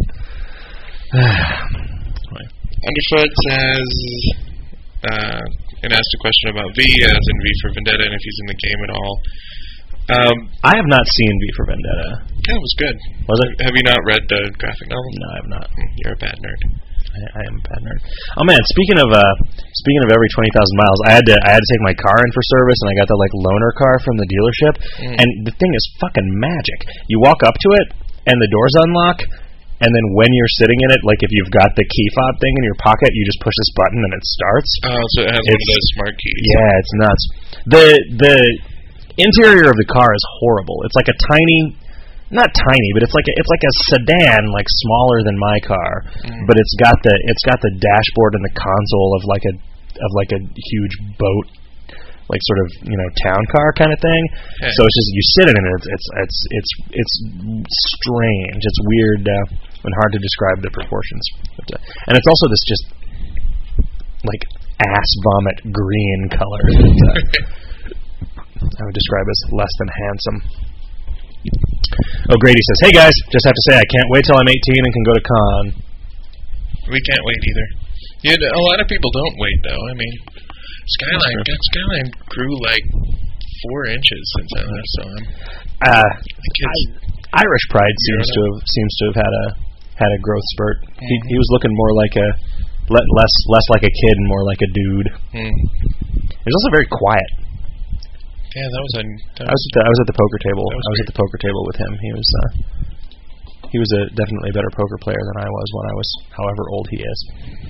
Underfoot says, uh, and asked a question about V, as in V for Vendetta, and if he's in the game at all. Um, I have not seen V for Vendetta. yeah, it was good. Was it? Have you not read the graphic novel? No, I have not. Mm, You're a bad nerd. I, I am a bad nerd. Oh man, speaking of uh, speaking of every twenty thousand miles, I had to I had to take my car in for service, and I got the like loaner car from the dealership, Mm. and the thing is fucking magic. You walk up to it, and the doors unlock, and then when you're sitting in it, like if you've got the key fob thing in your pocket, you just push this button and it starts. Oh, so it has one of It's- those smart keys. Yeah, it's nuts. The the interior of the car is horrible. It's like a tiny, not tiny, but it's like a, it's like a sedan, like smaller than my car. Mm. But it's got the it's got the dashboard and the console of like a of like a huge boat, like sort of you know town car kind of thing. Okay. So it's just you sit in it. And it's it's it's it's it's strange. It's weird. Uh, and hard to describe the proportions. But, uh, and it's also this just like ass vomit green color that uh, I would describe as less than handsome. O'Grady says, "Hey guys, just have to say I can't wait till I'm eighteen and can go to con." We can't wait either. Yeah, a lot of people don't wait though. I mean, Skyline, God, Skyline grew like four inches since I last saw him. Uh, The kids, I, Irish Pride seems You're to have seems to have had a had a growth spurt. He Mhm. he was looking more like a le- less less like a kid and more like a dude. hmm. He was also very quiet. Yeah, that was a. That I was at the, I was at the poker table. That was I was at the poker table with him. He was uh, he was a definitely a better poker player than I was when I was however old he is.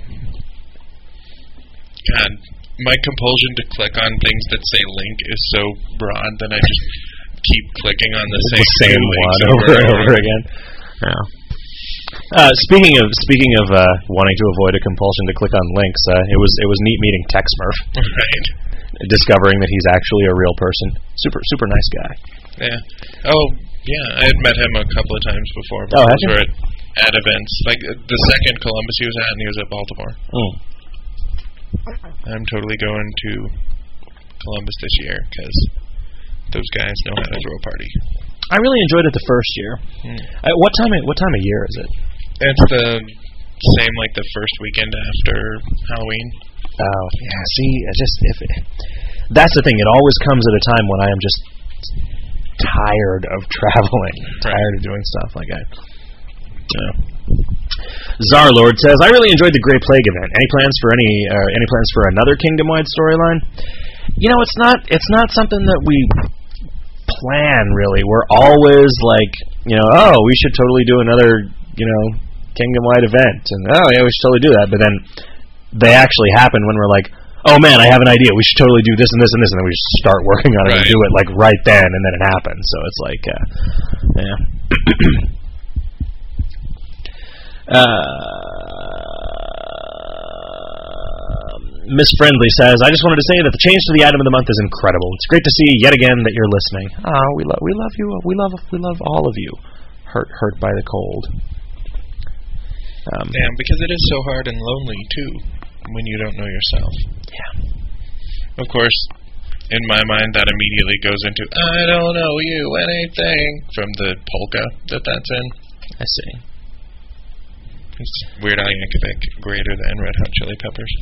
God, my compulsion to click on things that say link is so broad that I just keep clicking on the same, the same links one over and over again. Yeah. Uh, speaking of speaking of uh, wanting to avoid a compulsion to click on links, uh, it was it was neat meeting Tex Murph, Right. discovering that he's actually a real person. Super super nice guy. Yeah. Oh, yeah. I had met him a couple of times before. Oh, had we you? were at, at events. Like uh, the second Columbus he was at, and he was at Baltimore. Mm. I'm totally going to Columbus this year because those guys know how to throw a party. I really enjoyed it the first year. Hmm. Uh, what time what time of year is it? It's the same like the first weekend after Halloween. Oh yeah. See, I just if it, that's the thing. It always comes at a time when I am just tired of traveling, Right. tired of doing stuff like that. Yeah. Zarlord says, "I really enjoyed the Great Plague event. Any plans for any uh, any plans for another kingdom-wide storyline? You know, it's not it's not something that we plan really. We're always like, you know, oh, we should totally do another, you know, kingdom-wide event, and oh yeah, we should totally do that. But then they actually happen when we're like, oh man, I have an idea. We should totally do this and this and this, and then we just start working on it and Right. do it like right then, and then it happens. So it's like, uh, yeah." Uh, Miss Friendly says, "I just wanted to say that the change to the item of the month is incredible. It's great to see yet again that you're listening. Ah, we love, we love you. We love, we love all of you. Hurt, hurt by the cold. Um, Damn, because it is so hard and lonely too when you don't know yourself. yeah. Of course, in my mind, that immediately goes into "I don't know you anything" from the polka that that's in. I see. It's Weird Al Yankovic greater than Red Hot Chili Peppers.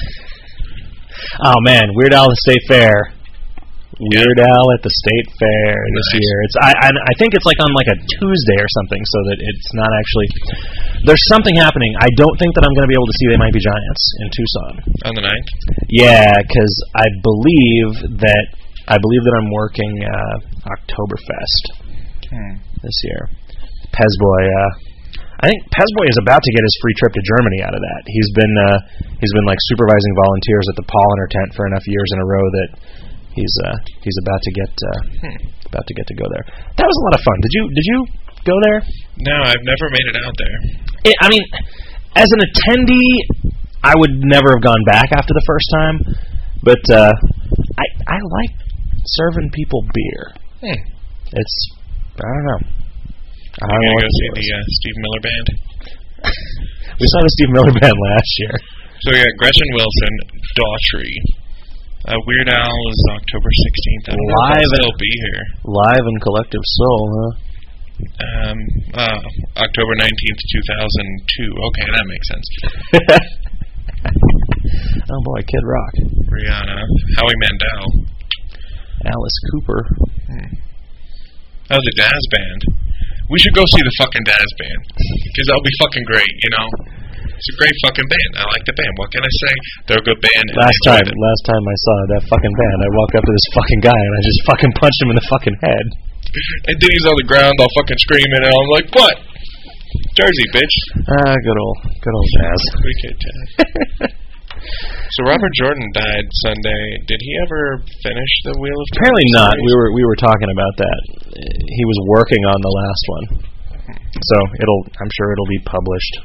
Oh man, Weird Al at the State Fair. Weird Al at the State Fair this Nice. year. It's I, I I think it's like on like a Tuesday or something, so that it's not actually. There's something happening. I don't think that I'm going to be able to see They Might Be Giants in Tucson. On the ninth? Yeah, because I believe that I believe that I'm working uh, Oktoberfest Hmm. this year. Pezboy, uh, I think Pezboy is about to get his free trip to Germany out of that. He's been uh, he's been like supervising volunteers at the Polliner tent for enough years in a row that he's uh, he's about to get uh, Hmm. about to get to go there. That was a lot of fun. Did you did you go there? No, I've never made it out there. It, I mean, as an attendee, I would never have gone back after the first time, but uh, I I like serving people beer. Hmm. It's I don't know. I I'm don't know going to what go the see deal the is. uh, Steve Miller Band. We saw the Steve Miller Band last year. So we got Gretchen Wilson, Daughtry. Uh, Weird Al is October sixteenth. I don't know if Live I'll at- still be here. Live in Collective Soul, huh? Um, uh, October nineteenth, two thousand two. Okay, that makes sense. Oh boy, Kid Rock. Rihanna. Howie Mandel. Alice Cooper. Oh, the Daz Band. We should go see the fucking Daz Band. Because that'll be fucking great, you know? It's a great fucking band. I like the band. What can I say? They're a good band. and Last I time, enjoyed it. last time I saw that fucking band, I walked up to this fucking guy and I just fucking punched him in the fucking head. And then he's on the ground all fucking screaming, and I'm like, what? Jersey, bitch. Ah, good old, good old Daz. We could tell. So Robert Jordan died Sunday. Did he ever finish the Wheel of Time Apparently not. series? We were we were talking about that. He was working on the last one, so it'll. I'm sure it'll be published.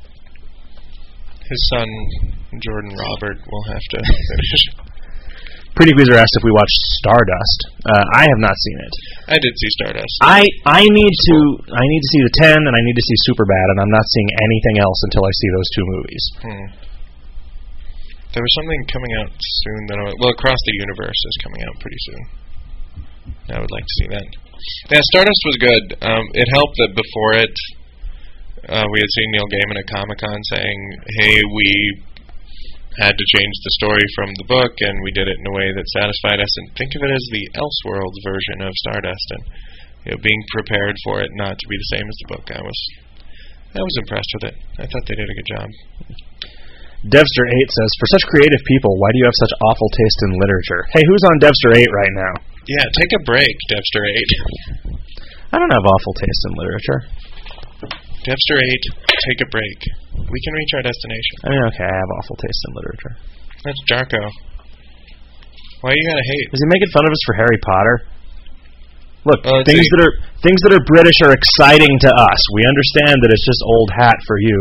His son, Jordan Robert, will have to finish. Pretty Queaser asked if we watched Stardust. Uh, I have not seen it. I did see Stardust. I I need to I need to see the ten and I need to see Superbad, and I'm not seeing anything else until I see those two movies. Hmm. There was something coming out soon that I, well, Across the Universe is coming out pretty soon. I would like to see that. Yeah, Stardust was good. Um, it helped that before it, uh, we had seen Neil Gaiman at Comic-Con saying, "Hey, we had to change the story from the book, and we did it in a way that satisfied us." And think of it as the Elseworlds version of Stardust, and you know, being prepared for it not to be the same as the book. I was, I was impressed with it. I thought they did a good job. Devster eight says, "For such creative people, why do you have such awful taste in literature?" Hey, who's on Devster eight right now? Yeah, take a break, Devster eight. I don't have awful taste in literature. Devster eight, take a break. We can reach our destination. I mean, okay, I have awful taste in literature. That's Jarko. Why you gotta hate? Is he making fun of us for Harry Potter? Look, Oh, let's things see. that are things that are British are exciting to us. We understand that it's just old hat for you,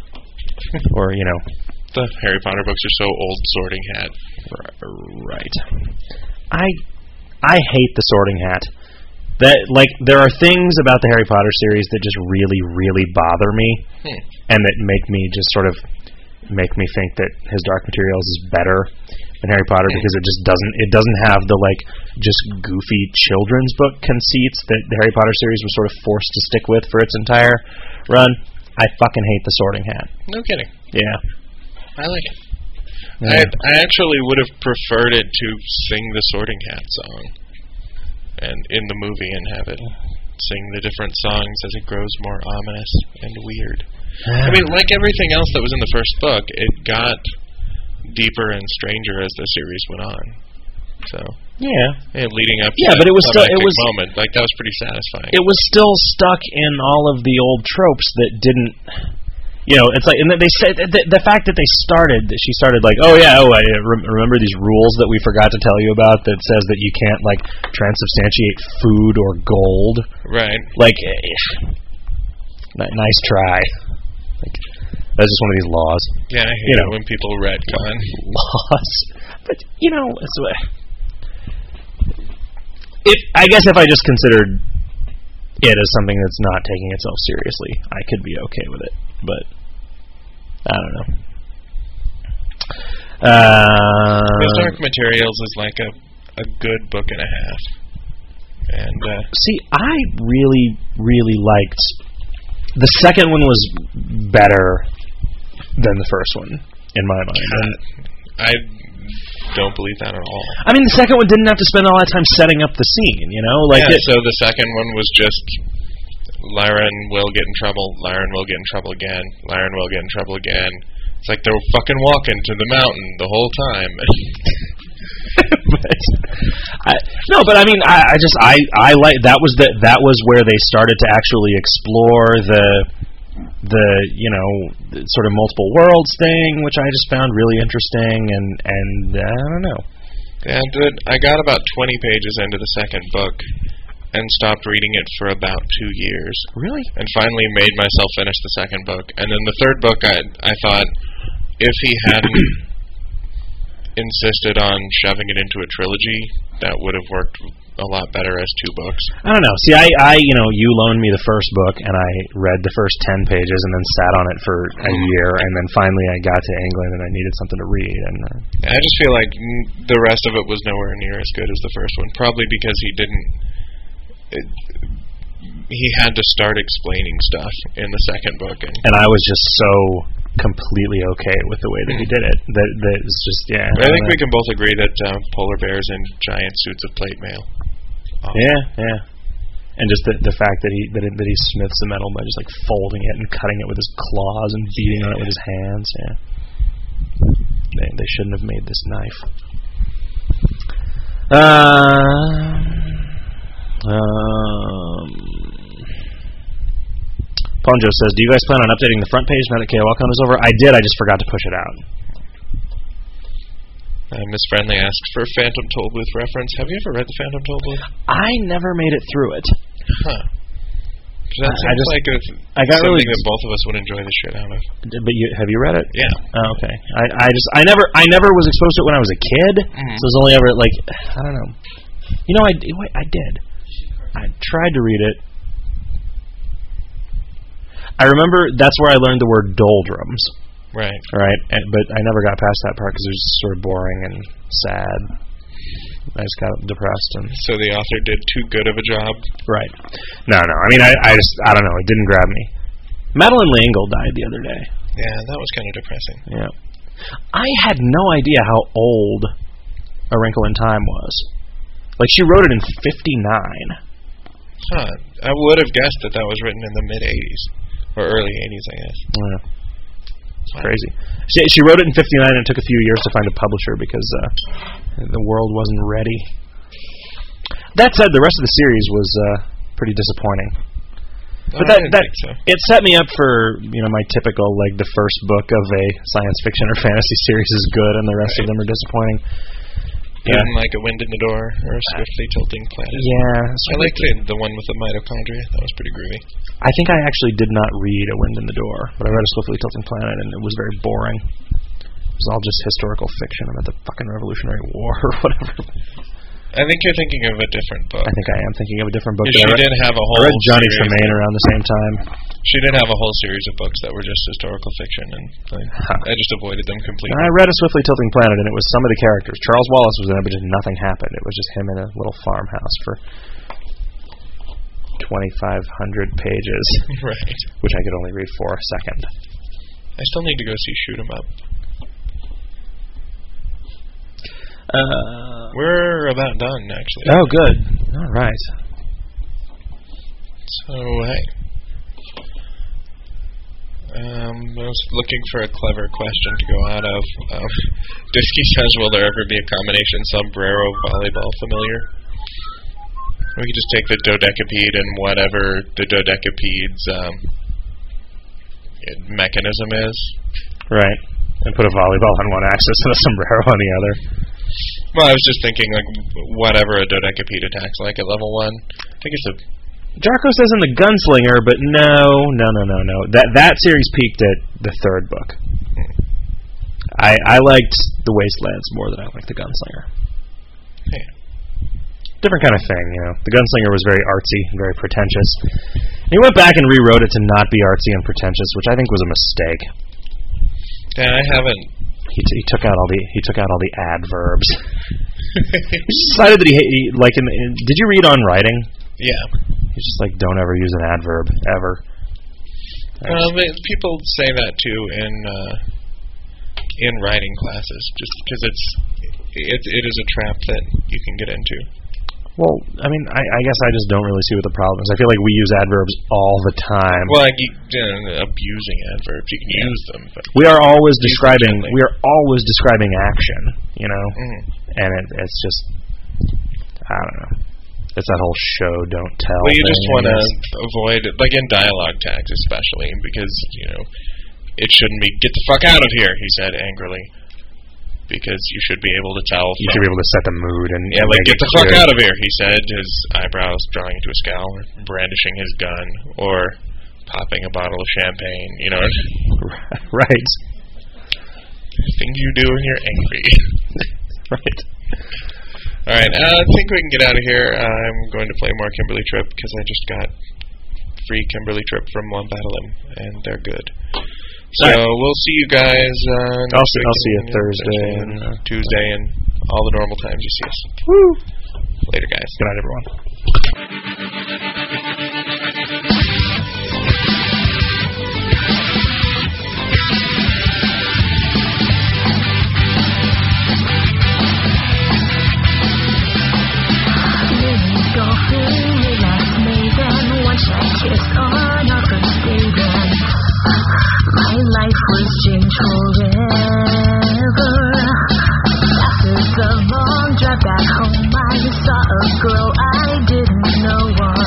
or you know, The Harry Potter books are so old, Sorting Hat. right. I I hate the Sorting Hat. That like there are things about the Harry Potter series that just really, really bother me, Hmm. and that make me just sort of make me think that his Dark Materials is better than Harry Potter Hmm. because it just doesn't it doesn't have the like just goofy children's book conceits that the Harry Potter series was sort of forced to stick with for its entire run. I fucking hate the Sorting Hat. No kidding. Yeah. I like it. Yeah. I I actually would have preferred it to sing the Sorting Hat song, and in the movie, and have it sing the different songs as it grows more ominous and weird. I mean, like everything else that was in the first book, it got deeper and stranger as the series went on. So, yeah. and leading up to Yeah, that but it was still- it climactic was- moment, like that was pretty satisfying. It was still stuck in all of the old tropes that didn't, you know, it's like, and they said the, the fact that they started, that she started like, oh yeah, oh I re- remember these rules that we forgot to tell you about that says that you can't like transubstantiate food or gold. Right. Like, eh, n- nice try. Like, that's just one of these laws. Yeah, I hate You it know. when people retcon. Laws, but you know, it's, if I guess if I just considered it as something that's not taking itself seriously, I could be okay with it. But I don't know. Uh, His Dark Materials is like a a good book and a half. And uh, see, I really, really liked the second one was better than the first one in my mind. And, I don't believe that at all. I mean, the second one didn't have to spend all that time setting up the scene, you know? Like yeah, it, so the second one was just Lyran will get in trouble, Lyran will get in trouble again, Lyran will get in trouble again. It's like they were fucking walking to the mountain the whole time. but, I, no, but I mean, I, I just I I like that was the that was where they started to actually explore the the you know the sort of multiple worlds thing, which I just found really interesting, and and I don't know. Yeah, dude, I got about twenty pages into the second book and stopped reading it for about two years. Really? And finally made myself finish the second book. And then the third book, I I thought, if he hadn't insisted on shoving it into a trilogy, that would have worked a lot better as two books. I don't know. See, I, I, you know, you loaned me the first book, and I read the first ten pages, and then sat on it for a year, and then finally I got to England, and I needed something to read. And uh, I just feel like mm, the rest of it was nowhere near as good as the first one, probably because he didn't. It, he had to start explaining stuff in the second book, and and I was just so completely okay with the way that he did it. That that it's just yeah. I think we can both agree that uh, polar bears in giant suits of plate mail. Oh. Yeah, yeah. And just the the fact that he that, it, that he smiths the metal by just like folding it and cutting it with his claws and beating on it with his hands. Yeah. They they shouldn't have made this knife. Uh. Um, Ponjo says, do you guys plan on updating the front page now that K O L Con is over? I did, I just forgot to push it out. Uh, Miss Friendly asks for a Phantom Tollbooth reference. Have you ever read the Phantom Tollbooth? I never made it through it. Huh. That I- I seems just- like a, I got something really- that both of us would enjoy the shit out of. But you have you read it? Yeah. Oh, okay. I, I just I never I never was exposed to it when I was a kid, Mhm. so it was only ever like I don't know. You know, I d- wait, I did. I tried to read it. I remember that's where I learned the word doldrums. Right. Right, and, but I never got past that part because it was sort of boring and sad. I just got depressed and So the author did too good of a job. right. No, no. I mean, I, I just I don't know. It didn't grab me. Madeline L'Engle died the other day. Yeah, that was kind of depressing. Yeah, I had no idea how old A Wrinkle in Time was. Like she wrote it in fifty-nine. Huh. I would have guessed that that was written in the mid eighties or early eighties, I guess. Yeah. It's crazy. She, she wrote it in fifty-nine, and it took a few years to find a publisher because uh, the world wasn't ready. That said, the rest of the series was uh, pretty disappointing. But Oh, that I didn't that think so. it set me up for you know my typical like the first book of a science fiction or fantasy series is good, and the rest of them are disappointing. You Yeah. didn't like A Wind in the Door or Swiftly Tilting Planet? Yeah, I liked the, the one with the mitochondria. That was pretty groovy. I think I actually did not read A Wind in the Door, but I read A Swiftly Tilting Planet, and it was very boring. It was all just historical fiction about the fucking Revolutionary War or whatever. I think you're thinking of a different book. I think I am thinking of a different book. She that I read, did have a I whole read Johnny series. Tremaine around the same time. She did have a whole series of books that were just historical fiction, and like, Huh. I just avoided them completely. And I read A Swiftly Tilting Planet, and it was some of the characters. Charles Wallace was in it, but just nothing happened. It was just him in a little farmhouse for twenty-five hundred pages, Right. which I could only read for a second. I still need to go see Shoot 'Em Up. Uh, We're about done, actually. oh, good. All right. So, hey. Um, I was looking for a clever question to go out of. Um, Disky says, will there ever be a combination sombrero volleyball familiar? We could just take the dodecapede and whatever the dodecapede's um, mechanism is. Right. And put a volleyball on one axis and a sombrero on the other. Well, I was just thinking, like, whatever a dodecapede attacks like at level one. I think it's a... Jarko says in the Gunslinger, but no, no, no, no, no. That that series peaked at the third book. I I liked the Wastelands more than I liked the Gunslinger. Yeah. Different kind of thing, you know. The Gunslinger was very artsy and very pretentious. He went back and rewrote it to not be artsy and pretentious, which I think was a mistake. Yeah, I haven't... He, t- he took out all the he took out all the adverbs. He just decided that he, he like in, in did you read On Writing? Yeah. He's just like don't ever use an adverb ever. Well, they, people say that too in uh, in writing classes, just because it's it it is a trap that you can get into. Well, I mean, I, I guess I just don't really see what the problem is. I feel like we use adverbs all the time. Well, like you, uh, abusing adverbs, you can Yeah. use them, but We are always Use them describing gently. we are always describing action, you know, Mhm. and it, it's just I don't know. It's that whole show don't tell. well, you just thing, want to I guess. avoid it, like in dialogue tags especially, because you know it shouldn't be "get the fuck out of here," he said angrily, because you should be able to tell. You from- should be able to set the mood and Yeah, and like, make get it the fuck clear. out of here, he said, his eyebrows drawing into a scowl, or brandishing his gun, or popping a bottle of champagne, you know. Right. Things you do when you're angry. Right. Alright, uh, I think we can get out of here. Uh, I'm going to play more Kimberly Trip, because I just got free Kimberly Trip from One Battle, and they're good. So, Alright. we'll see you guys uh, next I'll see- week I'll see you and Thursday and and, uh, Tuesday and all the normal times you see us. Woo. Later, guys. Good night, everyone. Go through we last made and one shot kiss on our first date. My life was changed forever. After the long drive back home, I saw a girl I didn't know of.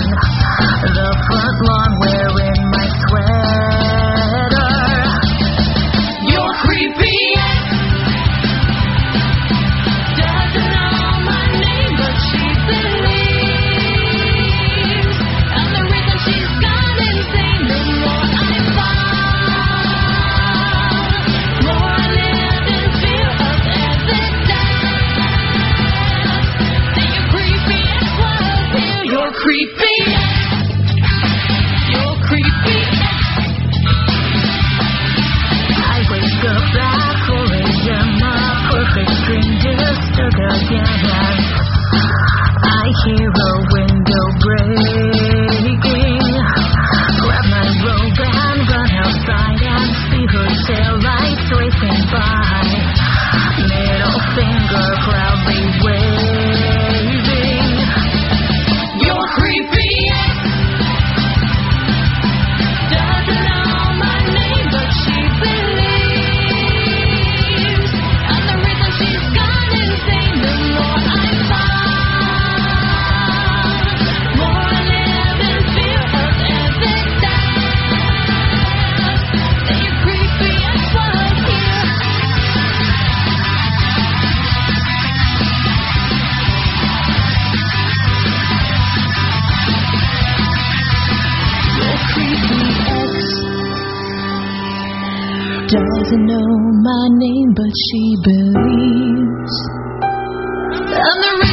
my name, but she believes. And the